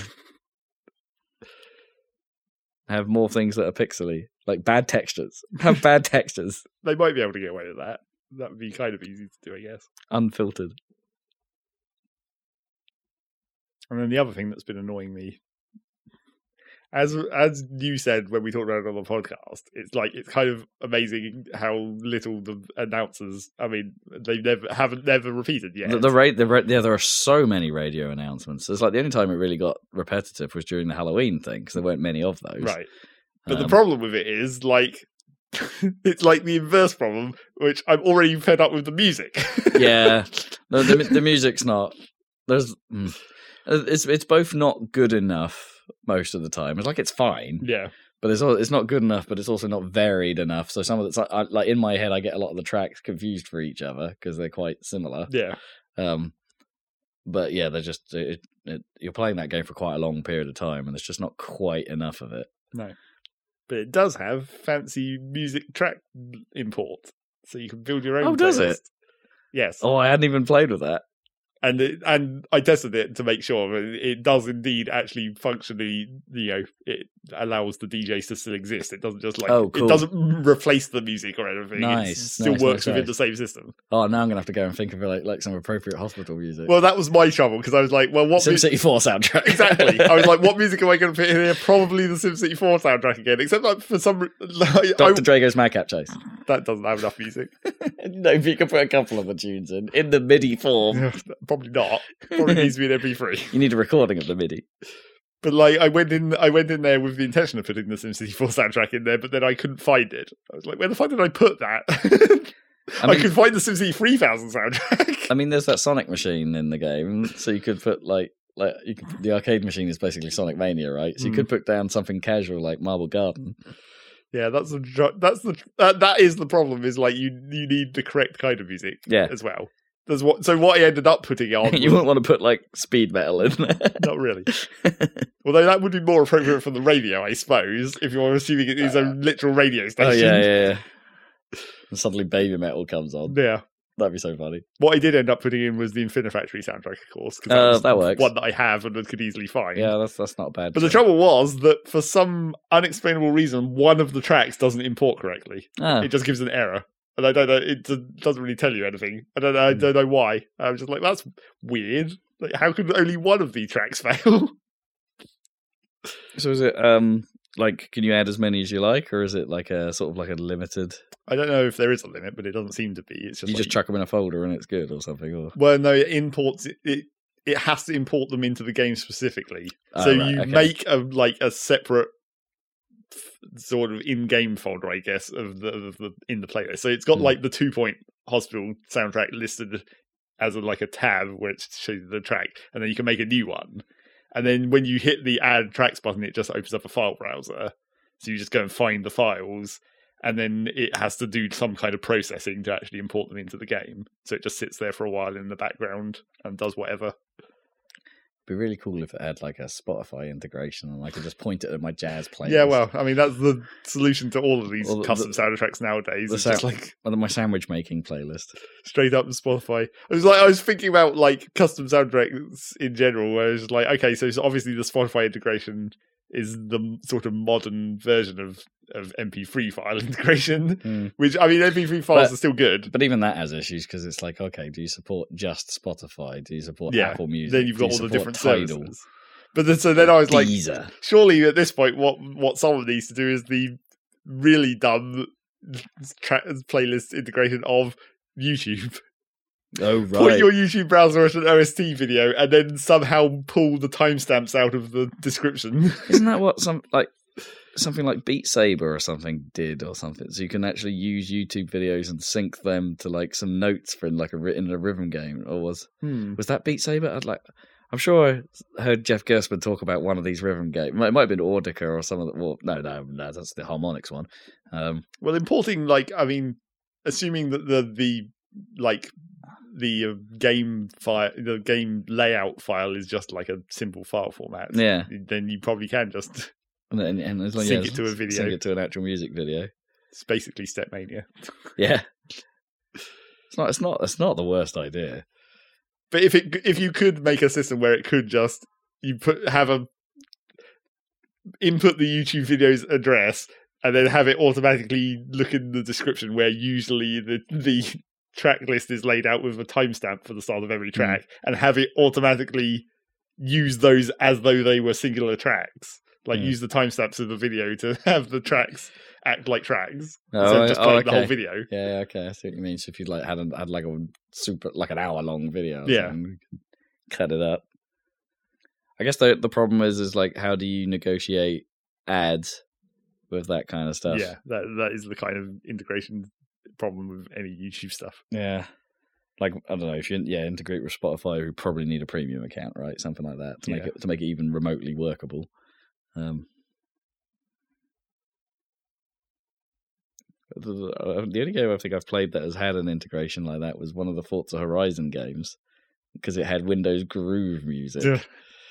Have more things that are pixely, like bad textures. Have bad textures, They might be able to get away with that. That would be kind of easy to do, I guess. unfiltered. And then the other thing that's been annoying me, as as you said when we talked about it on the podcast, it's like it's kind of amazing how little the announcers. I mean, they never haven't never repeated yet. The, the rate, the ra- yeah, there are so many radio announcements. It's like the only time it really got repetitive was during the Halloween thing because there weren't many of those. Right, but the Um, problem with it is like it's like the inverse problem, which I'm already fed up with the music. yeah, no, the the music's not. There's, mm, it's it's both not good enough most of the time. It's like it's fine, yeah, but it's all, it's not good enough. But it's also not varied enough. So some of it's like, I, like in my head, I get a lot of the tracks confused for each other because they're quite similar. yeah. Um, but yeah, they're just it, it, you're playing that game for quite a long period of time, and there's just not quite enough of it. No, but it does have fancy music track import, so you can build your own. Oh, does playlist. it? Yes. Oh, I hadn't even played with that. And it, and I tested it to make sure it, it does indeed actually functionally, you know, it allows the D Js to still exist. It doesn't just like Oh, cool. it doesn't replace the music or anything. Nice, It still nice, works nice, within nice. the same system. Oh, now I'm gonna have to go and think of like like some appropriate hospital music. Well, that was my trouble because I was like, well, what SimCity mu- four soundtrack. exactly? I was like, what music am I going to put in here? Probably the SimCity four soundtrack again. Except like for some, re- like, Doctor I, Drago's Madcap Chase. that doesn't have enough music. No, but you can put a couple of the tunes in in the MIDI form. Probably not. Probably needs to be an M P three. You need a recording of the MIDI. But like, I went in, I went in there with the intention of putting the SimCity four soundtrack in there, but then I couldn't find it. I was like, where the fuck did I put that? I I, mean- could find the SimCity three thousand soundtrack. I mean, there's that Sonic machine in the game, so you could put like like you could, the arcade machine is basically Sonic Mania, right? So you Mm. could put down something casual like Marble Garden. Yeah, that's the dr- that's the that, that is the problem. Is like you you need the correct kind of music, Yeah. as well. There's what so what I ended up putting on. You was- wouldn't want to put like speed metal in there. not really. Although that would be more appropriate for the radio, I suppose, if you're assuming it is a literal radio Oh station. yeah, yeah, yeah. And suddenly baby metal comes on. Yeah. That'd be so funny. What I did end up putting in was the Infinifactory soundtrack, of course, because Uh, was that works. one that I have and could easily find. Yeah, that's that's not bad. But the trouble was that for some unexplainable reason, one of the tracks doesn't import correctly. Ah, It just gives an error. And I don't know, it d- doesn't really tell you anything. I don't know, I Hmm. don't know why. I was just like, that's weird. Like, how could only one of these tracks fail? so is it um like can you add as many as you like, or is it like a sort of like a limited? I don't know if there is a limit, but it doesn't seem to be. It's just You like, just chuck them in a folder and it's good, or something. Or well, no, it imports it. it it has to import them into the game specifically. Oh, so right, you okay. make a like a separate f- sort of in-game folder, I guess, of the, of the in the playlist. So it's got Hmm. like the Two Point Hospital soundtrack listed as a, like a tab where it shows the track, and then you can make a new one. And then when you hit the add tracks button, it just opens up a file browser. So you just go and find the files, and then it has to do some kind of processing to actually import them into the game. So it just sits there for a while in the background and does whatever. It'd be really cool if it had like a Spotify integration and I could just point it at my jazz playlist. Yeah, well, I mean, that's the solution to all of these Well, the- custom soundtracks nowadays. The It's sound, just like well, my sandwich making playlist. straight up Spotify. I was like, I was thinking about like custom soundtracks in general, where it's like, okay, so it's obviously the Spotify integration is the sort of modern version of, of M P three file integration, Mm. which, I mean, M P three files But- are still good. But even that has issues because it's like, okay, do you support just Spotify? Do you support Yeah, Apple Music? Then you've Do got you all the support different Tidal? services. But then, so then I was like, Deezer. surely at this point, what what someone needs to do is the really dumb tra- playlist integration of YouTube. Oh, Put right. your YouTube browser at an O S T video, and then somehow pull the timestamps out of the description. Isn't that what some like something like Beat Saber or something did or something? So you can actually use YouTube videos and sync them to like some notes for in like a ri- in a rhythm game. Or was Hmm. was that Beat Saber? I'd like. I'm sure I heard Jeff Gerstmann talk about one of these rhythm games. It might, it might have been Audica or some of the. Well, no, no, no, that's the harmonics one. Um, Well, importing, like, I mean, assuming that the the like the uh, game file, the game layout file is just like a simple file format. yeah, Then you probably can just. and, and, and as long Sync yeah, it to a video. sync it to an actual music video. It's basically Stepmania. Yeah, it's not. It's not. It's not the worst idea. But if it if you could make a system where it could just you put have a input the YouTube video's address and then have it automatically look in the description where usually the the track list is laid out with a timestamp for the start of every track, mm. and have it automatically use those as though they were singular tracks. Like mm. use the timestamps of the video to have the tracks act like tracks oh, instead of just oh, playing okay. the whole video. Yeah, yeah, okay, I see what you mean. So if you like had a, had like a super like an hour long video, or yeah, something, cut it up. I guess the the problem is is like how do you negotiate ads with that kind of stuff? Yeah, that that is the kind of integration problem with any YouTube stuff. Yeah, like I don't know if you yeah integrate with Spotify, who probably need a premium account, right? Something like that to make yeah. it to make it even remotely workable. Um, the, the only game I think I've played that has had an integration like that was one of the Forza Horizon games because it had Windows Groove music. Yeah.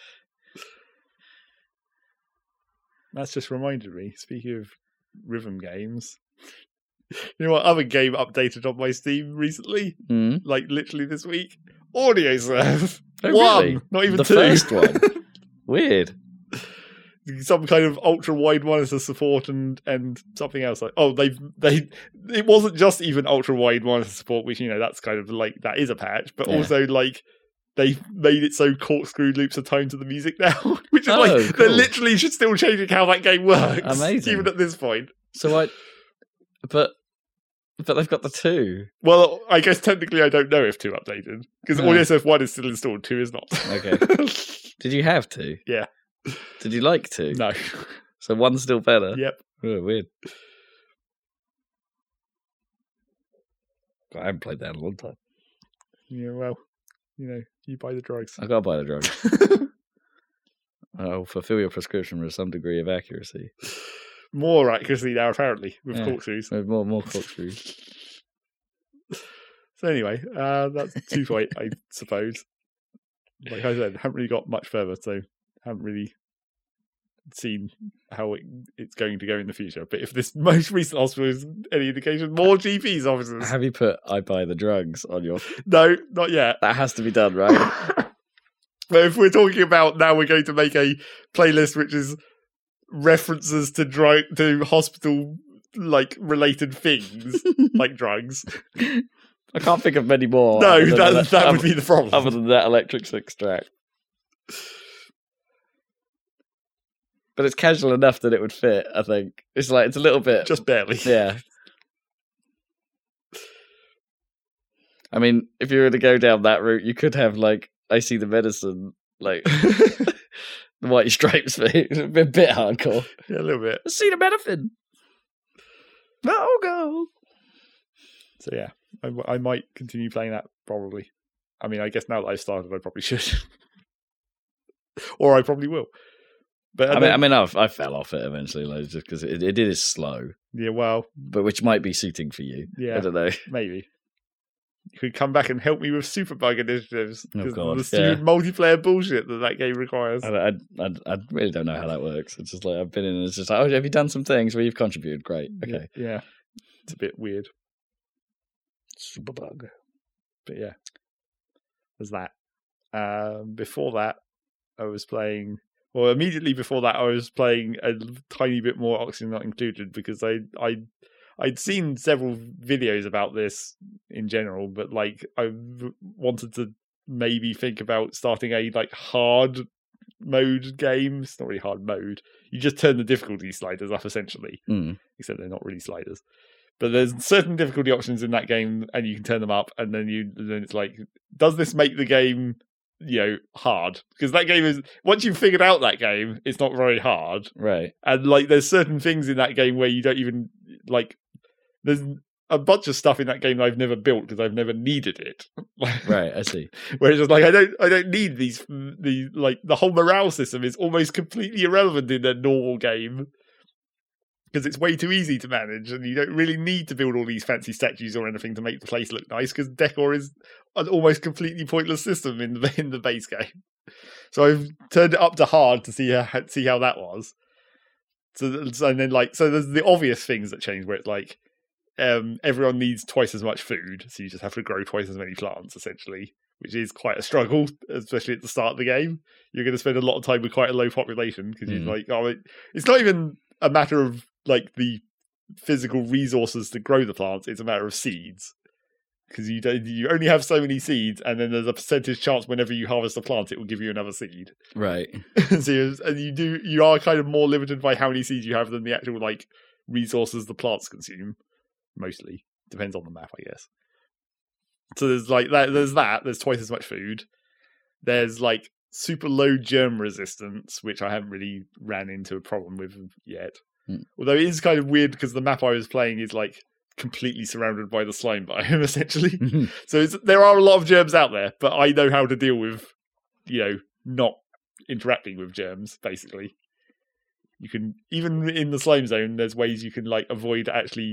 That's just reminded me, speaking of rhythm games, you know what other game updated on my Steam recently? Mm. Like literally this week? Audiosurf. Oh, one, really? not even the two. first one. Weird. Some kind of ultra wide monitor support and and something else. Like oh, they they it wasn't just even ultra wide monitor support, which you know that's kind of like that is a patch, but yeah. also like they made it so corkscrew loops of time to the music now, which is oh, like cool. they're literally just still changing how that game works. Amazing. Even at this point. So I, but but they've got the two. Well, I guess technically I don't know if two updated because Oh. Audiosurf one is still installed, two is not. Okay. Did you have to? Yeah. Did you like to? No. So one's still better? Yep. Oh, weird. I haven't played that in a long time. Yeah, well, you know, you buy the drugs. I gotta buy the drugs. I'll fulfill your prescription with some degree of accuracy. More accuracy now, apparently, with Yeah. corkscrews. With more, more corkscrews. So anyway, uh, that's two point, I suppose. Like I said, haven't really got much further, so haven't really seen how it, it's going to go in the future. But if this most recent hospital is any indication, more G Ps officers. Have you put I buy the drugs on your... No, not yet. That has to be done, right? But if we're talking about now we're going to make a playlist which is references to drug to hospital like related things like drugs. I can't think of many more. No, other than that, that, that other, would be the problem. Other than that electric extract. But it's casual enough that it would fit, I think. It's like, it's a little bit... Just barely. Yeah. I mean, if you were to go down that route, you could have, like, I See the Medicine, like, the White Stripes thing. It's a bit, a bit hardcore. Yeah, a little bit. I see the medicine. Oh, go. So yeah, I, I might continue playing that probably. I mean, I guess now that I've started, I probably should, or I probably will. But I mean, I mean, I've, I fell off it eventually, like, just because it, it is slow. Yeah, well, but which might be suiting for you. Yeah, I don't know. Maybe you could come back and help me with Superbug initiatives. Oh God, the stupid yeah. multiplayer bullshit that that game requires. I, I, I, I really don't know how that works. It's just like I've been in, and it's just like, oh, have you done some things where you've contributed? Great, okay, yeah, yeah. It's a bit weird. Superbug, but yeah, there's that. Um, before that, I was playing. Well, immediately before that, I was playing a tiny bit more Oxygen Not Included because I, I, I'd seen several videos about this in general, but like I wanted to maybe think about starting a like hard mode game. It's not really hard mode. You just turn the difficulty sliders up essentially, mm. except they're not really sliders. But there's certain difficulty options in that game, and you can turn them up, and then you then it's like, does this make the game, you know, hard? Because that game is, once you've figured out that game, it's not very hard. Right. And like there's certain things in that game where you don't even like there's a bunch of stuff in that game that I've never built because I've never needed it. Right, I see. Where it's just like I don't I don't need these the like the whole morale system is almost completely irrelevant in a normal game. Because it's way too easy to manage, and you don't really need to build all these fancy statues or anything to make the place look nice. Because decor is an almost completely pointless system in the in the base game. So I've turned it up to hard to see how see how that was. So, so and then like so, there's the obvious things that change, where it's like um, everyone needs twice as much food, so you just have to grow twice as many plants, essentially, which is quite a struggle, especially at the start of the game. You're going to spend a lot of time with quite a low population because mm. you're like, oh, it, it's not even a matter of like the physical resources to grow the plants, it's a matter of seeds, because you don't you only have so many seeds, and then there's a percentage chance whenever you harvest a plant it will give you another seed, right? So you're, and you do you are kind of more limited by how many seeds you have than the actual like resources the plants consume. Mostly depends on the map, I guess. So there's like that there's that there's twice as much food. There's like super low germ resistance, which I haven't really ran into a problem with yet. Although it is kind of weird because the map I was playing is like completely surrounded by the slime biome, essentially. Mm-hmm. So it's, there are a lot of germs out there, but I know how to deal with, you know, not interacting with germs, basically. You can, even in the slime zone, there's ways you can like avoid actually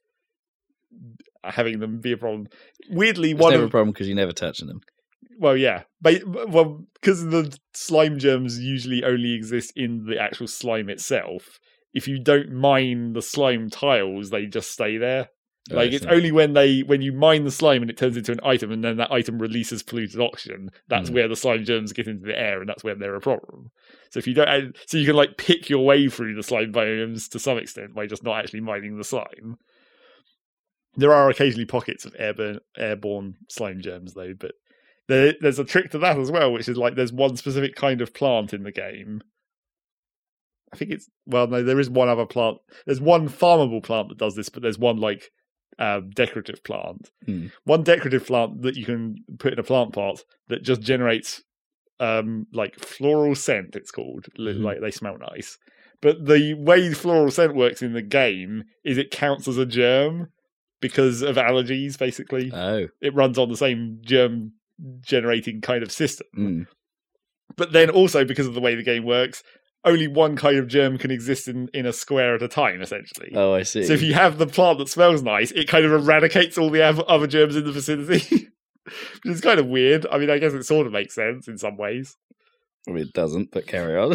having them be a problem. Weirdly, it's one never of, a problem because you're never touching them. Well, yeah. But, well, because the slime germs usually only exist in the actual slime itself. If you don't mine the slime tiles, they just stay there. Oh, like it's only when they when you mine the slime and it turns into an item, and then that item releases polluted oxygen. That's mm. where the slime germs get into the air, and that's when they're a problem. So if you don't, so you can like pick your way through the slime biomes to some extent by just not actually mining the slime. There are occasionally pockets of airborne airborne slime germs though, but there, there's a trick to that as well, which is like there's one specific kind of plant in the game. I think it's, well, no, there is one other plant. There's one farmable plant that does this, but there's one, like, um, decorative plant. Hmm. One decorative plant that you can put in a plant pot that just generates, um, like, floral scent, it's called. Mm-hmm. Like, they smell nice. But the way floral scent works in the game is it counts as a germ because of allergies, basically. Oh. It runs on the same germ-generating kind of system. Hmm. But then also, because of the way the game works, only one kind of germ can exist in, in a square at a time, essentially. Oh, I see. So if you have the plant that smells nice, it kind of eradicates all the other germs in the vicinity. Which is kind of weird. I mean, I guess it sort of makes sense in some ways. I mean, it doesn't, but carry on.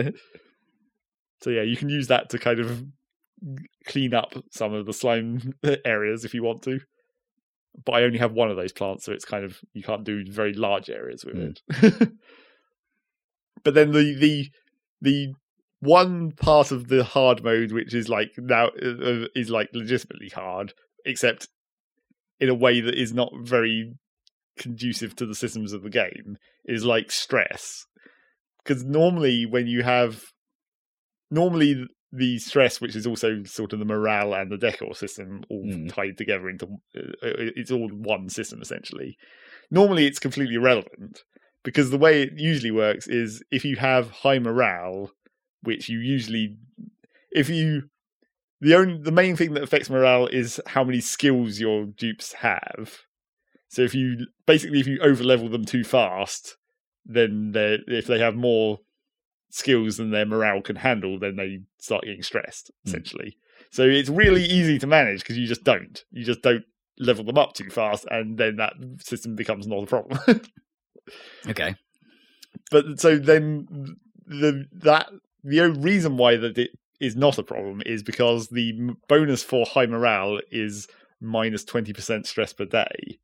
So yeah, you can use that to kind of clean up some of the slime areas if you want to. But I only have one of those plants, so it's kind of, you can't do very large areas with mm. it. But then the... the The one part of the hard mode, which is like now uh, is like legitimately hard, except in a way that is not very conducive to the systems of the game, is like stress. Because normally when you have, normally the stress, which is also sort of the morale and the decor system, all mm. tied together into, uh, it's all one system essentially. Normally it's completely irrelevant. Because the way it usually works is if you have high morale, which you usually, if you, the only, the main thing that affects morale is how many skills your dupes have. So if you basically if you over level them too fast, then they if they have more skills than their morale can handle, then they start getting stressed, essentially. Mm. So it's really easy to manage because you just don't. You just don't level them up too fast, and then that system becomes not a problem. Okay. But so then the that the only reason why that it is not a problem is because the bonus for high morale is minus twenty percent stress per day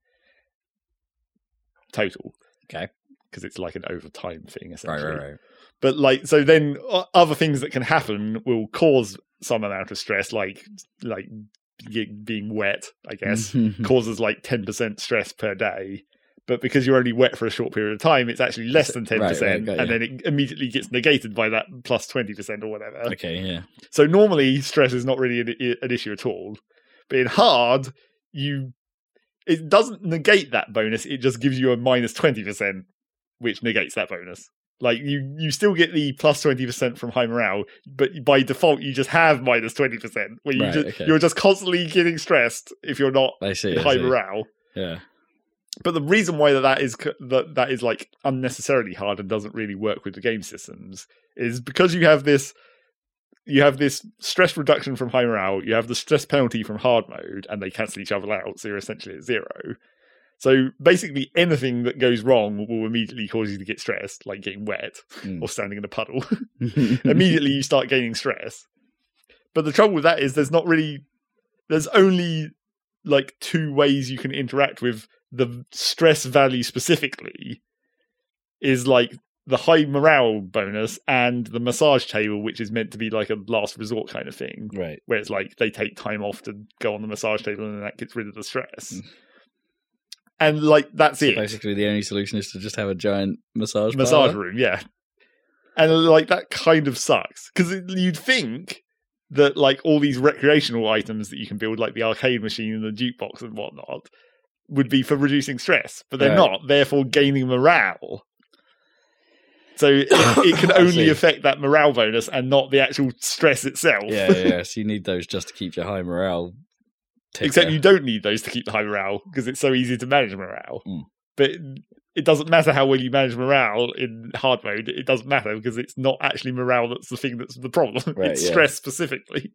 total. Okay. Because it's like an overtime thing, essentially. Right, right, right. But like, so then other things that can happen will cause some amount of stress, like like being wet, I guess, causes like ten percent stress per day. But because you're only wet for a short period of time, it's actually less than ten percent, right, right, and then it immediately gets negated by that plus twenty percent or whatever. Okay, yeah. So normally stress is not really an, an issue at all. But in hard, you it doesn't negate that bonus, it just gives you a minus twenty percent, which negates that bonus. Like, you, you still get the plus twenty percent from high morale, but by default, you just have minus twenty percent, where you right, just, okay. you're just constantly getting stressed if you're not I see, in I high see. morale. Yeah. But the reason why that is that that is like unnecessarily hard and doesn't really work with the game systems is because you have this you have this stress reduction from high morale, you have the stress penalty from hard mode, and they cancel each other out, so you're essentially at zero. So basically anything that goes wrong will immediately cause you to get stressed, like getting wet mm. or standing in a puddle. Immediately you start gaining stress. But the trouble with that is there's not really there's only like two ways you can interact with the stress value specifically is like the high morale bonus and the massage table, which is meant to be like a last resort kind of thing. Right. Where it's like they take time off to go on the massage table and that gets rid of the stress. Mm. And like, that's so it. Basically the only solution is to just have a giant massage Massage parlor? room, yeah. And like, that kind of sucks. Because you'd think that like all these recreational items that you can build, like the arcade machine and the jukebox and whatnot, would be for reducing stress, but they're right. not, therefore gaining morale. So it, it can only affect that morale bonus and not the actual stress itself. Yeah, yeah, so you need those just to keep your high morale ticker. Except you don't need those to keep the high morale, because it's so easy to manage morale. Mm. But it, it doesn't matter how well you manage morale in hard mode, it doesn't matter, because it's not actually morale that's the thing that's the problem. Right, it's yeah. stress specifically.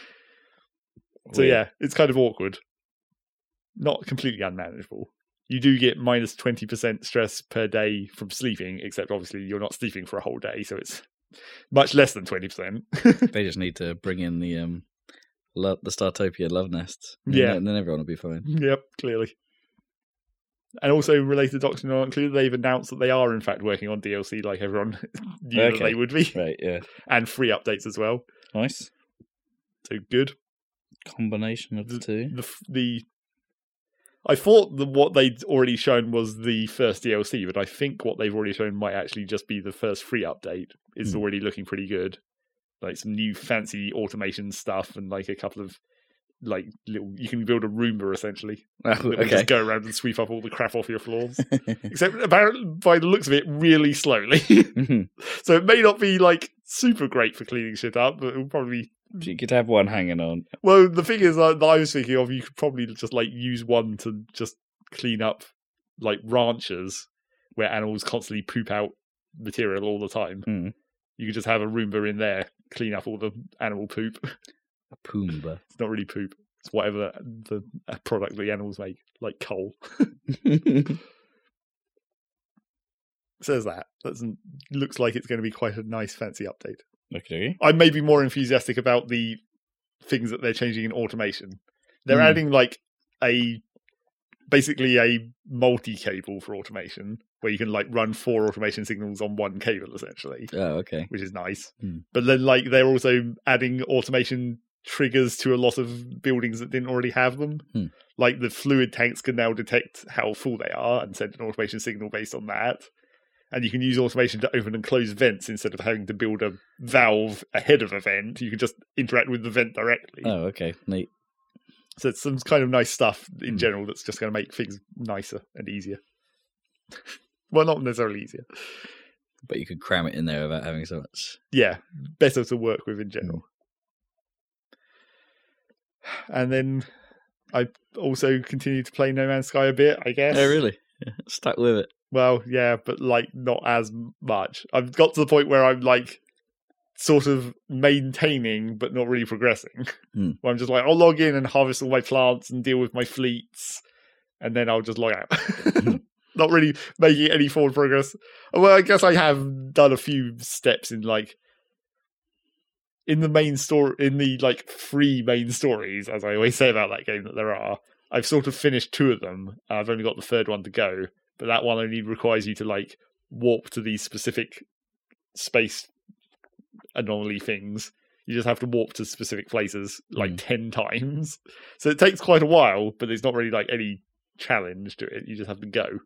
So Weird. yeah, it's kind of awkward. Not completely unmanageable. You do get minus twenty percent stress per day from sleeping, except obviously you're not sleeping for a whole day, so it's much less than twenty percent. They just need to bring in the um, lo- the Startopia love nests. Yeah. And then everyone will be fine. Yep, clearly. And also, related docs not included, they've announced that they are in fact working on D L C like everyone knew okay. that they would be. Right, yeah. And free updates as well. Nice. So good. Combination of the, the two. The, the I thought that what they'd already shown was the first D L C, but I think what they've already shown might actually just be the first free update. It's mm. already looking pretty good. Like some new fancy automation stuff and like a couple of like little, you can build a Roomba essentially. Oh, that will okay. just go around and sweep up all the crap off your floors. Except apparently, by the looks of it, really slowly. mm-hmm. So it may not be like super great for cleaning shit up, but it will probably. You could have one hanging on. Well, the thing is uh, that I was thinking of, you could probably just like use one to just clean up like ranches where animals constantly poop out material all the time. Mm. You could just have a Roomba in there, clean up all the animal poop. A Poomba. It's not really poop. It's whatever the product the animals make, like coal. Says that. That looks like it's going to be quite a nice, fancy update. Okay. I may be more enthusiastic about the things that they're changing in automation. They're mm. adding like a basically a multi-cable for automation, where you can like run four automation signals on one cable essentially. Oh, okay. Which is nice. Mm. But then like they're also adding automation triggers to a lot of buildings that didn't already have them. Mm. Like the fluid tanks can now detect how full they are and send an automation signal based on that. And you can use automation to open and close vents instead of having to build a valve ahead of a vent. You can just interact with the vent directly. Oh, okay. Neat. So it's some kind of nice stuff in mm. general that's just going to make things nicer and easier. Well, not necessarily easier. But you could cram it in there without having so much. Yeah, better to work with in general. Mm. And then I also continue to play No Man's Sky a bit, I guess. Oh, really? Yeah, stuck with it. Well, yeah, but like not as much. I've got to the point where I'm like sort of maintaining, but not really progressing. Hmm. Where I'm just like, I'll log in and harvest all my plants and deal with my fleets, and then I'll just log out. Not really making any forward progress. Well, I guess I have done a few steps in like in the main story, in the like three main stories, as I always say about that game that there are. I've sort of finished two of them. I've only got the third one to go, but that one only requires you to like warp to these specific space anomaly things. You just have to warp to specific places like mm. ten times. So it takes quite a while, but there's not really like any challenge to it. You just have to go.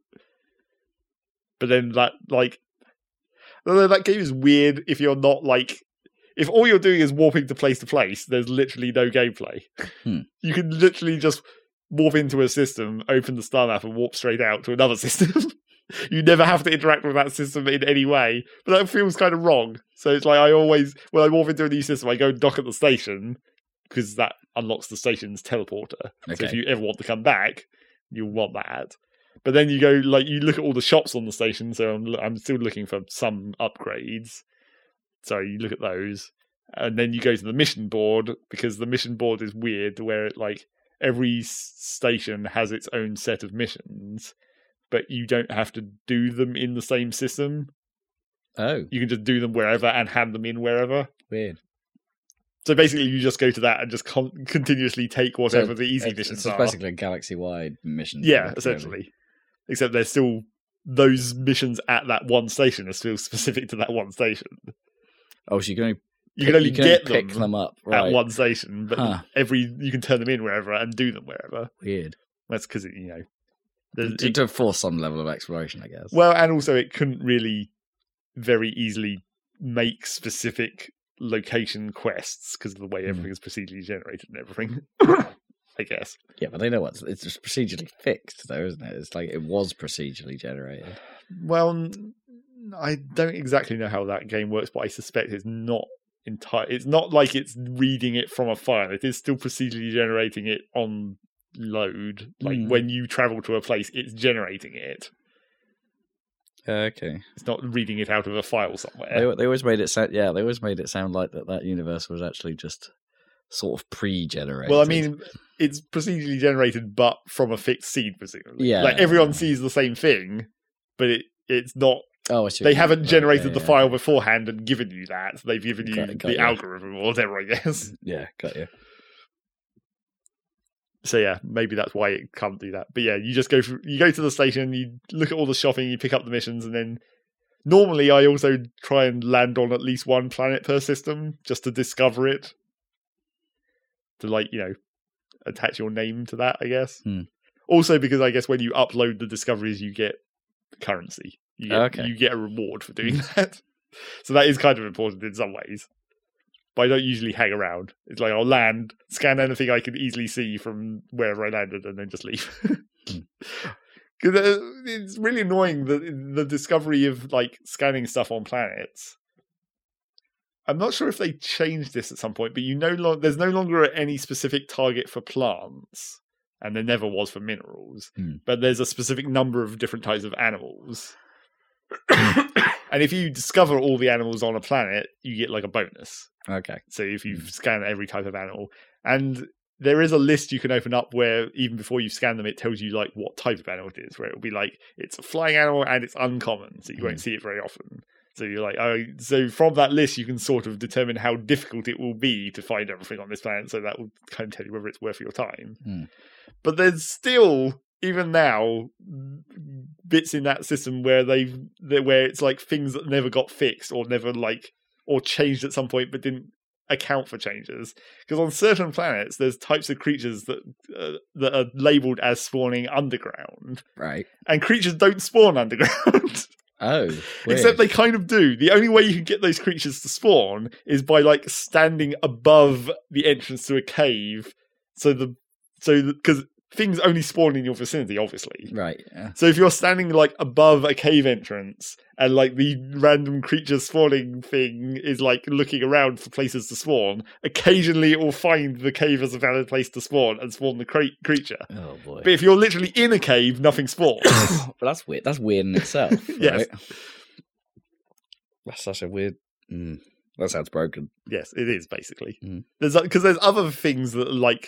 But then that like that game is weird if you're not like if all you're doing is warping to place to place, there's literally no gameplay. Hmm. You can literally just warp into a system, open the star map and warp straight out to another system. You never have to interact with that system in any way. But that feels kind of wrong. So it's like I always, when I warp into a new system, I go and dock at the station because that unlocks the station's teleporter. Okay. So if you ever want to come back, you'll want that. But then you go, like, you look at all the shops on the station. So I'm, I'm still looking for some upgrades. So you look at those. And then you go to the mission board because the mission board is weird where it, like, every station has its own set of missions. But you don't have to do them in the same system. Oh. You can just do them wherever and hand them in wherever. Weird. So basically you just go to that and just con- continuously take whatever so the easy it's, missions it's are. It's basically a galaxy-wide mission. Yeah, essentially. Really. Except they're still... Those missions at that one station are still specific to that one station. Oh, so you can only, you can only you can get only pick them, them up right. at one station, but huh. every you can turn them in wherever and do them wherever. Weird. That's because, you know... To, it, to force some level of exploration, I guess. Well, and also it couldn't really very easily make specific location quests because of the way everything is procedurally generated and everything. I guess. Yeah, but they know what it's just procedurally fixed, though, isn't it? It's like it was procedurally generated. Well, I don't exactly know how that game works, but I suspect it's not entire. It's not like it's reading it from a file. It is still procedurally generating it on load. Like mm. when you travel to a place, it's generating it. Uh, okay. It's not reading it out of a file somewhere. They, they always made it sound. Yeah, they always made it sound like that. That universe was actually just sort of pre-generated. Well, I mean, it's procedurally generated, but from a fixed seed, presumably. Yeah. Like everyone sees the same thing, but it it's not. Oh, I see. They haven't generated yeah, yeah, the file yeah. beforehand and given you that. They've given you got, got the you. algorithm or whatever, I guess. Yeah, got you. So yeah, maybe that's why it can't do that. But yeah, you just go for, you go to the station, you look at all the shopping, you pick up the missions, and then normally I also try and land on at least one planet per system just to discover it. To like, you know, attach your name to that, I guess. Hmm. Also because I guess when you upload the discoveries, you get currency. You get, okay. you get a reward for doing that. So that is kind of important in some ways. But I don't usually hang around. It's like I'll land, scan anything I can easily see from wherever I landed, and then just leave. Because it's really annoying, the the discovery of like scanning stuff on planets. I'm not sure if they changed this at some point, but you no lo- there's no longer any specific target for plants, and there never was for minerals. Hmm. But there's a specific number of different types of animals. And if you discover all the animals on a planet, you get like a bonus. Okay. So if you scan every type of animal, and there is a list you can open up where even before you scan them, it tells you like what type of animal it is, where it'll be like, it's a flying animal and it's uncommon. So you mm. won't see it very often. So you're like, oh, so from that list, you can sort of determine how difficult it will be to find everything on this planet. So that will kind of tell you whether it's worth your time. Mm. But there's still, even now, bits in that system where they've, where it's like things that never got fixed or never like, or changed at some point, but didn't account for changes. Because on certain planets, there's types of creatures that uh, that are labelled as spawning underground. Right. And creatures don't spawn underground. Oh. Weird. Except they kind of do. The only way you can get those creatures to spawn is by like standing above the entrance to a cave. So the so because things only spawn in your vicinity, obviously. Right. Yeah. So if you're standing like above a cave entrance and like the random creature spawning thing is like looking around for places to spawn, occasionally it will find the cave as a valid place to spawn and spawn the cre- creature. Oh boy. But if you're literally in a cave, nothing spawns. But that's weird. That's weird in itself. Yes. Right? That's such a weird. Mm, that sounds broken. Yes, it is basically. Mm. There's because there's other things that like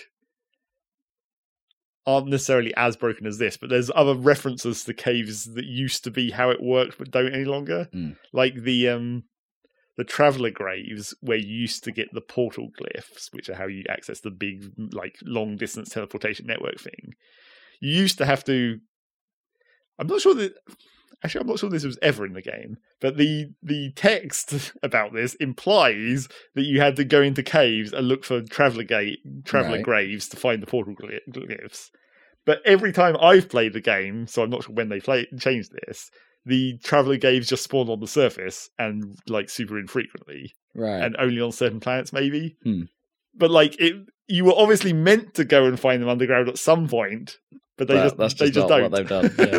aren't necessarily as broken as this, but there's other references to caves that used to be how it worked but don't any longer. Mm. Like the um the traveler graves where you used to get the portal glyphs, which are how you access the big like long distance teleportation network thing. You used to have to I'm not sure that Actually, I'm not sure this was ever in the game, but the the text about this implies that you had to go into caves and look for traveler gate, traveler Right. graves to find the portal gly- glyphs. But every time I've played the game, so I'm not sure when they play changed this, the traveler graves just spawn on the surface and like super infrequently, Right. and only on certain planets, maybe. Hmm. But like it, you were obviously meant to go and find them underground at some point, but they Well, just that's they just just not don't. what they've done. Yeah.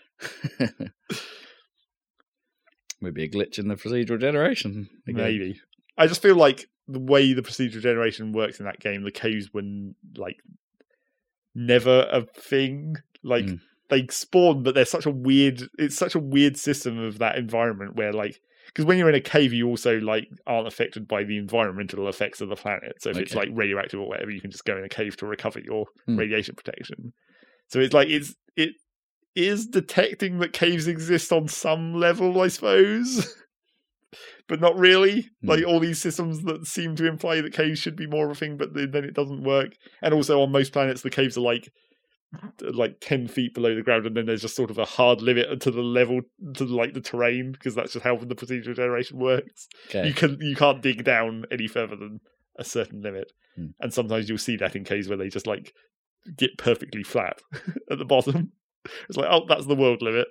Maybe a glitch in the procedural generation. Again. Maybe. I just feel like the way the procedural generation works in that game, the caves were like never a thing. Like Mm. they spawn, but they're such a weird. It's such a weird system of that environment where like. Because when you're in a cave, you also like aren't affected by the environmental effects of the planet. So if it's Okay. like radioactive or whatever, you can just go in a cave to recover your Hmm. radiation protection. So it's like it's it is detecting that caves exist on some level, I suppose, but not really. Hmm. Like all these systems that seem to imply that caves should be more of a thing, but then it doesn't work. And also on most planets, the caves are like like ten feet below the ground, and then there's just sort of a hard limit to the level to like the terrain, because that's just how the procedural generation works. Okay. You can you can't dig down any further than a certain limit, Hmm. and sometimes you'll see that in caves where they just like get perfectly flat at the bottom. It's like, oh, that's the world limit.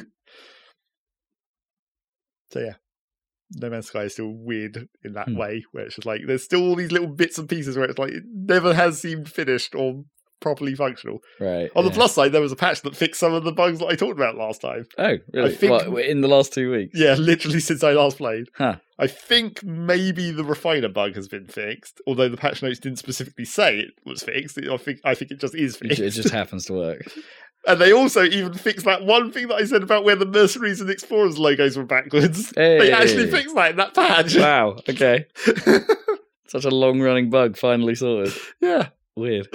So yeah, No Man's Sky is still weird in that Hmm. way, where it's just like there's still all these little bits and pieces where it's like it never has seemed finished or properly functional. Right. On the yeah. plus side, there was a patch that fixed some of the bugs that I talked about last time. Oh, really? I think- What, in the last two weeks? Yeah, literally since I last played. Huh. I think maybe the refiner bug has been fixed, although the patch notes didn't specifically say it was fixed. I think I think it just is It, fixed. ju- it just happens to work. And they also even fixed that one thing that I said about where the Mercenaries and Explorers logos were backwards. They Hey. actually fixed that in that patch. Wow. Okay. Such a long-running bug finally sorted. Yeah. Weird.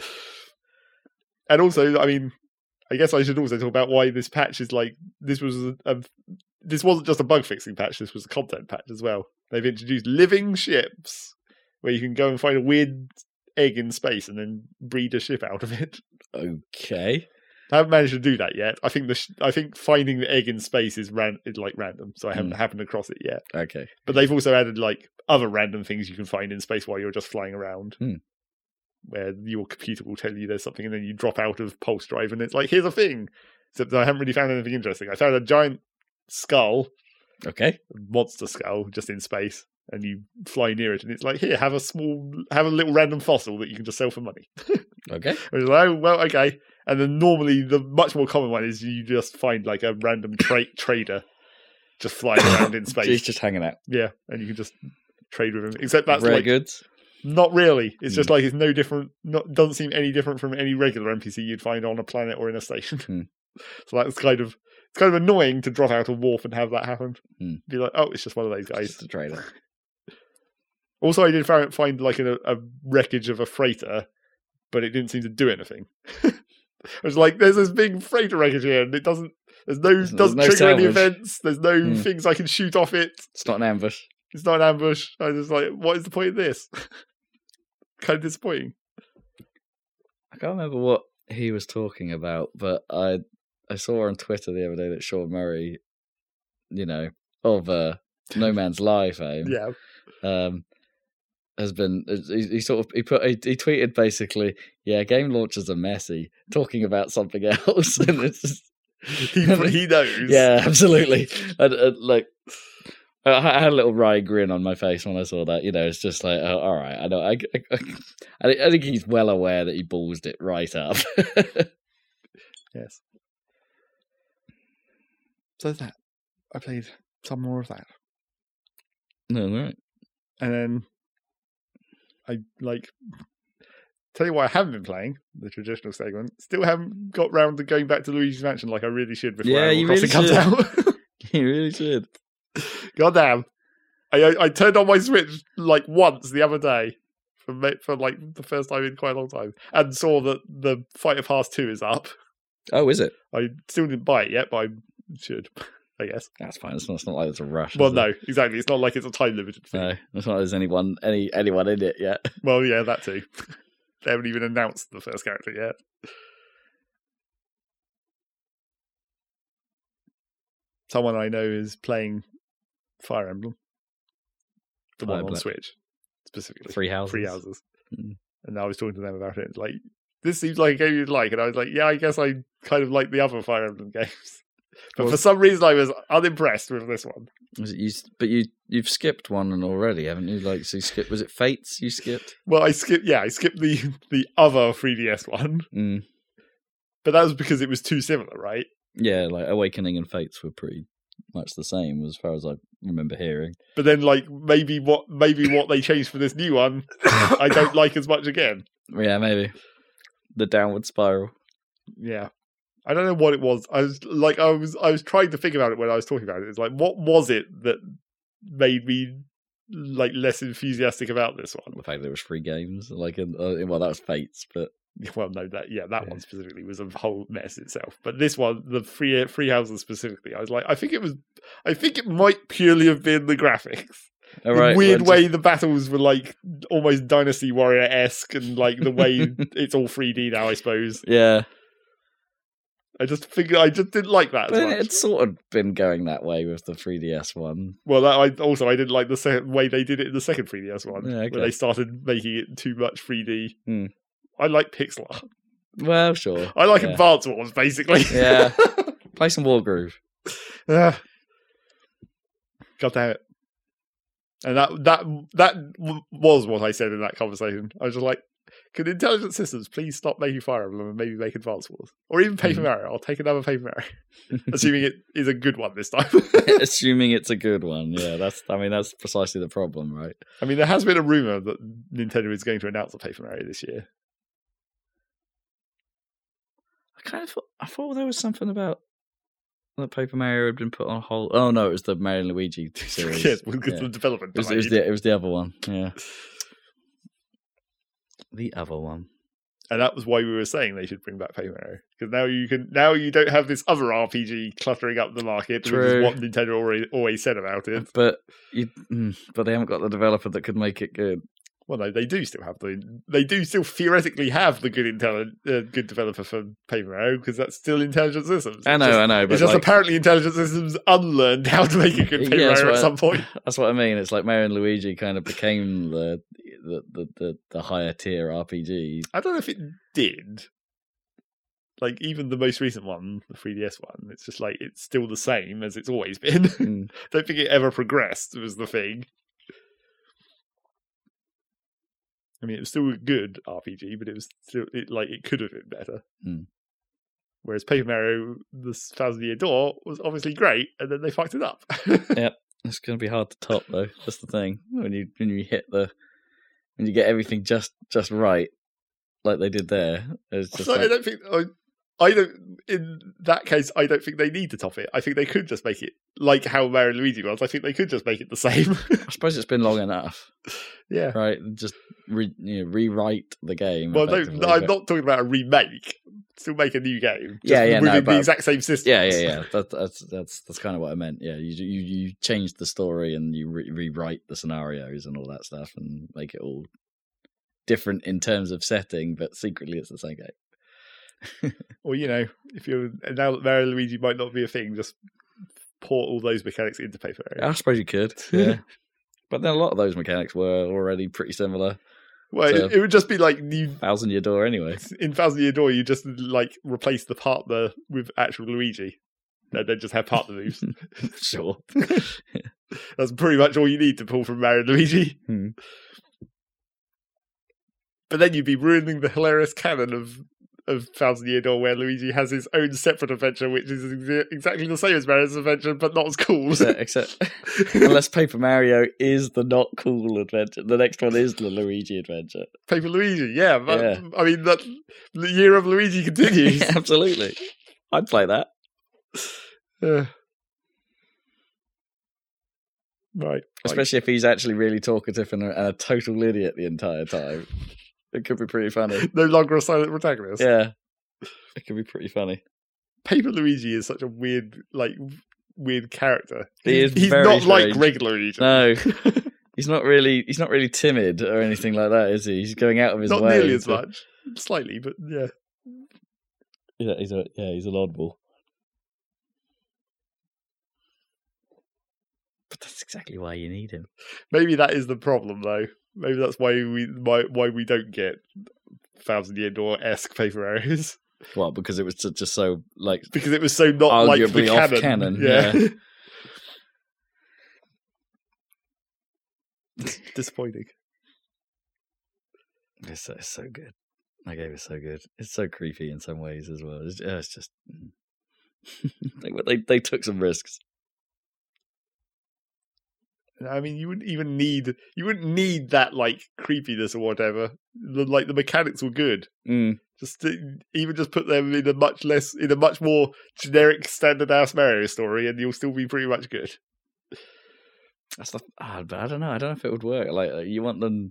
And also, I mean, I guess I should also talk about why this patch is like this was a, a this wasn't just a bug fixing patch. This was a content patch as well. They've introduced living ships where you can go and find a weird egg in space and then breed a ship out of it. Okay. I haven't managed to do that yet. I think the sh- I think finding the egg in space is ran is like random, so I haven't Mm. happened across it yet. Okay. But they've also added like other random things you can find in space while you're just flying around, Mm. where your computer will tell you there's something, and then you drop out of pulse drive, and it's like here's a thing. Except I haven't really found anything interesting. I found a giant skull, Okay. monster skull, just in space, and you fly near it, and it's like here, have a small, have a little random fossil that you can just sell for money. Okay. I was like, oh, well, okay. And then normally the much more common one is you just find like a random tra- trader just flying around in He's space. just hanging out. Yeah, and you can just trade with him. Except that's Rare like goods. not really. It's just Hmm. like it's no different. Not doesn't seem any different from any regular N P C you'd find on a planet or in a station. Hmm. So that's kind of it's kind of annoying to drop out a wharf and have that happen. Hmm. Be like, oh, it's just one of those guys. Just a trader. Also, I did find, find like a, a wreckage of a freighter, but it didn't seem to do anything. I was like, there's this big freighter wreckage here, and it doesn't. There's no There's doesn't no trigger any salvage. events. There's no Hmm. things I can shoot off it. It's not an ambush. It's not an ambush. I was like, what is the point of this? Kind of disappointing. I can't remember what he was talking about, but I I saw on Twitter the other day that Sean Murray, you know, of uh, No Man's Lie fame, Yeah. um, has been he, he sort of he put he, he tweeted basically, yeah, game launchers are messy, talking about something else, and it's just, He, he knows. yeah, absolutely, and, and like I had a little wry grin on my face when I saw that. You know, it's just like, oh, all right. I know. I, I, I, I think he's well aware that he ballsed it right up. Yes. So that I played some more of that. No, right. And then I like tell you what I haven't been playing, the traditional segment. Still haven't got round to going back to Luigi's Mansion like I really should before Yeah, Animal you Crossing really comes should. out. You really should. God damn. I, I I turned on my Switch like once the other day for for like the first time in quite a long time and saw that the Fight of Pass two is up. Oh, is it? I still didn't buy it yet, but I should, I guess. That's fine. It's not, it's not like it's a rush. Well, is no, it? exactly. It's not like it's a time limited thing. No, it's not like there's anyone, any, anyone in it yet. Well, yeah, that too. They haven't even announced the first character yet. Someone I know is playing Fire Emblem. The Fire one on Black. Switch, specifically. Three houses. Three houses. Mm. And I was talking to them about it. Like, this seems like a game you'd like. And I was like, yeah, I guess I kind of like the other Fire Emblem games. But Well- for some reason, I was unimpressed with this one. Was it you? But you, you've skipped one already, haven't you? Like, so you skipped. Was it Fates? You skipped. Well, I skipped, yeah, I skipped the, the other three D S one. Mm. But that was because it was too similar, right? Yeah, like Awakening and Fates were pretty much the same as far as I remember hearing. But then, like, maybe what maybe what they changed for this new one, I don't like as much again. Yeah, maybe the downward spiral. Yeah, I don't know what it was. I was like, I was, I was trying to think about it when I was talking about it. It's like, what was it that made me like less enthusiastic about this one? The fact there was free games, like in, uh, well, that was Fates, but Well, no, that yeah, that Yeah. one specifically was a whole mess itself. But this one, the free free houses specifically, I was like, I think it was, I think it might purely have been the graphics. all The right, weird well, way just- the battles were like almost Dynasty Warrior esque, and like the way it's all three D now. I suppose yeah, I just figured I just didn't like that as but much. it's sort of been going that way with the three D S one. Well, that, I also I didn't like the se- way they did it in the second three D S one, Yeah, okay. where they started making it too much three D. Hmm. I like pixel art. Well, sure. I like yeah. Advance Wars, basically. Yeah. Play some Wargroove. Ah. God damn it! And that that that w- was what I said in that conversation. I was just like, "Can Intelligent Systems please stop making Fire Emblem and maybe make Advance Wars, or even Paper Mhm. Mario? I'll take another Paper Mario, assuming it is a good one this time." Assuming it's a good one. Yeah, that's. I mean, that's precisely the problem, right? I mean, there has been a rumor that Nintendo is going to announce a Paper Mario this year. I kind of thought. I thought there was something about that Paper Mario had been put on hold. Oh no, it was the Mario and Luigi series. Yes, because Yeah. the development. It was, it was delayed. the it was the other one. Yeah, the other one. And that was why we were saying they should bring back Paper Mario, because now you can now you don't have this other R P G cluttering up the market, which True. is what Nintendo already always said about it. But you, mm, but they haven't got the developer that could make it good. Well, no, they do still have the they do still theoretically have the good intelli- uh, good developer for Paper Mario, because that's still Intelligent Systems. I It's know, just, I know, but it's just like, apparently Intelligent Systems unlearned how to make a good Paper Yeah, that's Mario at what I- some point. that's what I mean. It's like Mario and Luigi kind of became the the the, the, the higher tier R P G. I don't know if it did. Like even the most recent one, the three D S one, it's just like it's still the same as it's always been. Mm. Don't think it ever progressed was the thing. I mean, it was still a good R P G, but it was still it, like it could have been better. Mm. Whereas Paper Mario, the Thousand Year Door, was obviously great, and then they fucked it up. It's going to be hard to top, though. That's the thing. When you when you hit the when you get everything just just right, like they did there, it's just So I like, don't think I, I don't. In that case, I don't think they need to top it. I think they could just make it like how Mario and Luigi was. I think they could just make it the same. I suppose it's been long enough, Yeah. right? Just re, you know, rewrite the game. Well, no, effectively, no, I'm but- not talking about a remake. Still make a new game. Just Yeah, yeah, no, within but- the exact same system. Yeah, yeah, yeah. That, that's that's that's kind of what I meant. Yeah, you you you change the story and you re- rewrite the scenarios and all that stuff and make it all different in terms of setting, but secretly it's the same game. Or you know, if you're now that Mario and Luigi might not be a thing, just port all those mechanics into Paper Mario. I suppose you could, yeah. But then a lot of those mechanics were already pretty similar. Well, So- it, it would just be like you Thousand Year Door, anyway. in Thousand Year Door. You just like replace the partner with actual Luigi. and then just have partner moves. Sure. That's pretty much all you need to pull from Mario and Luigi. Hmm. But then you'd be ruining the hilarious canon of of Thousand Year Door, where Luigi has his own separate adventure, which is ex- exactly the same as Mario's adventure, but not as cool. Except, except unless Paper Mario is the not cool adventure, the next one is the Luigi adventure. Paper Luigi, yeah. But, Yeah. I mean, that the year of Luigi continues. Yeah, absolutely. I'd play that. Uh, right. Especially if he's actually really talkative and a, and a total idiot the entire time. It could be pretty funny. No longer a silent protagonist. Yeah. It could be pretty funny. Paper Luigi is such a weird, like, weird character. He is He's very not strange. like regular Luigi. No. He's not really he's not really timid or anything like that, is he? He's going out of his Not way. nearly as to- much. Slightly, but yeah. Yeah, he's a yeah, he's an oddball. But that's exactly why you need him. Maybe that is the problem, though. Maybe that's why we why, why we don't get Thousand Year Door-esque Paper Arrows. Well, because it was ju- just so like Because it was so not like the Arguably canon. off canon, Yeah. yeah. Disappointing. It's so, it's so good. That game is so good. It's so creepy in some ways as well. It's, yeah, it's just they, they they took some risks. I mean, you wouldn't even need you wouldn't need that like creepiness or whatever. The, like the mechanics were good. Mm. Just to, even just put them in a much less in a much more generic standard ass Mario story, and you'll still be pretty much good. That's the. ah, but I don't know. I don't know if it would work. Like uh, you want them.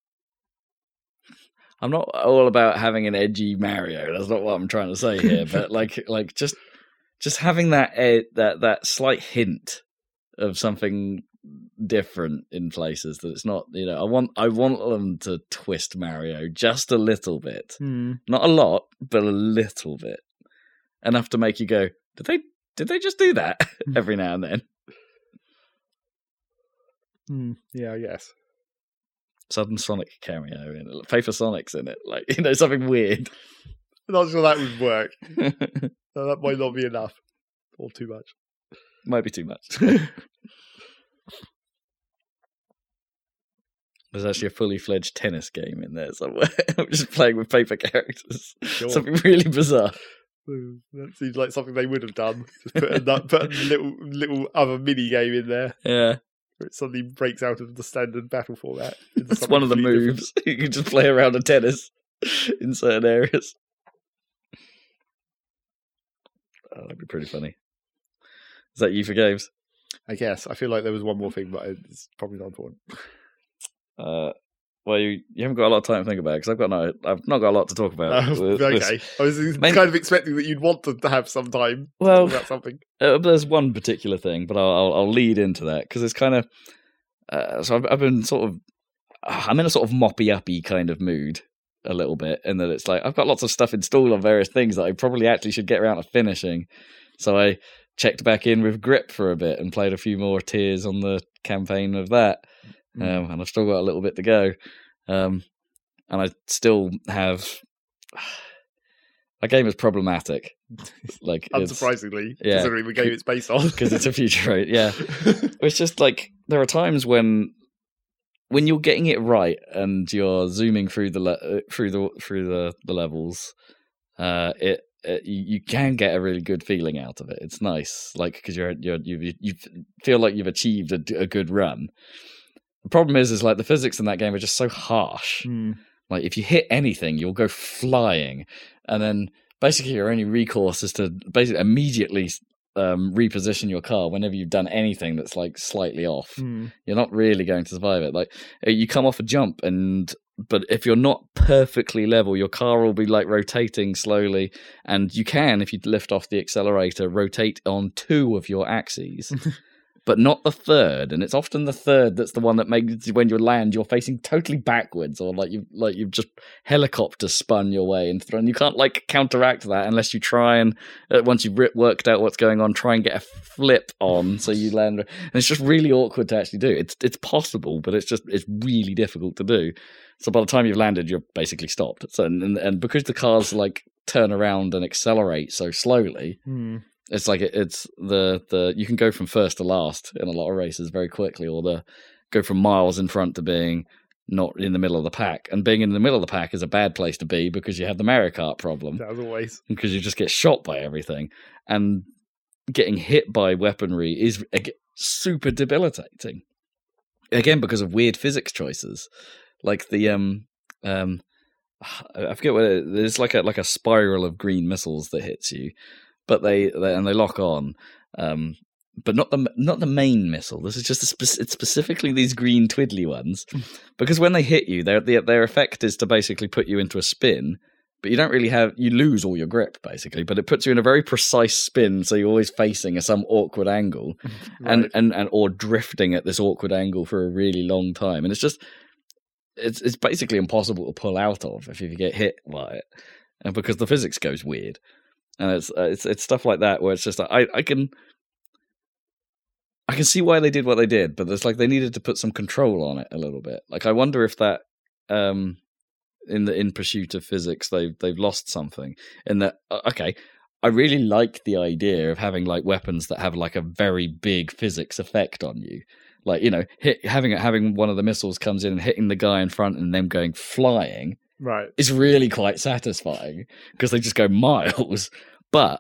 I'm not all about having an edgy Mario. That's not what I'm trying to say here. But like, like just, just having that ed, that that slight hint of something different in places that it's not. You know, I want I want them to twist Mario just a little bit, Hmm. not a lot, but a little bit, enough to make you go, did they did they just do that every now and then? Hmm. Yeah, I guess. Sudden Sonic cameo in it. Paper Sonic's in it. Like, you know, something weird. Not sure that would work. So that might not be enough. Or too much. Might be too much. There's actually a fully fledged tennis game in there somewhere. I'm just playing with paper characters. Sure. Something really bizarre. Hmm, That seems like something they would have done. Just put a, nut- put a little little other mini game in there Yeah. where it suddenly breaks out of the standard battle format. into That's something one of the completely moves. You can just play around a tennis in certain areas. Oh, that'd be pretty funny. Is that you for games? different. I guess. I feel like there was one more thing, but it's probably not important. Uh, well, you, you haven't got a lot of time to think about it because I've got no, I've not got a lot to talk about. Oh, with- okay. with- I was Main- kind of expecting that you'd want to have some time Well, to talk about something. Uh, there's one particular thing, but I'll I'll, I'll lead into that because it's kind of. Uh, so I've, I've been sort of, I'm in a sort of moppy uppy kind of mood a little bit, and that it's like I've got lots of stuff installed on various things that I probably actually should get around to finishing. So I checked back in with Grip for a bit and played a few more tiers on the campaign of that, Mm. um, and I've still got a little bit to go, um, and I still have. My game is problematic. Like it's Unsurprisingly, yeah. considering the game it's based on. because it's a future rate, yeah. It's just like there are times when when you're getting it right and you're zooming through the le- through the through the, the levels, uh, it, it you, you can get a really good feeling out of it. It's nice, like because you're you're you you feel like you've achieved a, a good run. The problem is, is like the physics in that game are just so harsh. Hmm. Like if you hit anything, you'll go flying, and then basically your only recourse is to basically immediately um, reposition your car whenever you've done anything that's like slightly off. Hmm. You're not really going to survive it. Like you come off a jump, and but if you're not perfectly level, your car will be like rotating slowly, and you can, if you lift off the accelerator, rotate on two of your axes. But not the third, and it's often the third that's the one that makes when you land you're facing totally backwards, or like you like you've just helicopter spun your way into thrown. You can't like counteract that unless you try and uh, once you've worked out what's going on, try and get a flip on so you land. And it's just really awkward to actually do. It's it's possible, but it's just it's really difficult to do. So by the time you've landed, you're basically stopped. So and and, and because the cars like turn around and accelerate so slowly. Hmm. It's like it, it's the the you can go from first to last in a lot of races very quickly, or the go from miles in front to being not in the middle of the pack. And being in the middle of the pack is a bad place to be because you have the Mario Kart problem. As always. Because you just get shot by everything. And getting hit by weaponry is super debilitating. Again, because of weird physics choices. Like the um um I forget what it is. There's like a like a spiral of green missiles that hits you. But they, they and they lock on. Um But not the not the main missile. This is just a spe- it's specifically these green twiddly ones, because when they hit you, their their their effect is to basically put you into a spin. But you don't really have you lose all your grip basically. But it puts you in a very precise spin, so you're always facing a, some awkward angle, Right. and, and and or drifting at this awkward angle for a really long time. And it's just it's it's basically impossible to pull out of if you get hit by it, and because the physics goes weird, and it's uh, it's it's stuff like that where it's just like, I I can. I can see why they did what they did, but it's like they needed to put some control on it a little bit. Like I wonder if that, um, in the in pursuit of physics, they they've lost something. In that, okay, I really like the idea of having like weapons that have like a very big physics effect on you. Like, you know, hit, having having one of the missiles comes in and hitting the guy in front and them going flying, right, is really quite satisfying because they just go miles. But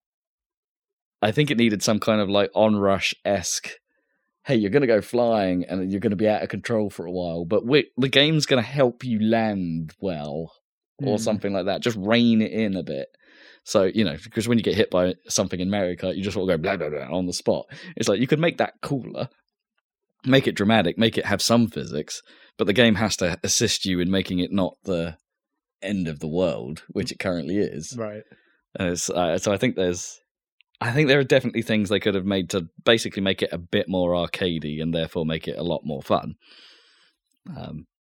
I think it needed some kind of like Onrush-esque, hey, you're going to go flying and you're going to be out of control for a while, but we, the game's going to help you land well, or Mm. something like that. Just rein it in a bit. So, you know, because when you get hit by something in Mario Kart, you just want to go blah, blah, blah on the spot. It's like you could make that cooler, make it dramatic, make it have some physics, but the game has to assist you in making it not the end of the world, which it currently is. Right. And it's, uh, so I think there's... I think there are definitely things they could have made to basically make it a bit more arcadey and therefore make it a lot more fun. Um,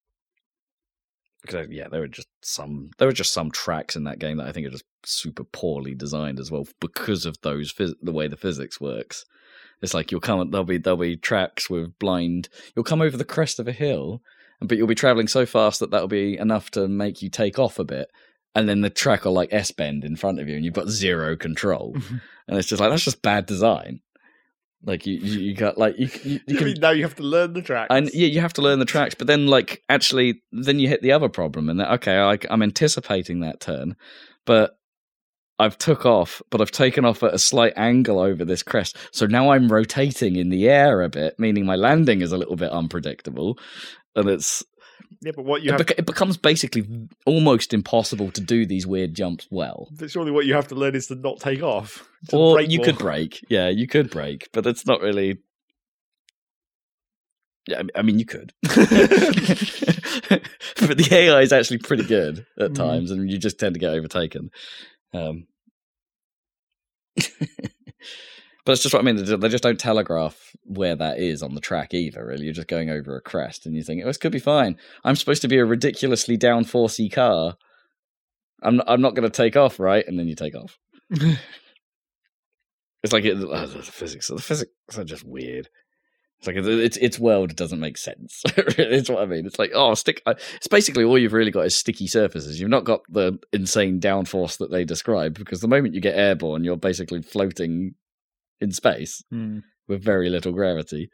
because yeah, there were just some there were just some tracks in that game that I think are just super poorly designed as well because of those phys- the way the physics works. It's like you'll come there'll be there'll be tracks with blind. You'll come over the crest of a hill, but you'll be traveling so fast that that'll be enough to make you take off a bit. And then the track will like S-bend in front of you and you've got zero control. And it's just like, that's just bad design. Like you, you, you got like, you, you, you I can, mean, now you have to learn the tracks. and yeah, you have to learn the tracks, but then like, actually, then you hit the other problem and that, okay, I, I'm anticipating that turn, but I've took off, but I've taken off at a slight angle over this crest. So now I'm rotating in the air a bit, meaning my landing is a little bit unpredictable. And it's, Yeah, but what you it, have bec- it becomes basically almost impossible to do these weird jumps well. but surely what you have to learn is to not take off. To Or brake you more. could brake. Yeah, you could brake, but it's not really. Yeah, I mean, you could. But the A I is actually pretty good at Mm. times, and you just tend to get overtaken. Um, but it's just what I mean. They just- they just don't telegraph where that is on the track either, really. You're just going over a crest, and you think, oh, this could be fine. I'm supposed to be a ridiculously downforcey car. I'm not, I'm not going to take off, right? And then you take off. It's like it, oh, the physics. The physics are just weird. It's like it's its world doesn't make sense. It's what I mean. It's like oh, stick. It's basically all you've really got is sticky surfaces. You've not got the insane downforce that they describe because the moment you get airborne, you're basically floating in space Mm. with very little gravity.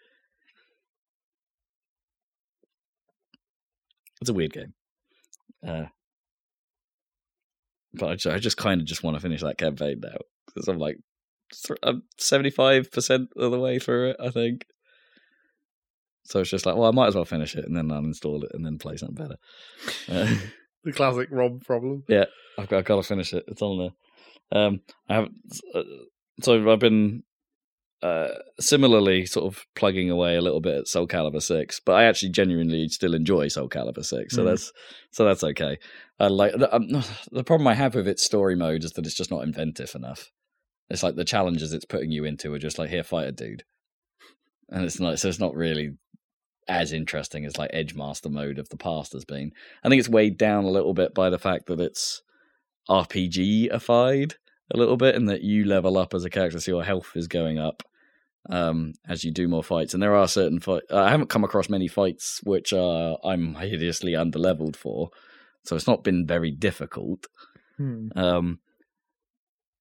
It's a weird game. Uh, but I just, I just kind of just want to finish that campaign now because I'm like I'm seventy-five percent of the way through it, I think. So it's just like, well, I might as well finish it and then uninstall it and then play something better. Uh, The classic ROM problem. yeah, I've got, I've got to finish it. It's on there. Um, I have uh, so I've been uh, similarly sort of plugging away a little bit at Soul Calibur six, but I actually genuinely still enjoy Soul Calibur six, so Mm. that's so that's okay. I like the, um, the problem I have with its story mode is that it's just not inventive enough. It's like the challenges it's putting you into are just like, here, fight a dude, and it's not. So it's not really as interesting as like Edgemaster mode of the past has been. I think it's weighed down a little bit by the fact that it's R P G-ified a little bit, and that you level up as a character, so your health is going up um, as you do more fights. And there are certain fights. I haven't come across many fights which are I'm hideously underleveled for, so it's not been very difficult. Hmm. Um,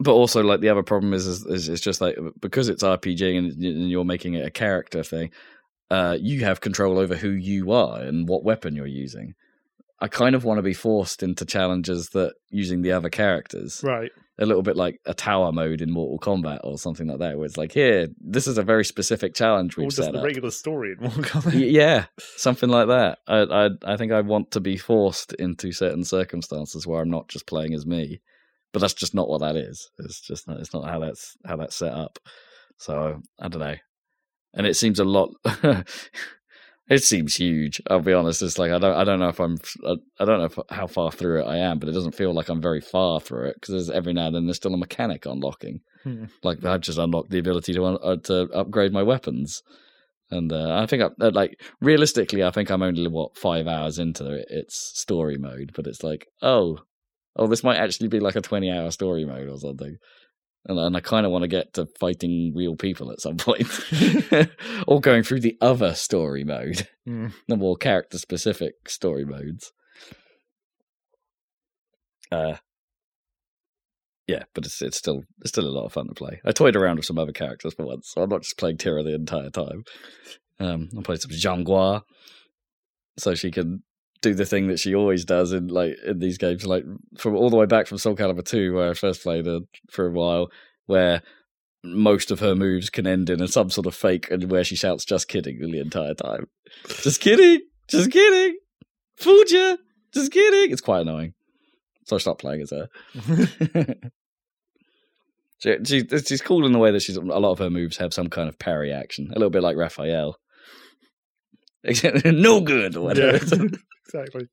but also, like, the other problem is, is, is it's just like, because it's R P G and, and you're making it a character thing, uh, you have control over who you are and what weapon you're using. I kind of want to be forced into challenges that using the other characters. Right. A little bit like a tower mode in Mortal Kombat or something like that, where it's like, here, this is a very specific challenge we've or set just the up. regular story in Mortal Kombat. Y- yeah, something like that. I, I I think I want to be forced into certain circumstances where I'm not just playing as me, but that's just not what that is. It's just not, it's not how that's how that's set up. So I don't know, and it seems a lot. It seems huge. I'll be honest. It's like I don't. I don't know if I'm. I don't know if, how far through it I am, but it doesn't feel like I'm very far through it because every now and then there's still a mechanic unlocking. Hmm. Like I've just unlocked the ability to uh, to upgrade my weapons, and uh, I think I, like realistically, I think I'm only what five hours into its story mode. But it's like, oh, oh, this might actually be like a twenty hour story mode or something. And, and I kind of want to get to fighting real people at some point. Or going through the other story mode. Mm. The more character-specific story modes. Uh, yeah, but it's it's still it's still a lot of fun to play. I toyed around with some other characters for once, so I'm not just playing Tira the entire time. Um, I played some Zhang Guo, so she can do the thing that she always does in like in these games, like from all the way back from Soul Calibur two, where I first played her for a while, where most of her moves can end in some sort of fake, and where she shouts "just kidding" the entire time. Just kidding, just kidding, fooled you, just kidding. It's quite annoying, so I stopped playing as her. she, she, she's cool in the way that she's a lot of her moves have some kind of parry action, a little bit like Raphael. No good, or whatever. Yeah. Exactly.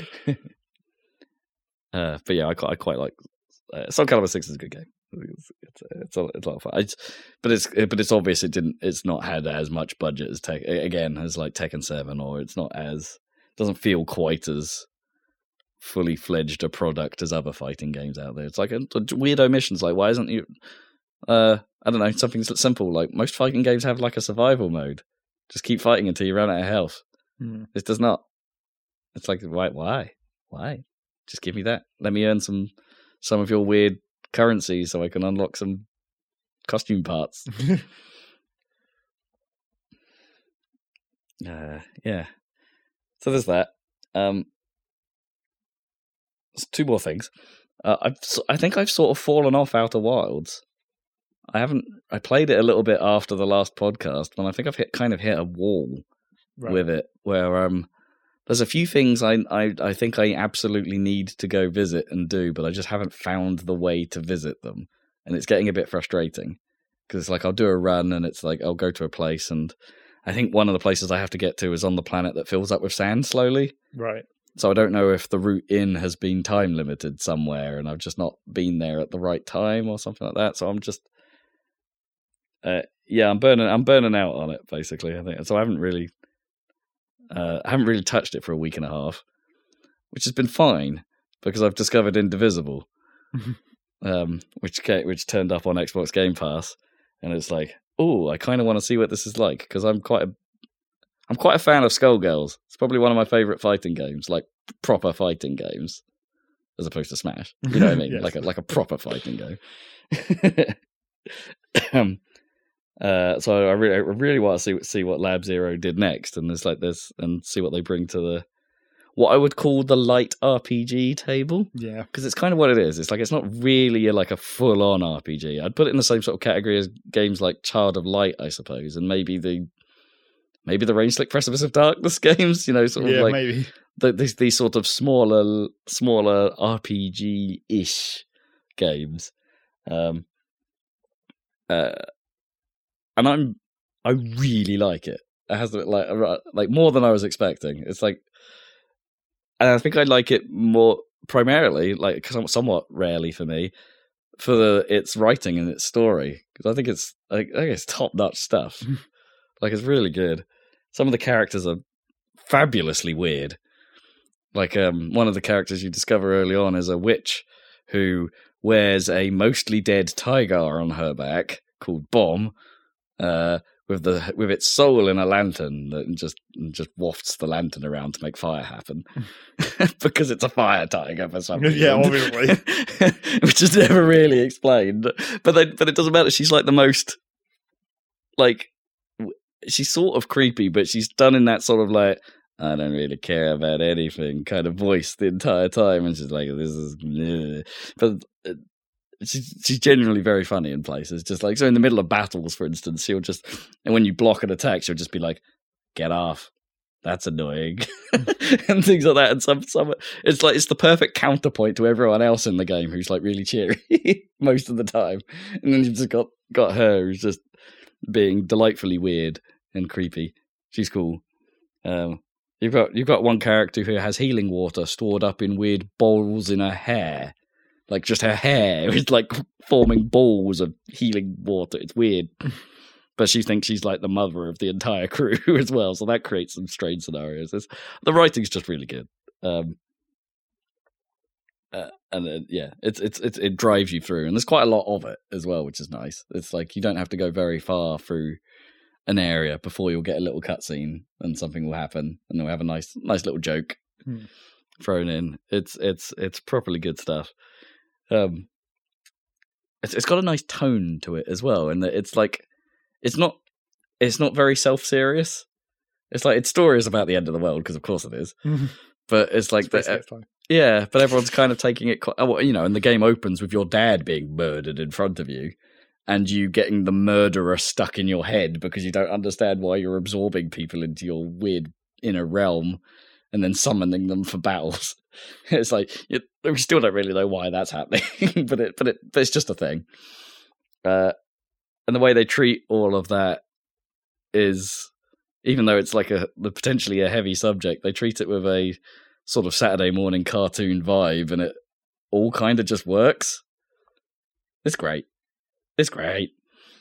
uh, but yeah, I, I quite like uh, Soul Calibur six is a good game. It's it's, it's, a, it's a lot of fun. I just, but it's but it's obvious it didn't. It's not had as much budget as Tek again as like Tekken seven, or it's not as doesn't feel quite as fully fledged a product as other fighting games out there. It's like a, a weird omissions. Like why isn't you? Uh, I don't know, something simple. Like most fighting games have like a survival mode. Just keep fighting until you run out of health. Mm. This does not. It's like, why, why, why? Just give me that. Let me earn some, some of your weird currency so I can unlock some costume parts. uh, yeah. So there's that. Um, two more things. Uh, I've, I think I've sort of fallen off Outer Wilds. I haven't. I played it a little bit after the last podcast, and I think I've hit kind of hit a wall right. with it, where um. There's a few things I, I I think I absolutely need to go visit and do, but I just haven't found the way to visit them. And it's getting a bit frustrating because it's like I'll do a run and it's like I'll go to a place, and I think one of the places I have to get to is on the planet that fills up with sand slowly. Right. So I don't know if the route in has been time limited somewhere and I've just not been there at the right time or something like that. So I'm just, uh, yeah, I'm burning I'm burning out on it basically. I think so. I haven't really. Uh, I haven't really touched it for a week and a half, which has been fine because I've discovered Indivisible, um, which which turned up on Xbox Game Pass, and it's like, oh, I kind of want to see what this is like because I'm quite a, I'm quite a fan of Skullgirls. It's probably one of my favorite fighting games, like proper fighting games, as opposed to Smash. You know what I mean? Yes. Like a like a proper fighting game. um, Uh, so I really, I really want to see see what Lab Zero did next, and there's like this, and see what they bring to the what I would call the light R P G table. Yeah, because it's kind of what it is. It's like it's not really a, like a full on R P G. I'd put it in the same sort of category as games like Child of Light, I suppose, and maybe the maybe the Range Slick Precipice of Darkness games. You know, sort of yeah, like maybe the, these these sort of smaller smaller R P G ish games. Um. Uh. And I'm, I really like it. It has like, like more than I was expecting. It's like, and I think I like it more primarily, like somewhat rarely for me, for the its writing and its story because I think it's, I think it's top notch stuff. Like it's really good. Some of the characters are fabulously weird. Like um, one of the characters you discover early on is a witch who wears a mostly dead tiger on her back called Bomb. Uh, with the with its soul in a lantern that just just wafts the lantern around to make fire happen because it's a fire tiger for some reason. Yeah, obviously, which is never really explained. But they, but it doesn't matter. She's like the most like she's sort of creepy, but she's done in that sort of like I don't really care about anything kind of voice the entire time, and she's like this is, bleh. But. She's, she's genuinely very funny in places. Just like, so in the middle of battles, for instance, she'll just, and when you block an attack, she'll just be like, get off. That's annoying. and things like that. And some, some, it's like, it's the perfect counterpoint to everyone else in the game who's like really cheery most of the time. And then you've just got, got her who's just being delightfully weird and creepy. She's cool. Um, you've got, you've got one character who has healing water stored up in weird bowls in her hair. Like, just her hair is, like, forming balls of healing water. It's weird. But she thinks she's, like, the mother of the entire crew as well. So that creates some strange scenarios. It's, the writing's just really good. Um, uh, and, uh, yeah, it's, it's, it's, it drives you through. And there's quite a lot of it as well, which is nice. It's like, you don't have to go very far through an area before you'll get a little cutscene and something will happen. And then we'll have a nice, nice little joke hmm. thrown in. It's, it's, it's properly good stuff. Um, it's it's got a nice tone to it as well, and it's like it's not it's not very self serious. It's like its story is about the end of the world because of course it is, but it's like it's the, uh, yeah, but everyone's kind of taking it, quite, you know. And the game opens with your dad being murdered in front of you, and you getting the murderer stuck in your head because you don't understand why you're absorbing people into your weird inner realm. And then summoning them for battles. It's like it, we still don't really know why that's happening, but it, but it, but it's just a thing. Uh, and the way they treat all of that is, even though it's like a potentially a heavy subject, they treat it with a sort of Saturday morning cartoon vibe, and it all kind of just works. It's great. It's great,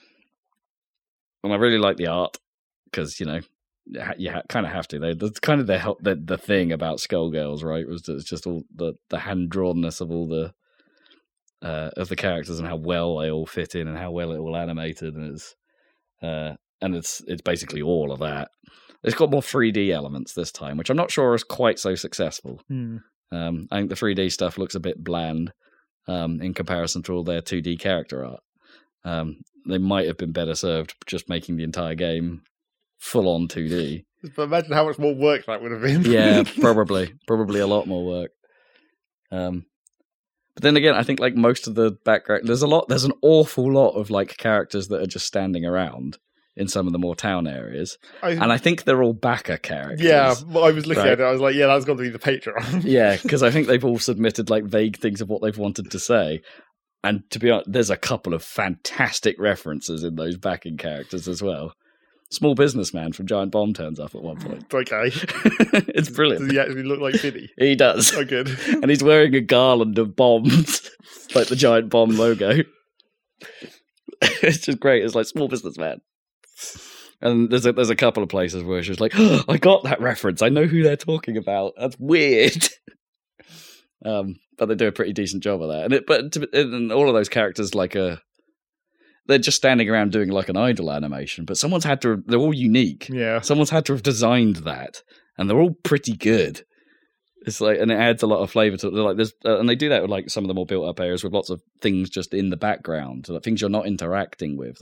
and I really like the art because you know. You ha- kind of have to. They, that's kind of the, the the thing about Skullgirls, right? Was that it's just all the, the hand drawnness of all the uh, of the characters and how well they all fit in and how well it all animated, and it's uh, and it's it's basically all of that. It's got more three D elements this time, which I'm not sure is quite so successful. Hmm. Um, I think the three D stuff looks a bit bland um, in comparison to all their two D character art. Um, they might have been better served just making the entire game full on two D. But imagine how much more work that would have been. Yeah, probably. Probably a lot more work. Um, but then again, I think like most of the background, there's a lot, there's an awful lot of like characters that are just standing around in some of the more town areas. I, and I think they're all backer characters. Yeah, I was looking right? at it, I was like, yeah, that's got to be the Patreon. Yeah, because I think they've all submitted like vague things of what they've wanted to say. And to be honest, there's a couple of fantastic references in those backing characters as well. Small businessman from Giant Bomb turns up at one point. Okay. It's brilliant. Does he actually look like Vinny? He does. Oh, good. And he's wearing a garland of bombs, like the Giant Bomb logo. It's just great. It's like small businessman. And there's a, there's a couple of places where she's like, oh, I got that reference. I know who they're talking about. That's weird. um, but they do a pretty decent job of that. And it, but to, and all of those characters, like a. They're just standing around doing like an idle animation, but someone's had to, they're all unique. Yeah. Someone's had to have designed that, and they're all pretty good. It's like, and it adds a lot of flavor to it. Like there's, uh, and they do that with like some of the more built up areas with lots of things just in the background, like things you're not interacting with.